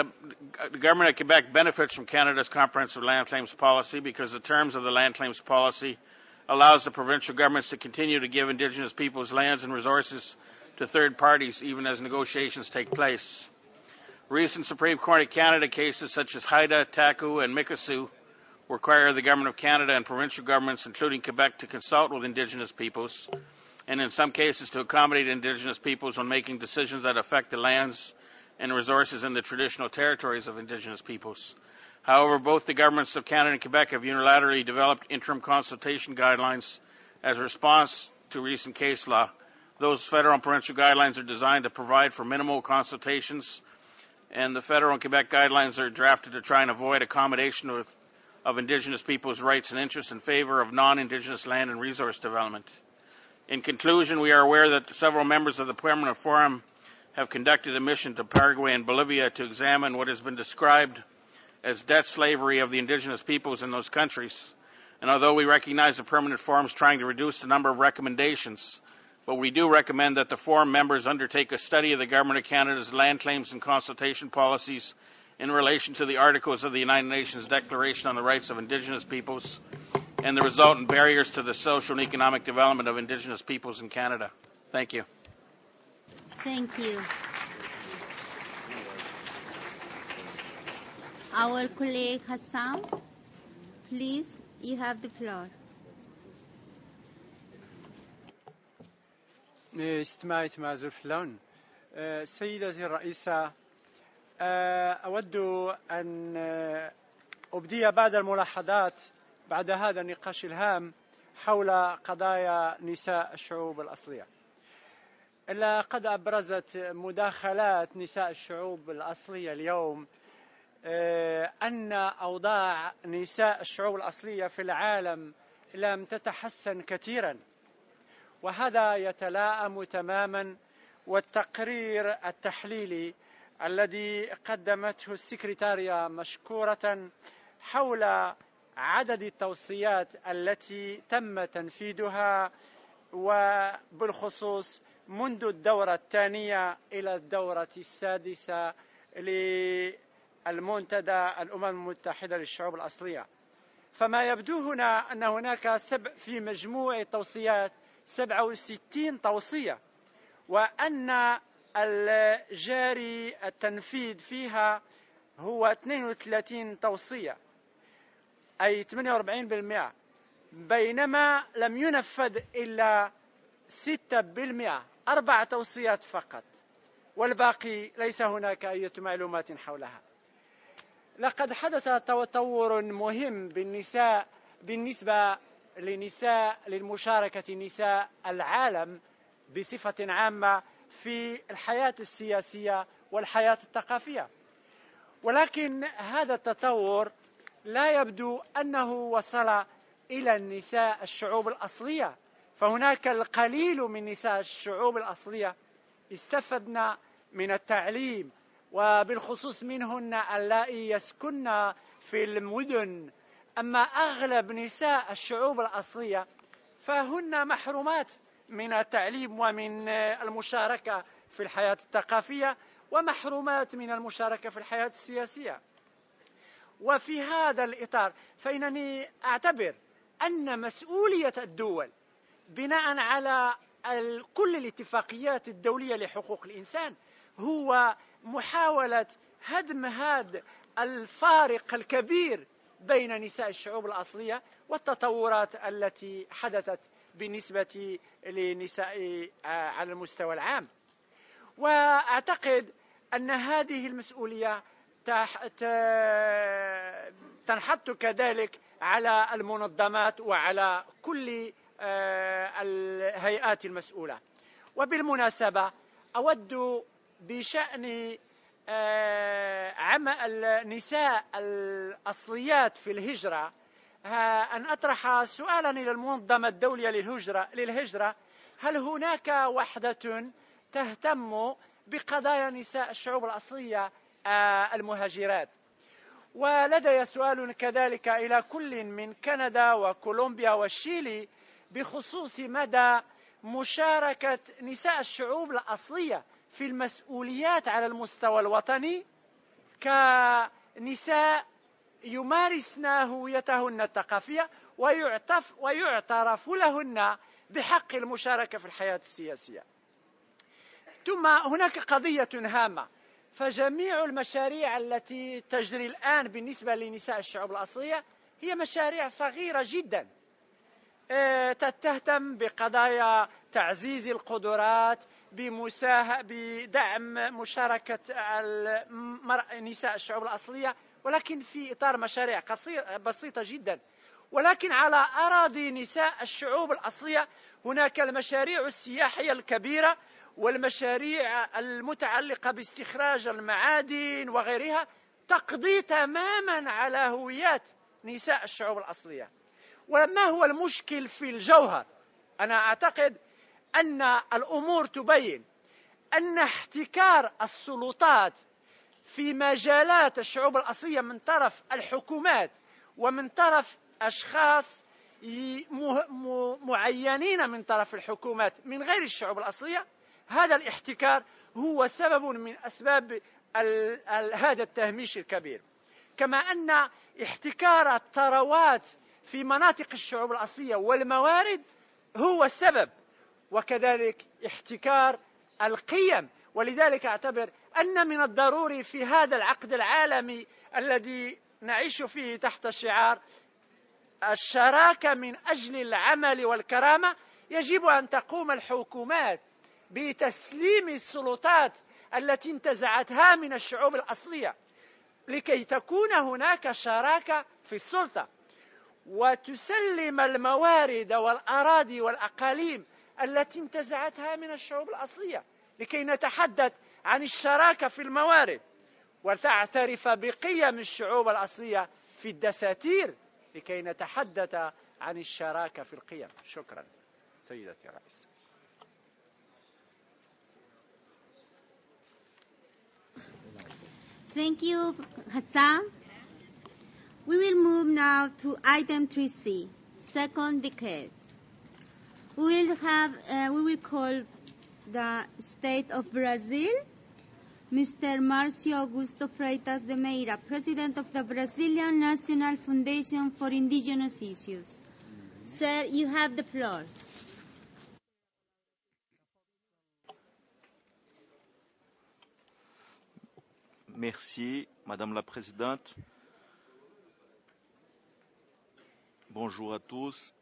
of Quebec benefits from Canada's comprehensive land claims policy because the terms of the land claims policy allows the provincial governments to continue to give Indigenous peoples lands and resources to third parties even as negotiations take place. Recent Supreme Court of Canada cases such as Haida, Taku, and Mikisew require the Government of Canada and provincial governments, including Quebec, to consult with Indigenous peoples, and in some cases to accommodate Indigenous peoples when making decisions that affect the lands and resources in the traditional territories of Indigenous peoples. However, both the governments of Canada and Quebec have unilaterally developed interim consultation guidelines as a response to recent case law. Those federal and provincial guidelines are designed to provide for minimal consultations, and the federal and Quebec guidelines are drafted to try and avoid accommodation of Indigenous peoples' rights and interests in favor of non-Indigenous land and resource development. In conclusion, we are aware that several members of the Permanent Forum have conducted a mission to Paraguay and Bolivia to examine what has been described as debt slavery of the Indigenous peoples in those countries. And although we recognize the Permanent Forum is trying to reduce the number of recommendations, but we do recommend that the Forum members undertake a study of the Government of Canada's land claims and consultation policies in relation to the Articles of the United Nations Declaration on the Rights of Indigenous Peoples and the resultant barriers to the social and economic development of Indigenous peoples in Canada. Thank you. Thank you. Our colleague Hassan, please, you have the floor. استماعي معزول فلان سيدتي الرئيسة أود أن أبدي بعض الملاحظات بعد هذا النقاش الهام حول قضايا نساء الشعوب الأصلية. لقد أبرزت مداخلات نساء الشعوب الأصلية اليوم أن أوضاع نساء الشعوب الأصلية في العالم لم تتحسن كثيرا، وهذا يتلائم تماما والتقرير التحليلي الذي قدمته السكرتارية مشكورة حول عدد التوصيات التي تم تنفيذها وبالخصوص منذ الدورة الثانية إلى الدورة السادسة للمنتدى الأمم المتحدة للشعوب الأصلية. فما يبدو هنا أن هناك في مجموع التوصيات 67 توصية، وأن الجاري التنفيذ فيها هو 32 توصية، أي 48%، بينما لم ينفذ إلا 6%، 4 توصيات فقط، والباقي ليس هناك أي معلومات حولها. لقد حدث تطور مهم بالنسبة للمشاركة نساء العالم بصفة عامة في الحياة السياسية والحياة الثقافية، ولكن هذا التطور لا يبدو أنه وصل إلى النساء الشعوب الأصلية، فهناك القليل من نساء الشعوب الأصلية استفدنا من التعليم، وبالخصوص منهن اللائي يسكن في المدن. أما أغلب نساء الشعوب الأصلية فهن محرومات من التعليم ومن المشاركة في الحياة الثقافية، ومحرومات من المشاركة في الحياة السياسية. وفي هذا الإطار فإنني أعتبر أن مسؤولية الدول بناء على كل الاتفاقيات الدولية لحقوق الإنسان هو محاولة هدم هذا الفارق الكبير بين نساء الشعوب الأصلية والتطورات التي حدثت بالنسبة للنساء على المستوى العام. وأعتقد أن هذه المسؤولية تنحط كذلك على المنظمات وعلى كل الهيئات المسؤولة. وبالمناسبة أود بشأن النساء الأصليات في الهجرة أن أطرح سؤالا إلى المنظمة الدولية للهجرة: هل هناك وحدة تهتم بقضايا نساء الشعوب الأصلية المهاجرات؟ ولدي سؤال كذلك إلى كل من كندا وكولومبيا والشيلي بخصوص مدى مشاركة نساء الشعوب الأصلية في المسؤوليات على المستوى الوطني كنساء يمارسن هويتهن الثقافية ويعترف لهن بحق المشاركة في الحياة السياسية. ثم هناك قضية هامة، فجميع المشاريع التي تجري الآن بالنسبة لنساء الشعوب الأصلية هي مشاريع صغيرة جدا تهتم بقضايا تعزيز القدرات، بدعم مشاركة نساء الشعوب الأصلية، ولكن في إطار مشاريع بسيطة جدا. ولكن على أراضي نساء الشعوب الأصلية هناك المشاريع السياحية الكبيرة والمشاريع المتعلقة باستخراج المعادن وغيرها تقضي تماما على هويات نساء الشعوب الأصلية. وما هو المشكل في الجوهر؟ أنا أعتقد أن الأمور تبين أن احتكار السلطات في مجالات الشعوب الأصلية من طرف الحكومات ومن طرف أشخاص معينين من طرف الحكومات من غير الشعوب الأصلية، هذا الاحتكار هو سبب من أسباب هذا التهميش الكبير. كما أن احتكار الثروات في مناطق الشعوب الأصلية والموارد هو السبب، وكذلك احتكار القيم. ولذلك أعتبر أن من الضروري في هذا العقد العالمي الذي نعيش فيه تحت شعار الشراكة من أجل العمل والكرامة، يجب أن تقوم الحكومات بتسليم السلطات التي انتزعتها من الشعوب الأصلية لكي تكون هناك شراكة في السلطة، وتسلم الموارد والأراضي والأقاليم التي انتزعتها من الشعوب الأصلية لكي نتحدث عن الشراكة في الموارد، وتعترف بقيم الشعوب الأصلية في الدساتير لكي نتحدث عن الشراكة في القيم. شكرا سيدتي الرئيس. Thank you, Hassan. We will move now to item 3C, second decade. We will call the State of Brazil, Mr. Marcio Augusto Freitas de Meira, President of the Brazilian National Foundation for Indigenous Issues. Sir, you have the floor. Merci, Madame la Présidente. Bonjour à tous.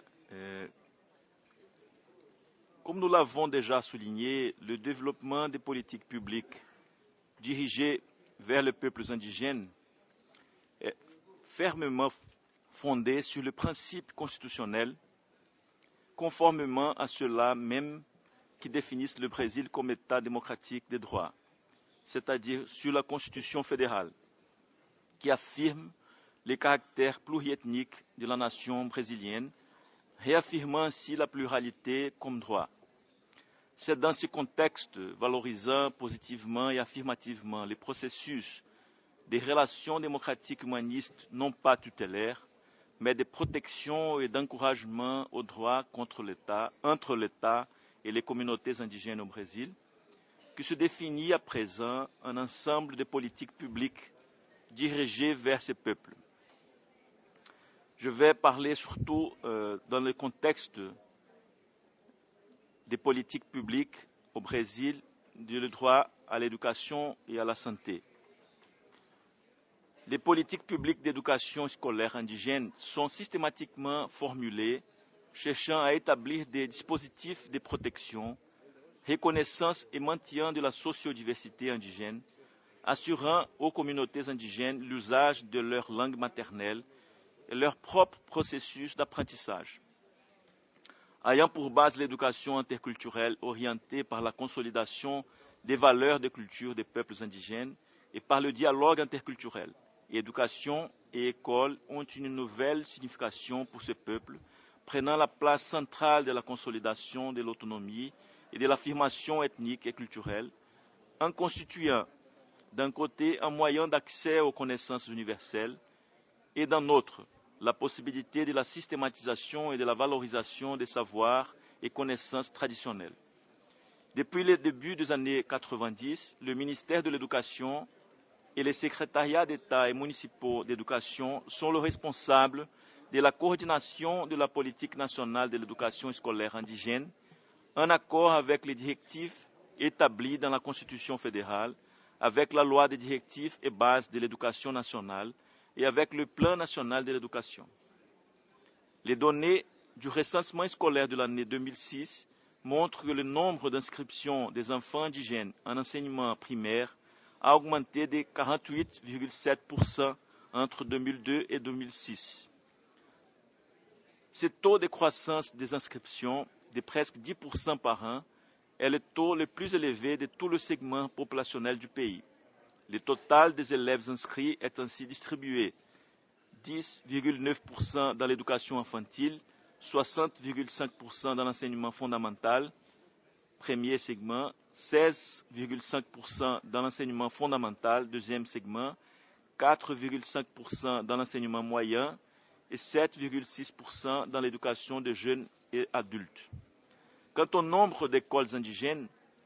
Comme nous l'avons déjà souligné, le développement des politiques publiques dirigées vers les peuples indigènes est fermement fondé sur le principe constitutionnel, conformément à ceux-là même qui définissent le Brésil comme État démocratique des droits, c'est-à-dire sur la Constitution fédérale, qui affirme les caractères pluriethniques de la nation brésilienne, réaffirmant ainsi la pluralité comme droit. C'est dans ce contexte, valorisant positivement et affirmativement les processus des relations démocratiques humanistes non pas tutélaires, mais de protection et d'encouragement aux droits entre l'État et les communautés indigènes au Brésil, que se définit à présent un ensemble de politiques publiques dirigées vers ces peuples. Je vais parler surtout dans le contexte des politiques publiques au Brésil, du droit à l'éducation et à la santé. Les politiques publiques d'éducation scolaire indigène sont systématiquement formulées, cherchant à établir des dispositifs de protection, reconnaissance et maintien de la sociodiversité indigène, assurant aux communautés indigènes l'usage de leur langue maternelle et leur propre processus d'apprentissage. Ayant pour base l'éducation interculturelle orientée par la consolidation des valeurs de culture des peuples indigènes et par le dialogue interculturel. Éducation et école ont une nouvelle signification pour ce peuple, prenant la place centrale de la consolidation de l'autonomie et de l'affirmation ethnique et culturelle, en constituant d'un côté un moyen d'accès aux connaissances universelles et d'un autre la possibilité de la systématisation et de la valorisation des savoirs et connaissances traditionnelles. Depuis le début des années 90, le ministère de l'Éducation et les secrétariats d'État et municipaux d'éducation sont les responsables de la coordination de la politique nationale de l'éducation scolaire indigène, en accord avec les directives établies dans la Constitution fédérale, avec la loi des directives et bases de l'éducation nationale et avec le plan national de l'éducation. Les données du recensement scolaire de l'année 2006 montrent que le nombre d'inscriptions des enfants indigènes en enseignement primaire a augmenté de 48,7% entre 2002 et 2006. Ce taux de croissance des inscriptions de presque 10% par an est le taux le plus élevé de tout le segment populationnel du pays. Le total des élèves inscrits est ainsi distribué 10,9% dans l'éducation infantile, 60,5% dans l'enseignement fondamental, premier segment, 16,5% dans l'enseignement fondamental, deuxième segment, 4,5% dans l'enseignement moyen et 7,6% dans l'éducation des jeunes et adultes. Quant au nombre d'écoles indigènes,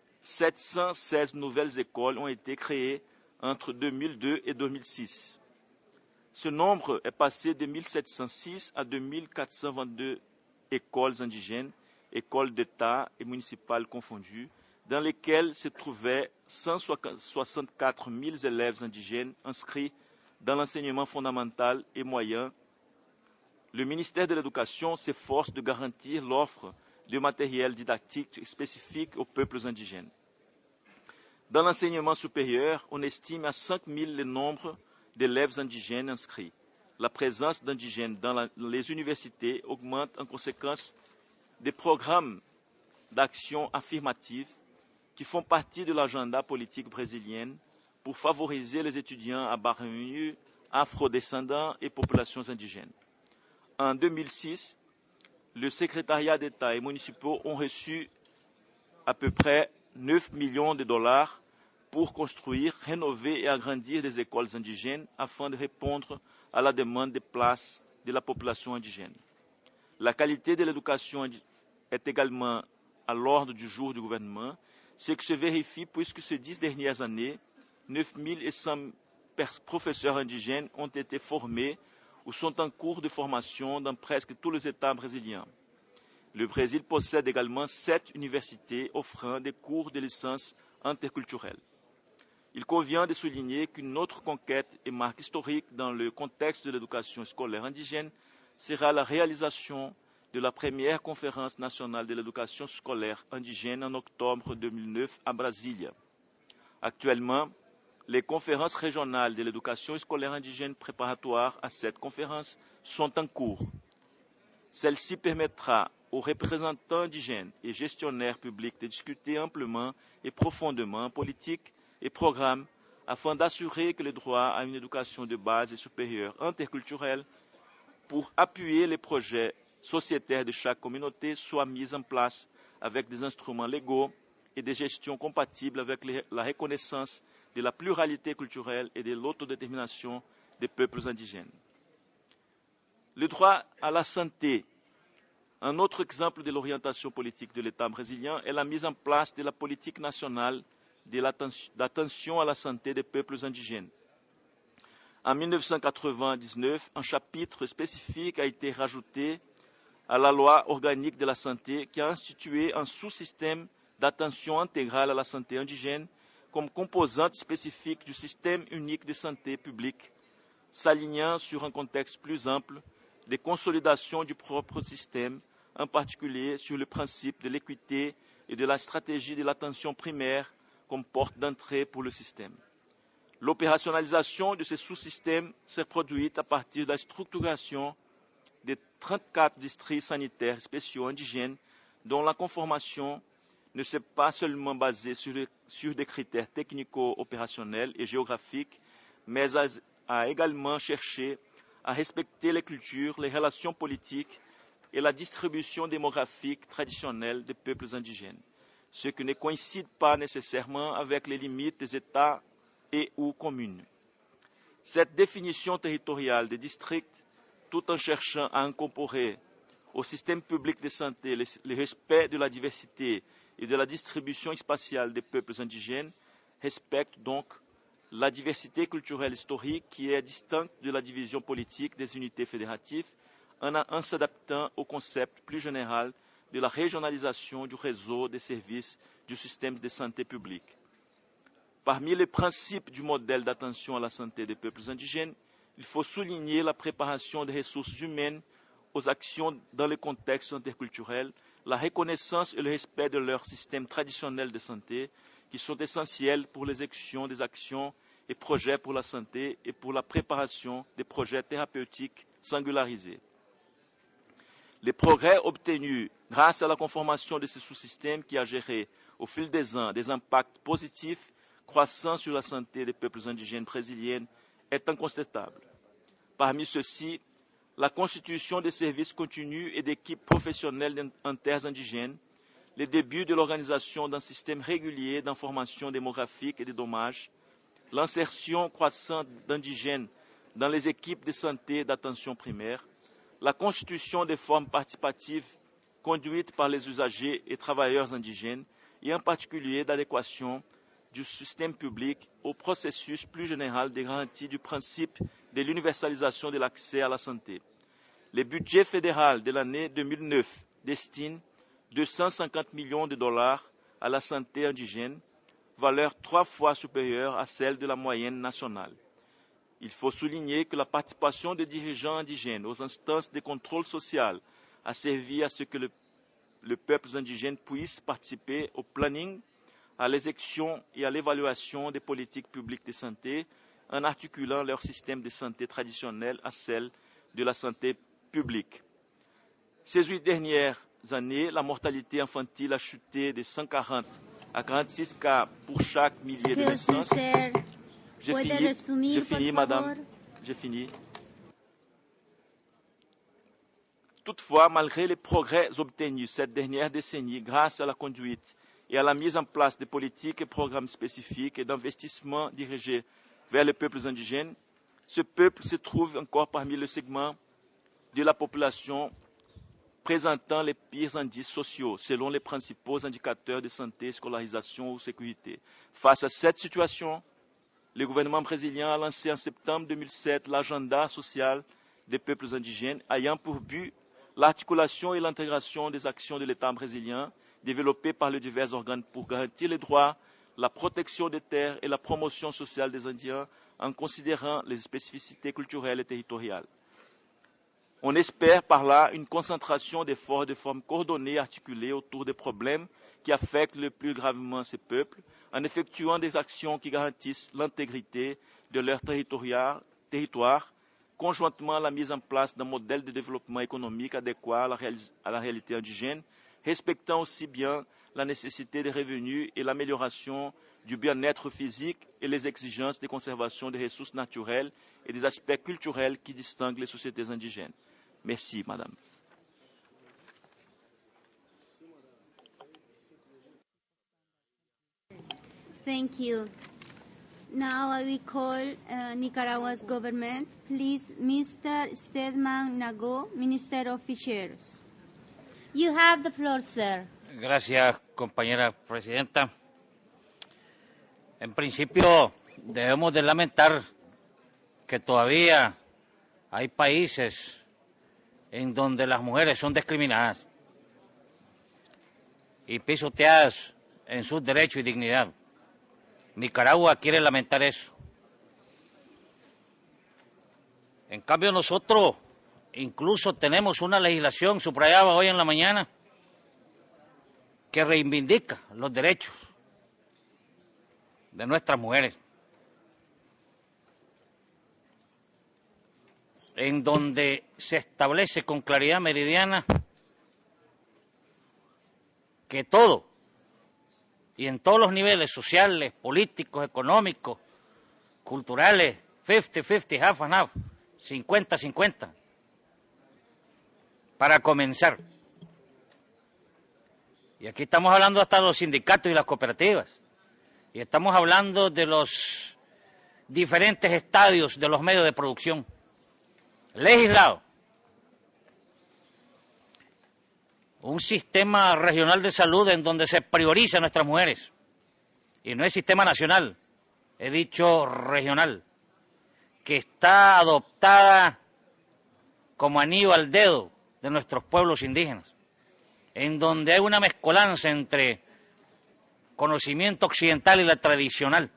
716 nouvelles écoles ont été créées entre 2002 et 2006. Ce nombre est passé de 1706 à 2422 écoles indigènes, écoles d'État et municipales confondues, dans lesquelles se trouvaient 164 000 élèves indigènes inscrits dans l'enseignement fondamental et moyen. Le ministère de l'Éducation s'efforce de garantir l'offre de matériel didactique spécifique aux peuples indigènes. Dans l'enseignement supérieur, on estime à 5 000 le nombre d'élèves indigènes inscrits. La présence d'indigènes dans les universités augmente en conséquence des programmes d'action affirmative qui font partie de l'agenda politique brésilienne pour favoriser les étudiants à bas revenus, afrodescendants et populations indigènes. En 2006, le secrétariat d'État et municipaux ont reçu à peu près 9 millions de dollars pour construire, rénover et agrandir des écoles indigènes afin de répondre à la demande de places de la population indigène. La qualité de l'éducation est également à l'ordre du jour du gouvernement, ce qui se vérifie puisque ces 10 dernières années, 9 100 professeurs indigènes ont été formés ou sont en cours de formation dans presque tous les États brésiliens. Le Brésil possède également 7 universités offrant des cours de licence interculturelle. Il convient de souligner qu'une autre conquête et marque historique dans le contexte de l'éducation scolaire indigène sera la réalisation de la première conférence nationale de l'éducation scolaire indigène en octobre 2009 à Brasilia. Actuellement, les conférences régionales de l'éducation scolaire indigène préparatoires à cette conférence sont en cours. Celle-ci permettra aux représentants indigènes et gestionnaires publics de discuter amplement et profondément politique et programmes afin d'assurer que le droit à une éducation de base et supérieure interculturelle pour appuyer les projets sociétaires de chaque communauté soit mis en place avec des instruments légaux et des gestions compatibles avec la reconnaissance de la pluralité culturelle et de l'autodétermination des peuples indigènes. Le droit à la santé. Un autre exemple de l'orientation politique de l'État brésilien est la mise en place de la politique nationale d'attention à la santé des peuples indigènes. En 1999, un chapitre spécifique a été rajouté à la loi organique de la santé qui a institué un sous-système d'attention intégrale à la santé indigène comme composante spécifique du système unique de santé publique, s'alignant sur un contexte plus ample de consolidation du propre système, en particulier sur le principe de l'équité et de la stratégie de l'attention primaire comme porte d'entrée pour le système. L'opérationnalisation de ce sous-système s'est produite à partir de la structuration des 34 districts sanitaires spéciaux indigènes dont la conformation ne s'est pas seulement basée sur des critères technico-opérationnels et géographiques, mais a également cherché à respecter les cultures, les relations politiques et la distribution démographique traditionnelle des peuples indigènes, ce qui ne coïncide pas nécessairement avec les limites des États et ou communes. Cette définition territoriale des districts, tout en cherchant à incorporer au système public de santé le respect de la diversité et de la distribution spatiale des peuples indigènes, respecte donc la diversité culturelle historique qui est distincte de la division politique des unités fédératives en s'adaptant au concept plus général de la régionalisation du réseau des services du système de santé publique. Parmi les principes du modèle d'attention à la santé des peuples indigènes, il faut souligner la préparation des ressources humaines aux actions dans le contexte interculturel, la reconnaissance et le respect de leur système traditionnel de santé, qui sont essentiels pour l'exécution des actions et projets pour la santé et pour la préparation des projets thérapeutiques singularisés. Les progrès obtenus grâce à la conformation de ce sous-système qui a géré au fil des ans des impacts positifs croissants sur la santé des peuples indigènes brésiliennes est incontestable. Parmi ceux-ci, la constitution des services continus et d'équipes professionnelles en terres indigènes, les débuts de l'organisation d'un système régulier d'information démographique et de dommages, l'insertion croissante d'indigènes dans les équipes de santé et d'attention primaire, la constitution des formes participatives conduites par les usagers et travailleurs indigènes et en particulier d'adéquation du système public au processus plus général de garantie du principe de l'universalisation de l'accès à la santé. Le budget fédéral de l'année 2009 destine 250 millions de dollars à la santé indigène, valeur 3 fois supérieure à celle de la moyenne nationale. Il faut souligner que la participation des dirigeants indigènes aux instances de contrôle social a servi à ce que le peuple indigène puisse participer au planning, à l'exécution et à l'évaluation des politiques publiques de santé en articulant leur système de santé traditionnel à celle de la santé publique. Ces 8 dernières années, la mortalité infantile a chuté de 140 à 46 cas pour chaque millier de naissances. J'ai fini, madame. J'ai fini. Toutefois, malgré les progrès obtenus cette dernière décennie grâce à la conduite et à la mise en place de politiques et programmes spécifiques et d'investissements dirigés vers les peuples indigènes, ce peuple se trouve encore parmi le segment de la population présentant les pires indices sociaux, selon les principaux indicateurs de santé, scolarisation ou sécurité. Face à cette situation, le gouvernement brésilien a lancé en septembre 2007 l'agenda social des peuples indigènes, ayant pour but l'articulation et l'intégration des actions de l'État brésilien développées par les divers organes pour garantir les droits, la protection des terres et la promotion sociale des Indiens en considérant les spécificités culturelles et territoriales. On espère par là une concentration d'efforts de forme coordonnée et articulée autour des problèmes qui affectent le plus gravement ces peuples, en effectuant des actions qui garantissent l'intégrité de leur territoire, conjointement à la mise en place d'un modèle de développement économique adéquat à la réalité indigène, respectant aussi bien la nécessité des revenus et l'amélioration du bien-être physique et les exigences de conservation des ressources naturelles et des aspects culturels qui distinguent les sociétés indigènes. Merci, Madame. Thank you. Now I will call Nicaragua's government. Please, Mr. Stedman Nago, Minister of Fisheries. You have the floor, sir. Gracias, compañera presidenta. En principio, debemos de lamentar que todavía hay países en donde las mujeres son discriminadas y pisoteadas en sus derechos y dignidad. Nicaragua quiere lamentar eso. En cambio, nosotros incluso tenemos una legislación subrayada hoy en la mañana que reivindica los derechos de nuestras mujeres, en donde se establece con claridad meridiana que todo, y en todos los niveles sociales, políticos, económicos, culturales, 50-50, half and half, 50-50, para comenzar. Y aquí estamos hablando hasta de los sindicatos y las cooperativas, y estamos hablando de los diferentes estadios de los medios de producción, legislado. Un sistema regional de salud en donde se prioriza a nuestras mujeres, y no es sistema nacional, he dicho regional, que está adoptada como anillo al dedo de nuestros pueblos indígenas, en donde hay una mezcolanza entre conocimiento occidental y la tradicional.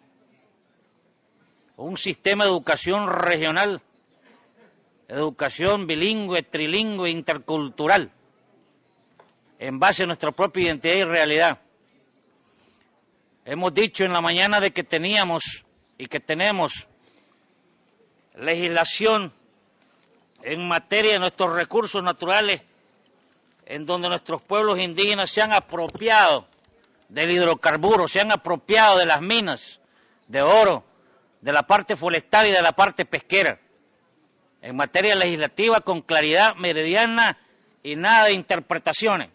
Un sistema de educación regional, educación bilingüe, trilingüe, intercultural, en base a nuestra propia identidad y realidad. Hemos dicho en la mañana de que teníamos y que tenemos legislación en materia de nuestros recursos naturales, en donde nuestros pueblos indígenas se han apropiado del hidrocarburo, se han apropiado de las minas de oro, de la parte forestal y de la parte pesquera. En materia legislativa, con claridad meridiana y nada de interpretaciones.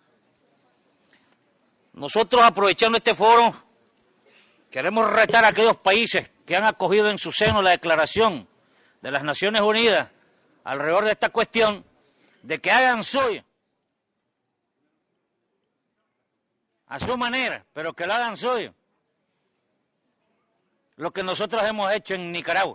Nosotros, aprovechando este foro, queremos retar a aquellos países que han acogido en su seno la Declaración de las Naciones Unidas alrededor de esta cuestión, de que hagan suyo, a su manera, pero que lo hagan suyo, lo que nosotros hemos hecho en Nicaragua.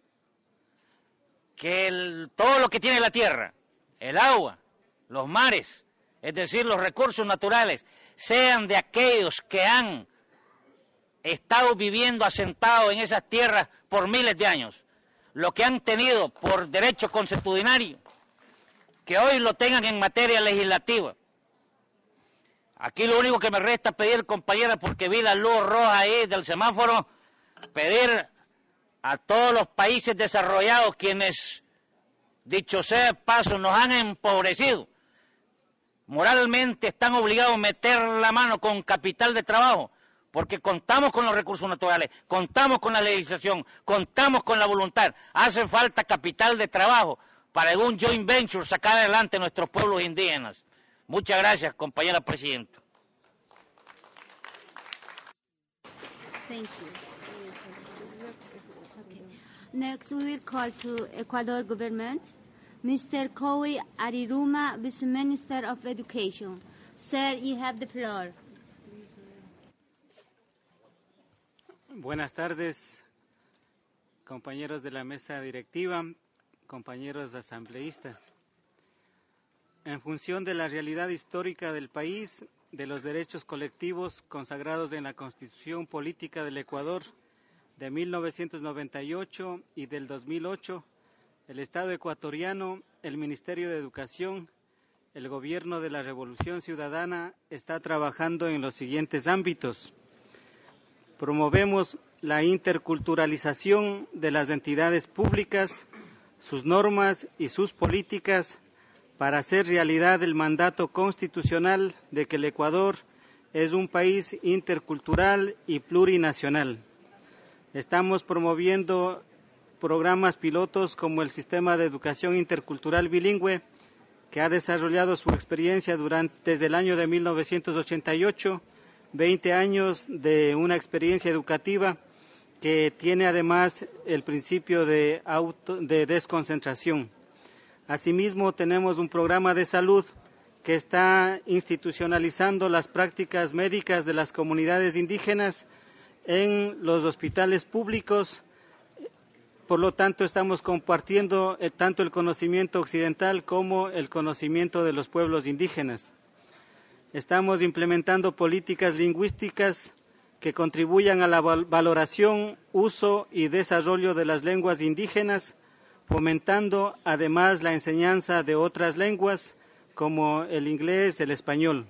Que todo lo que tiene la tierra, el agua, los mares, es decir, los recursos naturales, sean de aquellos que han estado viviendo asentados en esas tierras por miles de años, lo que han tenido por derecho consuetudinario, que hoy lo tengan en materia legislativa. Aquí lo único que me resta pedir, compañera, porque vi la luz roja ahí del semáforo, pedir a todos los países desarrollados, quienes, dicho sea de paso, nos han empobrecido, moralmente están obligados a meter la mano con capital de trabajo, porque contamos con los recursos naturales, contamos con la legislación, contamos con la voluntad. Hace falta capital de trabajo para algún joint venture sacar adelante nuestros pueblos indígenas. Muchas gracias, compañera presidenta. Thank you. Okay. Next, we will call to Ecuador government, Mr. Kowi Ariruma, Vice Minister of Education. Sir, you have the floor. Buenas tardes, compañeros de la mesa directiva, compañeros asambleístas. En función de la realidad histórica del país, de los derechos colectivos consagrados en la Constitución Política del Ecuador de 1998 y del 2008, el Estado ecuatoriano, el Ministerio de Educación, el Gobierno de la Revolución Ciudadana está trabajando en los siguientes ámbitos. Promovemos la interculturalización de las entidades públicas, sus normas y sus políticas para hacer realidad el mandato constitucional de que el Ecuador es un país intercultural y plurinacional. Estamos promoviendo programas pilotos como el Sistema de Educación Intercultural Bilingüe, que ha desarrollado su experiencia desde el año de 1988, 20 años de una experiencia educativa que tiene además el principio de desconcentración. Asimismo, tenemos un programa de salud que está institucionalizando las prácticas médicas de las comunidades indígenas en los hospitales públicos. Por lo tanto, estamos compartiendo tanto el conocimiento occidental como el conocimiento de los pueblos indígenas. Estamos implementando políticas lingüísticas que contribuyan a la valoración, uso y desarrollo de las lenguas indígenas, fomentando además la enseñanza de otras lenguas como el inglés, el español.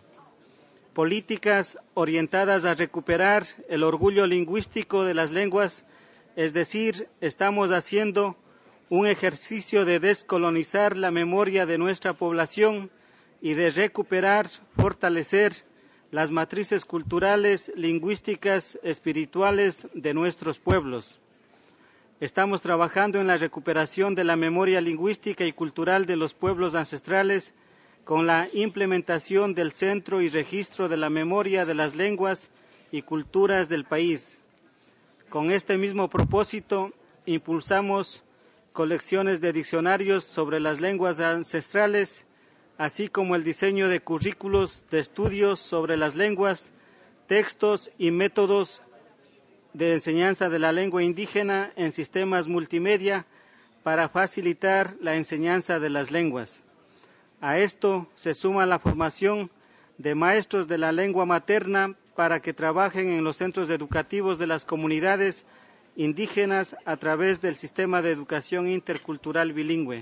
Políticas orientadas a recuperar el orgullo lingüístico de las lenguas, es decir, estamos haciendo un ejercicio de descolonizar la memoria de nuestra población y de recuperar, fortalecer las matrices culturales, lingüísticas, espirituales de nuestros pueblos. Estamos trabajando en la recuperación de la memoria lingüística y cultural de los pueblos ancestrales con la implementación del Centro y Registro de la Memoria de las Lenguas y Culturas del país. Con este mismo propósito, impulsamos colecciones de diccionarios sobre las lenguas ancestrales, así como el diseño de currículos de estudios sobre las lenguas, textos y métodos de enseñanza de la lengua indígena en sistemas multimedia para facilitar la enseñanza de las lenguas. A esto se suma la formación de maestros de la lengua materna para que trabajen en los centros educativos de las comunidades indígenas a través del sistema de educación intercultural bilingüe.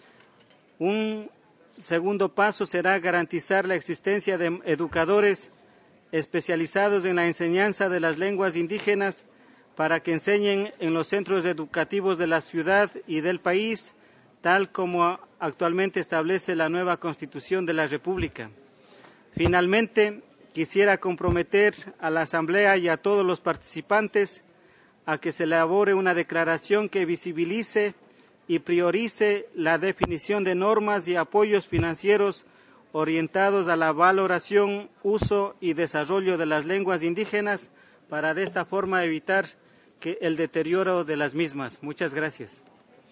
Un segundo paso será garantizar la existencia de educadores especializados en la enseñanza de las lenguas indígenas para que enseñen en los centros educativos de la ciudad y del país, tal como actualmente establece la nueva Constitución de la República. Finalmente, quisiera comprometer a la Asamblea y a todos los participantes a que se elabore una declaración que visibilice y priorice la definición de normas y apoyos financieros orientados a la valoración, uso y desarrollo de las lenguas indígenas para de esta forma evitar el deterioro de las mismas. Muchas gracias.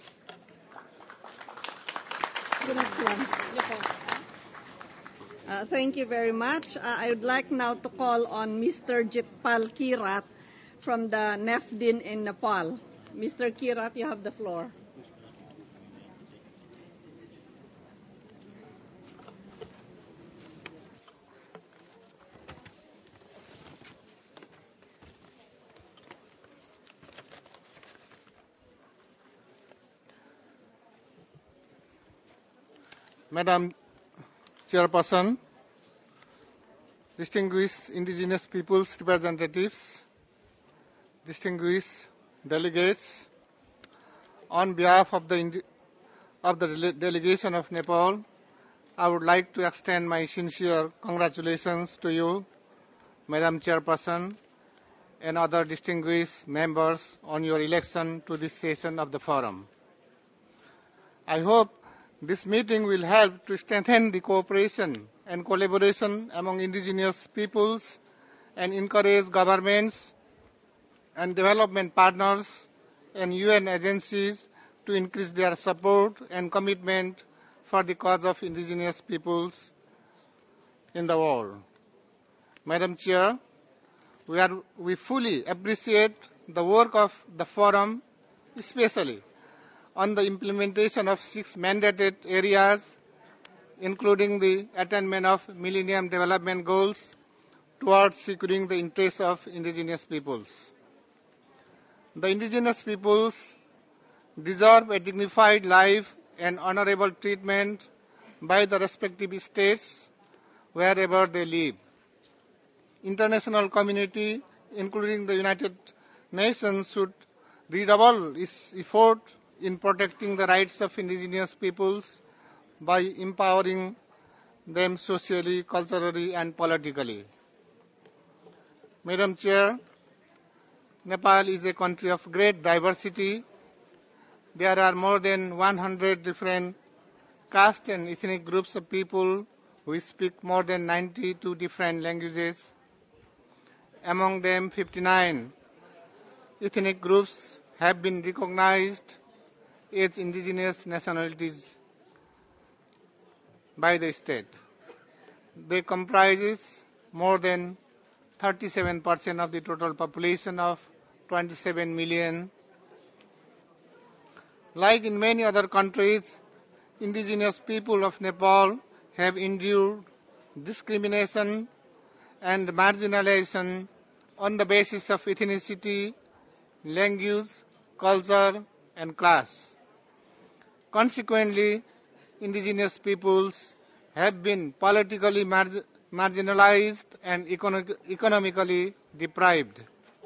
Thank you very much. I would like now to call on Mr. Jitpal Kirat from the NEFDIN in Nepal. Mr. Kirat, you have the floor. Madam Chairperson, distinguished indigenous peoples representatives, distinguished delegates, on behalf of the delegation of Nepal, I would like to extend my sincere congratulations to you, Madam Chairperson, and other distinguished members on your election to this session of the forum. I hope this meeting will help to strengthen the cooperation and collaboration among indigenous peoples and encourage governments and development partners and UN agencies to increase their support and commitment for the cause of indigenous peoples in the world. Madam Chair, we fully appreciate the work of the forum, especially on the implementation of 6 mandated areas, including the attainment of Millennium Development Goals towards securing the interests of indigenous peoples. The indigenous peoples deserve a dignified life and honorable treatment by the respective states wherever they live. International community, including the United Nations, should redouble its effort in protecting the rights of indigenous peoples by empowering them socially, culturally, and politically. Madam Chair, Nepal is a country of great diversity. There are more than 100 different caste and ethnic groups of people who speak more than 92 different languages. Among them, 59 ethnic groups have been recognized as indigenous nationalities by the state. They comprise more than 37% of the total population of 27 million. Like in many other countries, indigenous people of Nepal have endured discrimination and marginalization on the basis of ethnicity, language, culture, and class. Consequently, indigenous peoples have been politically marginalized and economically deprived.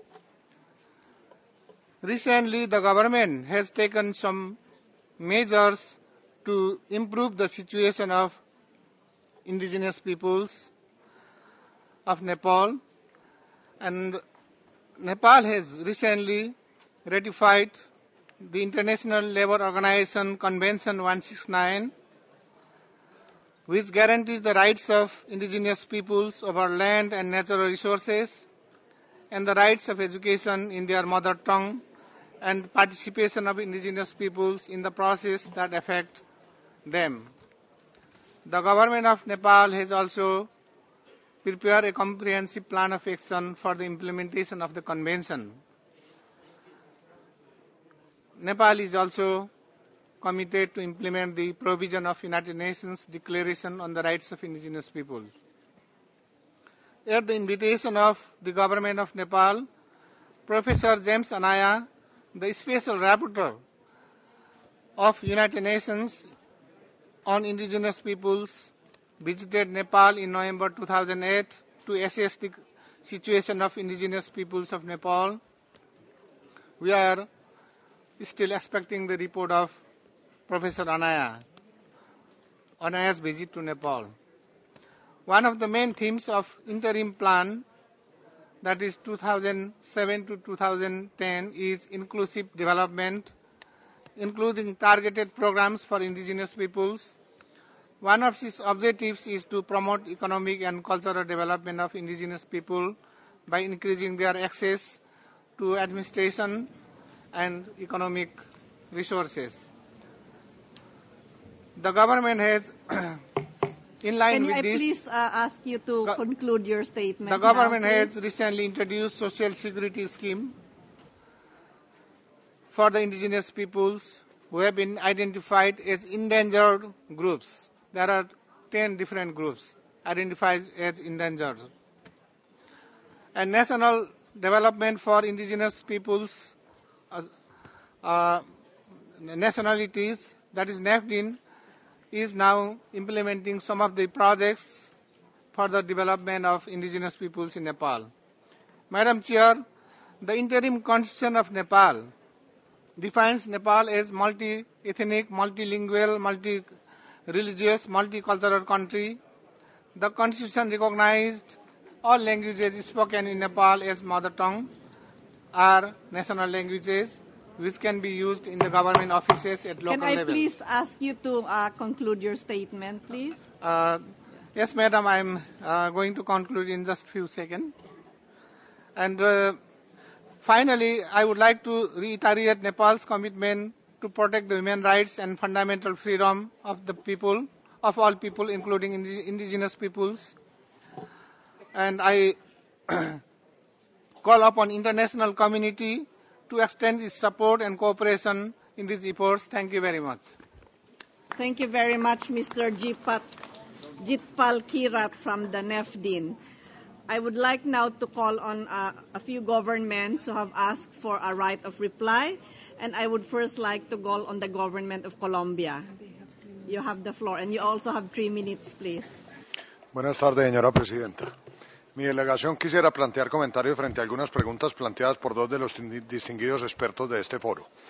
Recently, the government has taken some measures to improve the situation of indigenous peoples of Nepal, and Nepal has recently ratified the International Labour Organization Convention 169, which guarantees the rights of indigenous peoples over land and natural resources, and the rights of education in their mother tongue, and participation of indigenous peoples in the process that affect them. The government of Nepal has also prepared a comprehensive plan of action for the implementation of the convention. Nepal is also committed to implement the provision of United Nations Declaration on the Rights of Indigenous Peoples. At the invitation of the government of Nepal, Professor James Anaya, the Special Rapporteur of United Nations on Indigenous Peoples, visited Nepal in November 2008 to assess the situation of indigenous peoples of Nepal. We are still expecting the report of Professor Anaya's visit to Nepal. One of the main themes of interim plan, that is 2007 to 2010, is inclusive development, including targeted programs for indigenous peoples. One of its objectives is to promote economic and cultural development of indigenous people by increasing their access to administration and economic resources. The government has, in line with this... Can I please ask you to conclude your statement? The government has recently introduced social security scheme for the indigenous peoples who have been identified as endangered groups. There are 10 different groups identified as endangered. And National Development for Indigenous Peoples Nationalities, that is NAFDIN, is now implementing some of the projects for the development of indigenous peoples in Nepal. Madam Chair, the interim constitution of Nepal defines Nepal as multi-ethnic, multilingual, multi-religious, multicultural country. The constitution recognized all languages spoken in Nepal as mother tongue are national languages which can be used in the government offices at local level. Can I please ask you to conclude your statement, please? Yes, Madam, I'm going to conclude in just a few seconds. And finally, I would like to reiterate Nepal's commitment to protect the human rights and fundamental freedom of the people, of all people, including indigenous peoples. And I call upon international community to extend its support and cooperation in these efforts. Thank you very much. Thank you very much, Mr. Jitpal Kirat from the NAFDIN. I would like now to call on a few governments who have asked for a right of reply, and I would first like to call on the government of Colombia. You have the floor, and you also have 3 minutes, please. Buenas tardes, señora presidenta. Mi delegación quisiera plantear comentarios frente a algunas preguntas planteadas por dos de los distinguidos expertos de este foro.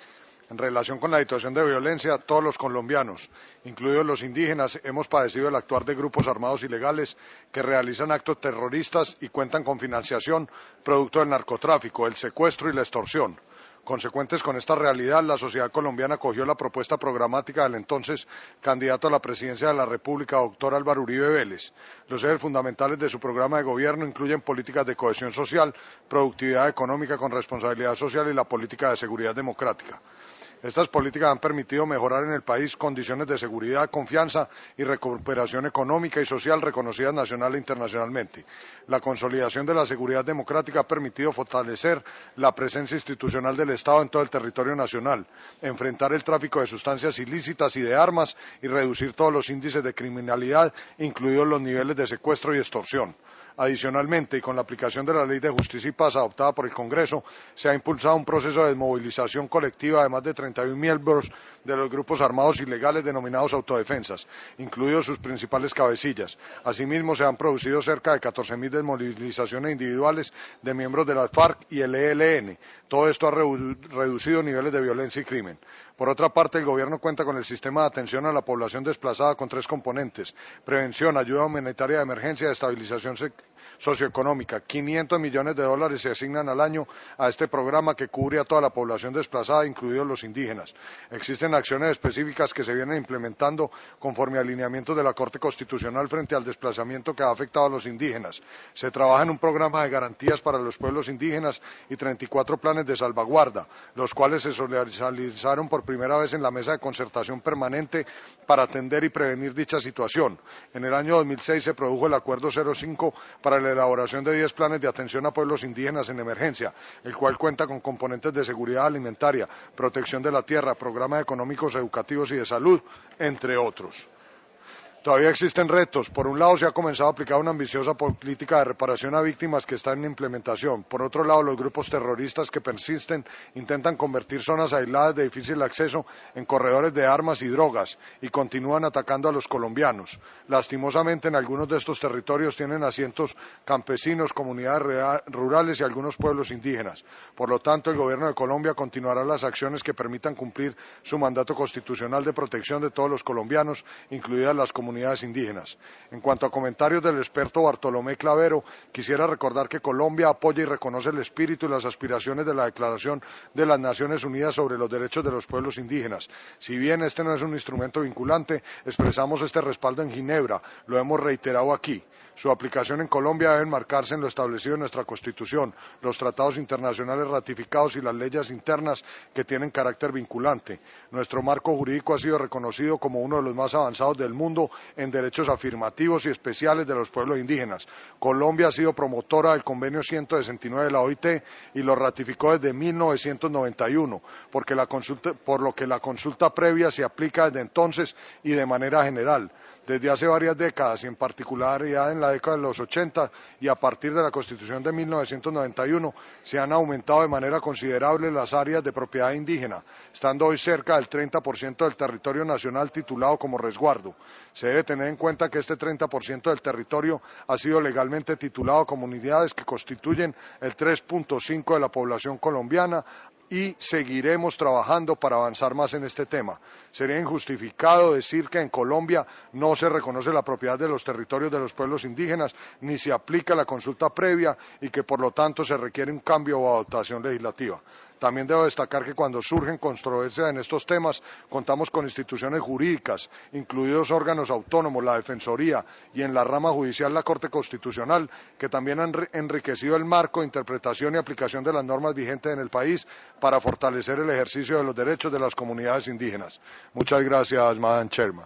En relación con la situación de violencia, todos los colombianos, incluidos los indígenas, hemos padecido el actuar de grupos armados ilegales que realizan actos terroristas y cuentan con financiación producto del narcotráfico, el secuestro y la extorsión. Consecuentes con esta realidad, la sociedad colombiana acogió la propuesta programática del entonces candidato a la presidencia de la República, doctor Álvaro Uribe Vélez. Los ejes fundamentales de su programa de gobierno incluyen políticas de cohesión social, productividad económica con responsabilidad social y la política de seguridad democrática. Estas políticas han permitido mejorar en el país condiciones de seguridad, confianza y recuperación económica y social reconocidas nacional e internacionalmente. La consolidación de la seguridad democrática ha permitido fortalecer la presencia institucional del Estado en todo el territorio nacional, enfrentar el tráfico de sustancias ilícitas y de armas y reducir todos los índices de criminalidad, incluidos los niveles de secuestro y extorsión. Adicionalmente, y con la aplicación de la Ley de Justicia y Paz adoptada por el Congreso, se ha impulsado un proceso de desmovilización colectiva de más de 31 miembros de los grupos armados ilegales denominados autodefensas, incluidos sus principales cabecillas. Asimismo, se han producido cerca de 14.000 desmovilizaciones individuales de miembros de la FARC y el ELN. Todo esto ha reducido niveles de violencia y crimen. Por otra parte, el Gobierno cuenta con el sistema de atención a la población desplazada con 3 componentes: prevención, ayuda humanitaria de emergencia y estabilización socioeconómica. 500 millones de dólares se asignan al año a este programa que cubre a toda la población desplazada, incluidos los indígenas. Existen acciones específicas que se vienen implementando conforme a alineamientos de la Corte Constitucional frente al desplazamiento que ha afectado a los indígenas. Se trabaja en un programa de garantías para los pueblos indígenas y 34 planes de salvaguarda, los cuales se socializaron por primera vez en la mesa de concertación permanente para atender y prevenir dicha situación. En el año 2006 se produjo el Acuerdo 05 para la elaboración de 10 planes de atención a pueblos indígenas en emergencia, el cual cuenta con componentes de seguridad alimentaria, protección de la tierra, programas económicos, educativos y de salud, entre otros. Todavía existen retos. Por un lado, se ha comenzado a aplicar una ambiciosa política de reparación a víctimas que está en implementación. Por otro lado, los grupos terroristas que persisten intentan convertir zonas aisladas de difícil acceso en corredores de armas y drogas y continúan atacando a los colombianos. Lastimosamente, en algunos de estos territorios tienen asientos campesinos, comunidades rurales y algunos pueblos indígenas. Por lo tanto, el Gobierno de Colombia continuará las acciones que permitan cumplir su mandato constitucional de protección de todos los colombianos, incluidas las comunidades indígenas. En cuanto a comentarios del experto Bartolomé Clavero, quisiera recordar que Colombia apoya y reconoce el espíritu y las aspiraciones de la Declaración de las Naciones Unidas sobre los Derechos de los Pueblos Indígenas. Si bien este no es un instrumento vinculante, expresamos este respaldo en Ginebra, lo hemos reiterado aquí. Su aplicación en Colombia debe enmarcarse en lo establecido en nuestra Constitución, los tratados internacionales ratificados y las leyes internas que tienen carácter vinculante. Nuestro marco jurídico ha sido reconocido como uno de los más avanzados del mundo en derechos afirmativos y especiales de los pueblos indígenas. Colombia ha sido promotora del Convenio 169 de la OIT y lo ratificó desde 1991, por lo que la consulta previa se aplica desde entonces y de manera general. Desde hace varias décadas, y en particularidad en la década de los 80 y a partir de la Constitución de 1991, se han aumentado de manera considerable las áreas de propiedad indígena, estando hoy cerca del 30% del territorio nacional titulado como resguardo. Se debe tener en cuenta que este 30% del territorio ha sido legalmente titulado como unidades que constituyen el 3.5% de la población colombiana, y seguiremos trabajando para avanzar más en este tema. Sería injustificado decir que en Colombia no se reconoce la propiedad de los territorios de los pueblos indígenas, ni se aplica la consulta previa y que por lo tanto se requiere un cambio o adaptación legislativa. También debo destacar que cuando surgen controversias en estos temas, contamos con instituciones jurídicas, incluidos órganos autónomos, la Defensoría y en la rama judicial la Corte Constitucional, que también han enriquecido el marco de interpretación y aplicación de las normas vigentes en el país para fortalecer el ejercicio de los derechos de las comunidades indígenas. Muchas gracias, Madam Chairperson.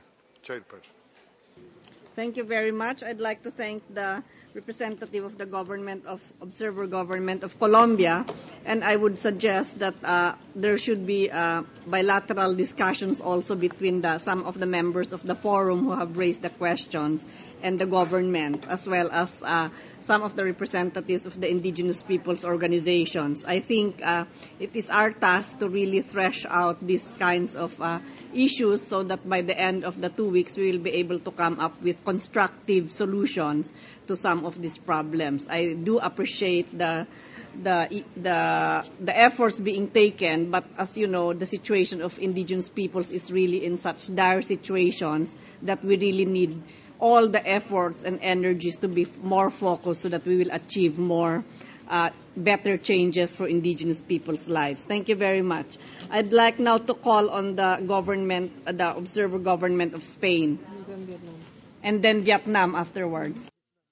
Thank you very much. I'd like to thank the representative of the Observer Government of Colombia, and I would suggest that there should be bilateral discussions also between some of the members of the forum who have raised the questions and the government, as well as some of the representatives of the indigenous peoples organizations. I think it is our task to really thresh out these kinds of issues so that by the end of the 2 weeks we will be able to come up with constructive solutions to some of these problems. I do appreciate the the efforts being taken. But as you know, the situation of indigenous peoples is really in such dire situations that we really need all the efforts and energies to be more focused so that we will achieve more better changes for indigenous people's lives. Thank you very much. I'd like now to call on the government, the observer government of Spain, and then Vietnam afterwards.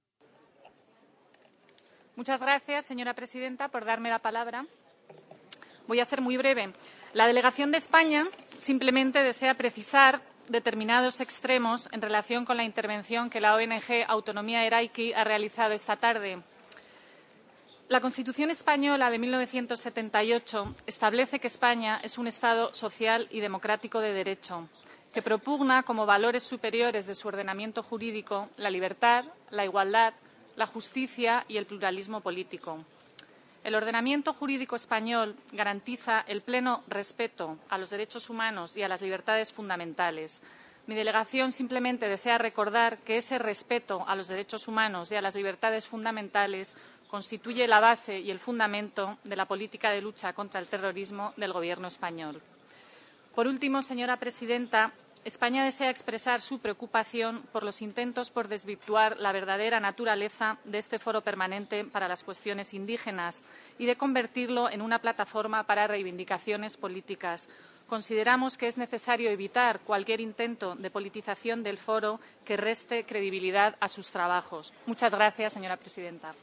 Muchas gracias, señora presidenta, por darme la palabra. Voy a ser muy breve. La delegación de España simplemente desea precisar determinados extremos en relación con la intervención que la ONG Autonomía Eraiki ha realizado esta tarde. La Constitución española de 1978 establece que España es un Estado social y democrático de derecho, que propugna como valores superiores de su ordenamiento jurídico la libertad, la igualdad, la justicia y el pluralismo político. El ordenamiento jurídico español garantiza el pleno respeto a los derechos humanos y a las libertades fundamentales. Mi delegación simplemente desea recordar que ese respeto a los derechos humanos y a las libertades fundamentales constituye la base y el fundamento de la política de lucha contra el terrorismo del Gobierno español. Por último, señora presidenta, España desea expresar su preocupación por los intentos por desvirtuar la verdadera naturaleza de este foro permanente para las cuestiones indígenas y de convertirlo en una plataforma para reivindicaciones políticas. Consideramos que es necesario evitar cualquier intento de politización del foro que reste credibilidad a sus trabajos. Muchas gracias, señora presidenta.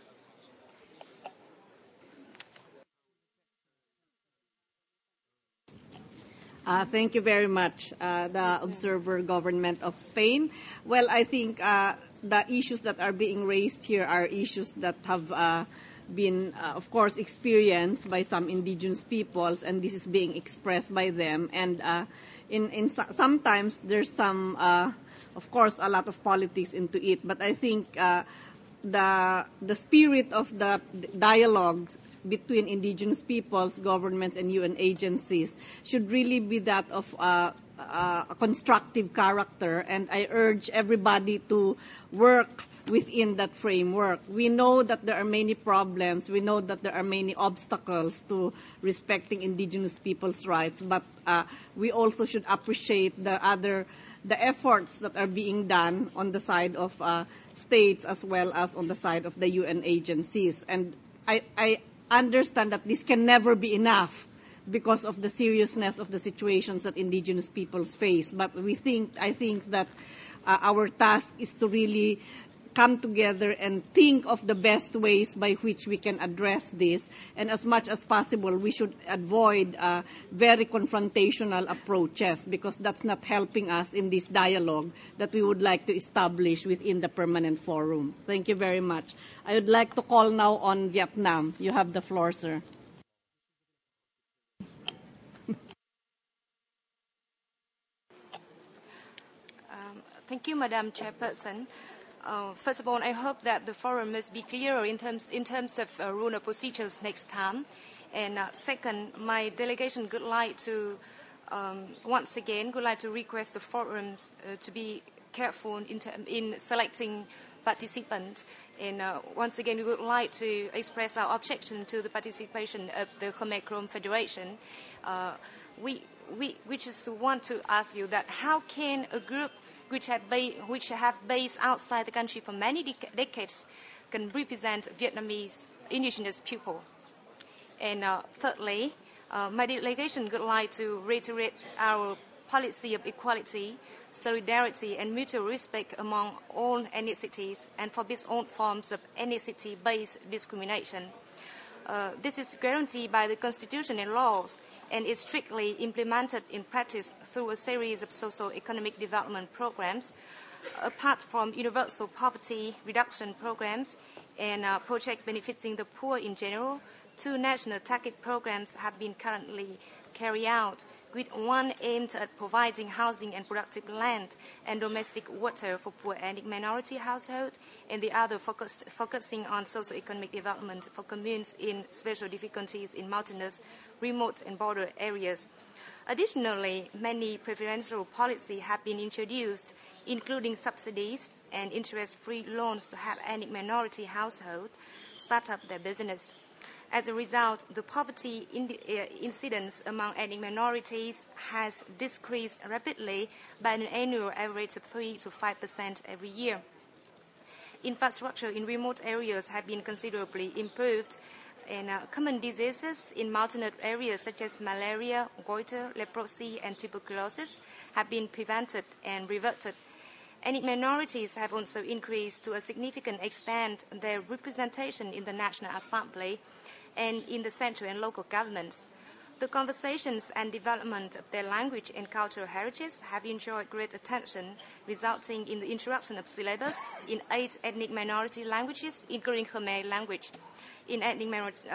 Thank you very much, the observer government of Spain. Well, I think the issues that are being raised here are issues that have been, of course, experienced by some indigenous peoples, and this is being expressed by them. And sometimes there's some, of course, a lot of politics into it. But I think the spirit of the dialogue between indigenous peoples, governments, and UN agencies should really be that of a constructive character, and I urge everybody to work within that framework. We know that there are many problems. We know that there are many obstacles to respecting indigenous people's rights, but we also should appreciate the efforts that are being done on the side of states as well as on the side of the UN agencies. And I understand that this can never be enough because of the seriousness of the situations that indigenous peoples face. But I think that our task is to really come together and think of the best ways by which we can address this. And as much as possible, we should avoid very confrontational approaches, because that's not helping us in this dialogue that we would like to establish within the permanent forum. Thank you very much. I would like to call now on Vietnam. You have the floor, sir. Thank you, Madam Chairperson. First of all, I hope that the forum must be clearer in terms of rule of procedures next time. And second, my delegation would like to once again request the forums to be careful in selecting participants. And once again, we would like to express our objection to the participation of the Khmer Krom Federation. We just want to ask you that how can a group which have based outside the country for many decades can represent Vietnamese indigenous people? And thirdly, my delegation would like to reiterate our policy of equality, solidarity, and mutual respect among all ethnicities, and forbids all forms of ethnicity-based discrimination. This is guaranteed by the Constitution and laws, and is strictly implemented in practice through a series of socio-economic development programs. Apart from universal poverty reduction programs and projects benefiting the poor in general, 2 national target programs have been currently carried out, with one aimed at providing housing and productive land and domestic water for poor ethnic minority households, and the other focusing on socio-economic development for communes in special difficulties in mountainous, remote, and border areas. Additionally, many preferential policies have been introduced, including subsidies and interest-free loans to help ethnic minority households start up their business. As a result, the poverty incidence among ethnic minorities has decreased rapidly by an annual average of 3 to 5% every year. Infrastructure in remote areas have been considerably improved, and common diseases in mountainous areas such as malaria, goiter, leprosy, and tuberculosis have been prevented and reverted. Ethnic minorities have also increased to a significant extent their representation in the National Assembly and in the central and local governments. The conservations and development of their language and cultural heritage have enjoyed great attention, resulting in the introduction of syllabus in 8 ethnic minority languages, including Khmer language, in ethnic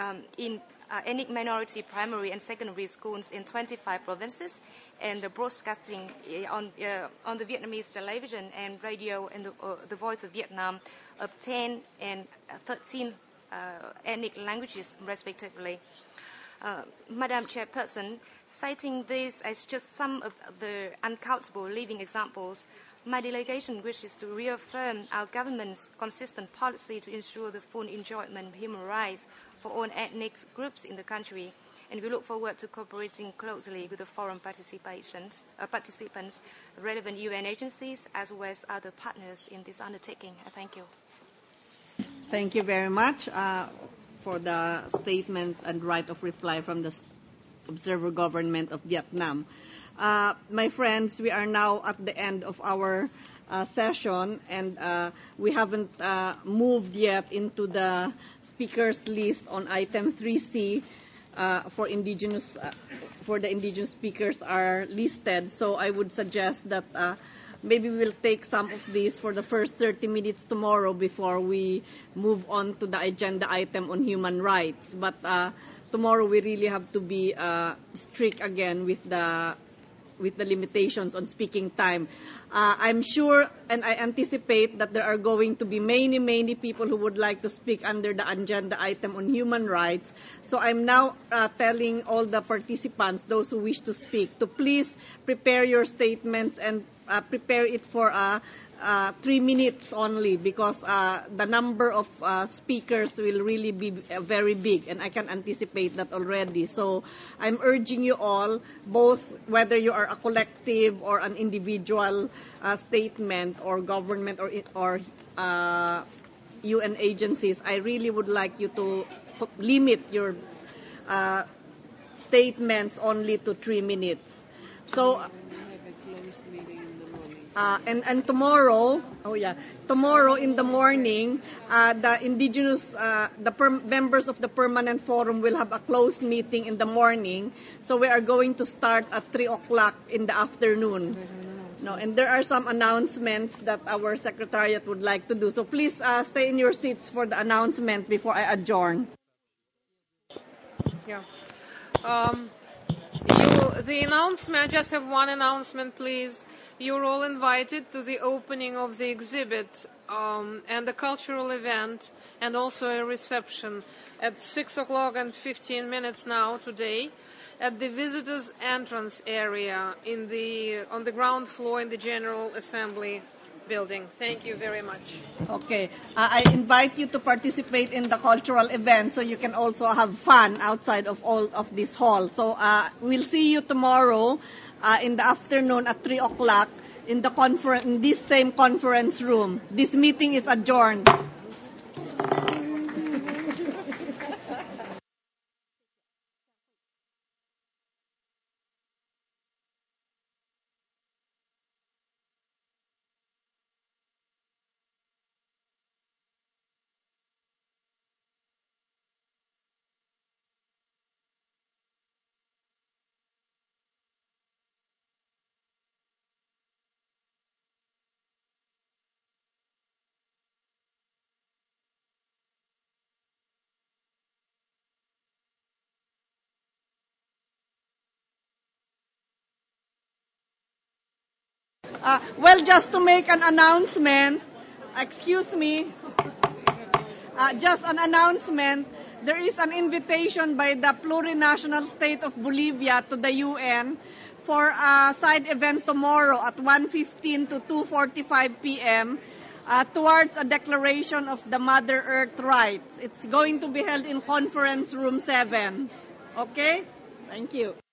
minority primary and secondary schools in 25 provinces, and the broadcasting on the Vietnamese television and radio and the Voice of Vietnam of 10 and 13 ethnic languages, respectively. Madam Chairperson, citing this as just some of the uncountable living examples, my delegation wishes to reaffirm our government's consistent policy to ensure the full enjoyment of human rights for all ethnic groups in the country, and we look forward to cooperating closely with the forum participants, relevant UN agencies, as well as other partners in this undertaking. Thank you. Thank you very much for the statement and right of reply from the Observer Government of Vietnam. My friends, we are now at the end of our session, and we haven't moved yet into the speakers list on item 3C for the indigenous speakers are listed. So I would suggest that maybe we'll take some of these for the first 30 minutes tomorrow before we move on to the agenda item on human rights. But tomorrow we really have to be strict again with the limitations on speaking time. I'm sure and I anticipate that there are going to be many people who would like to speak under the agenda item on human rights. So I'm now telling all the participants, those who wish to speak, to please prepare your statements and prepare it for 3 minutes only, because the number of speakers will really be very big, and I can anticipate that already. So I'm urging you all, both whether you are a collective or an individual statement or government or UN agencies, I really would like you to limit your statements only to 3 minutes. So and tomorrow, tomorrow in the morning, the indigenous, members of the permanent forum will have a closed meeting in the morning. So we are going to start at 3 o'clock in the afternoon. No, and there are some announcements that our secretariat would like to do. So please stay in your seats for the announcement before I adjourn. Yeah. The announcement, I just have one announcement, please. You're all invited to the opening of the exhibit and the cultural event, and also a reception at 6 o'clock and 15 minutes now today at the visitors entrance area on the ground floor in the General Assembly building. Thank you very much. Okay. I invite you to participate in the cultural event so you can also have fun outside of all of this hall. So we'll see you tomorrow in the afternoon at 3 o'clock in this same conference room. This meeting is adjourned. Well, just to make an announcement, excuse me, just an announcement, there is an invitation by the plurinational state of Bolivia to the UN for a side event tomorrow at 1:15 to 2:45 p.m. towards a declaration of the Mother Earth rights. It's going to be held in Conference Room 7. Okay? Thank you.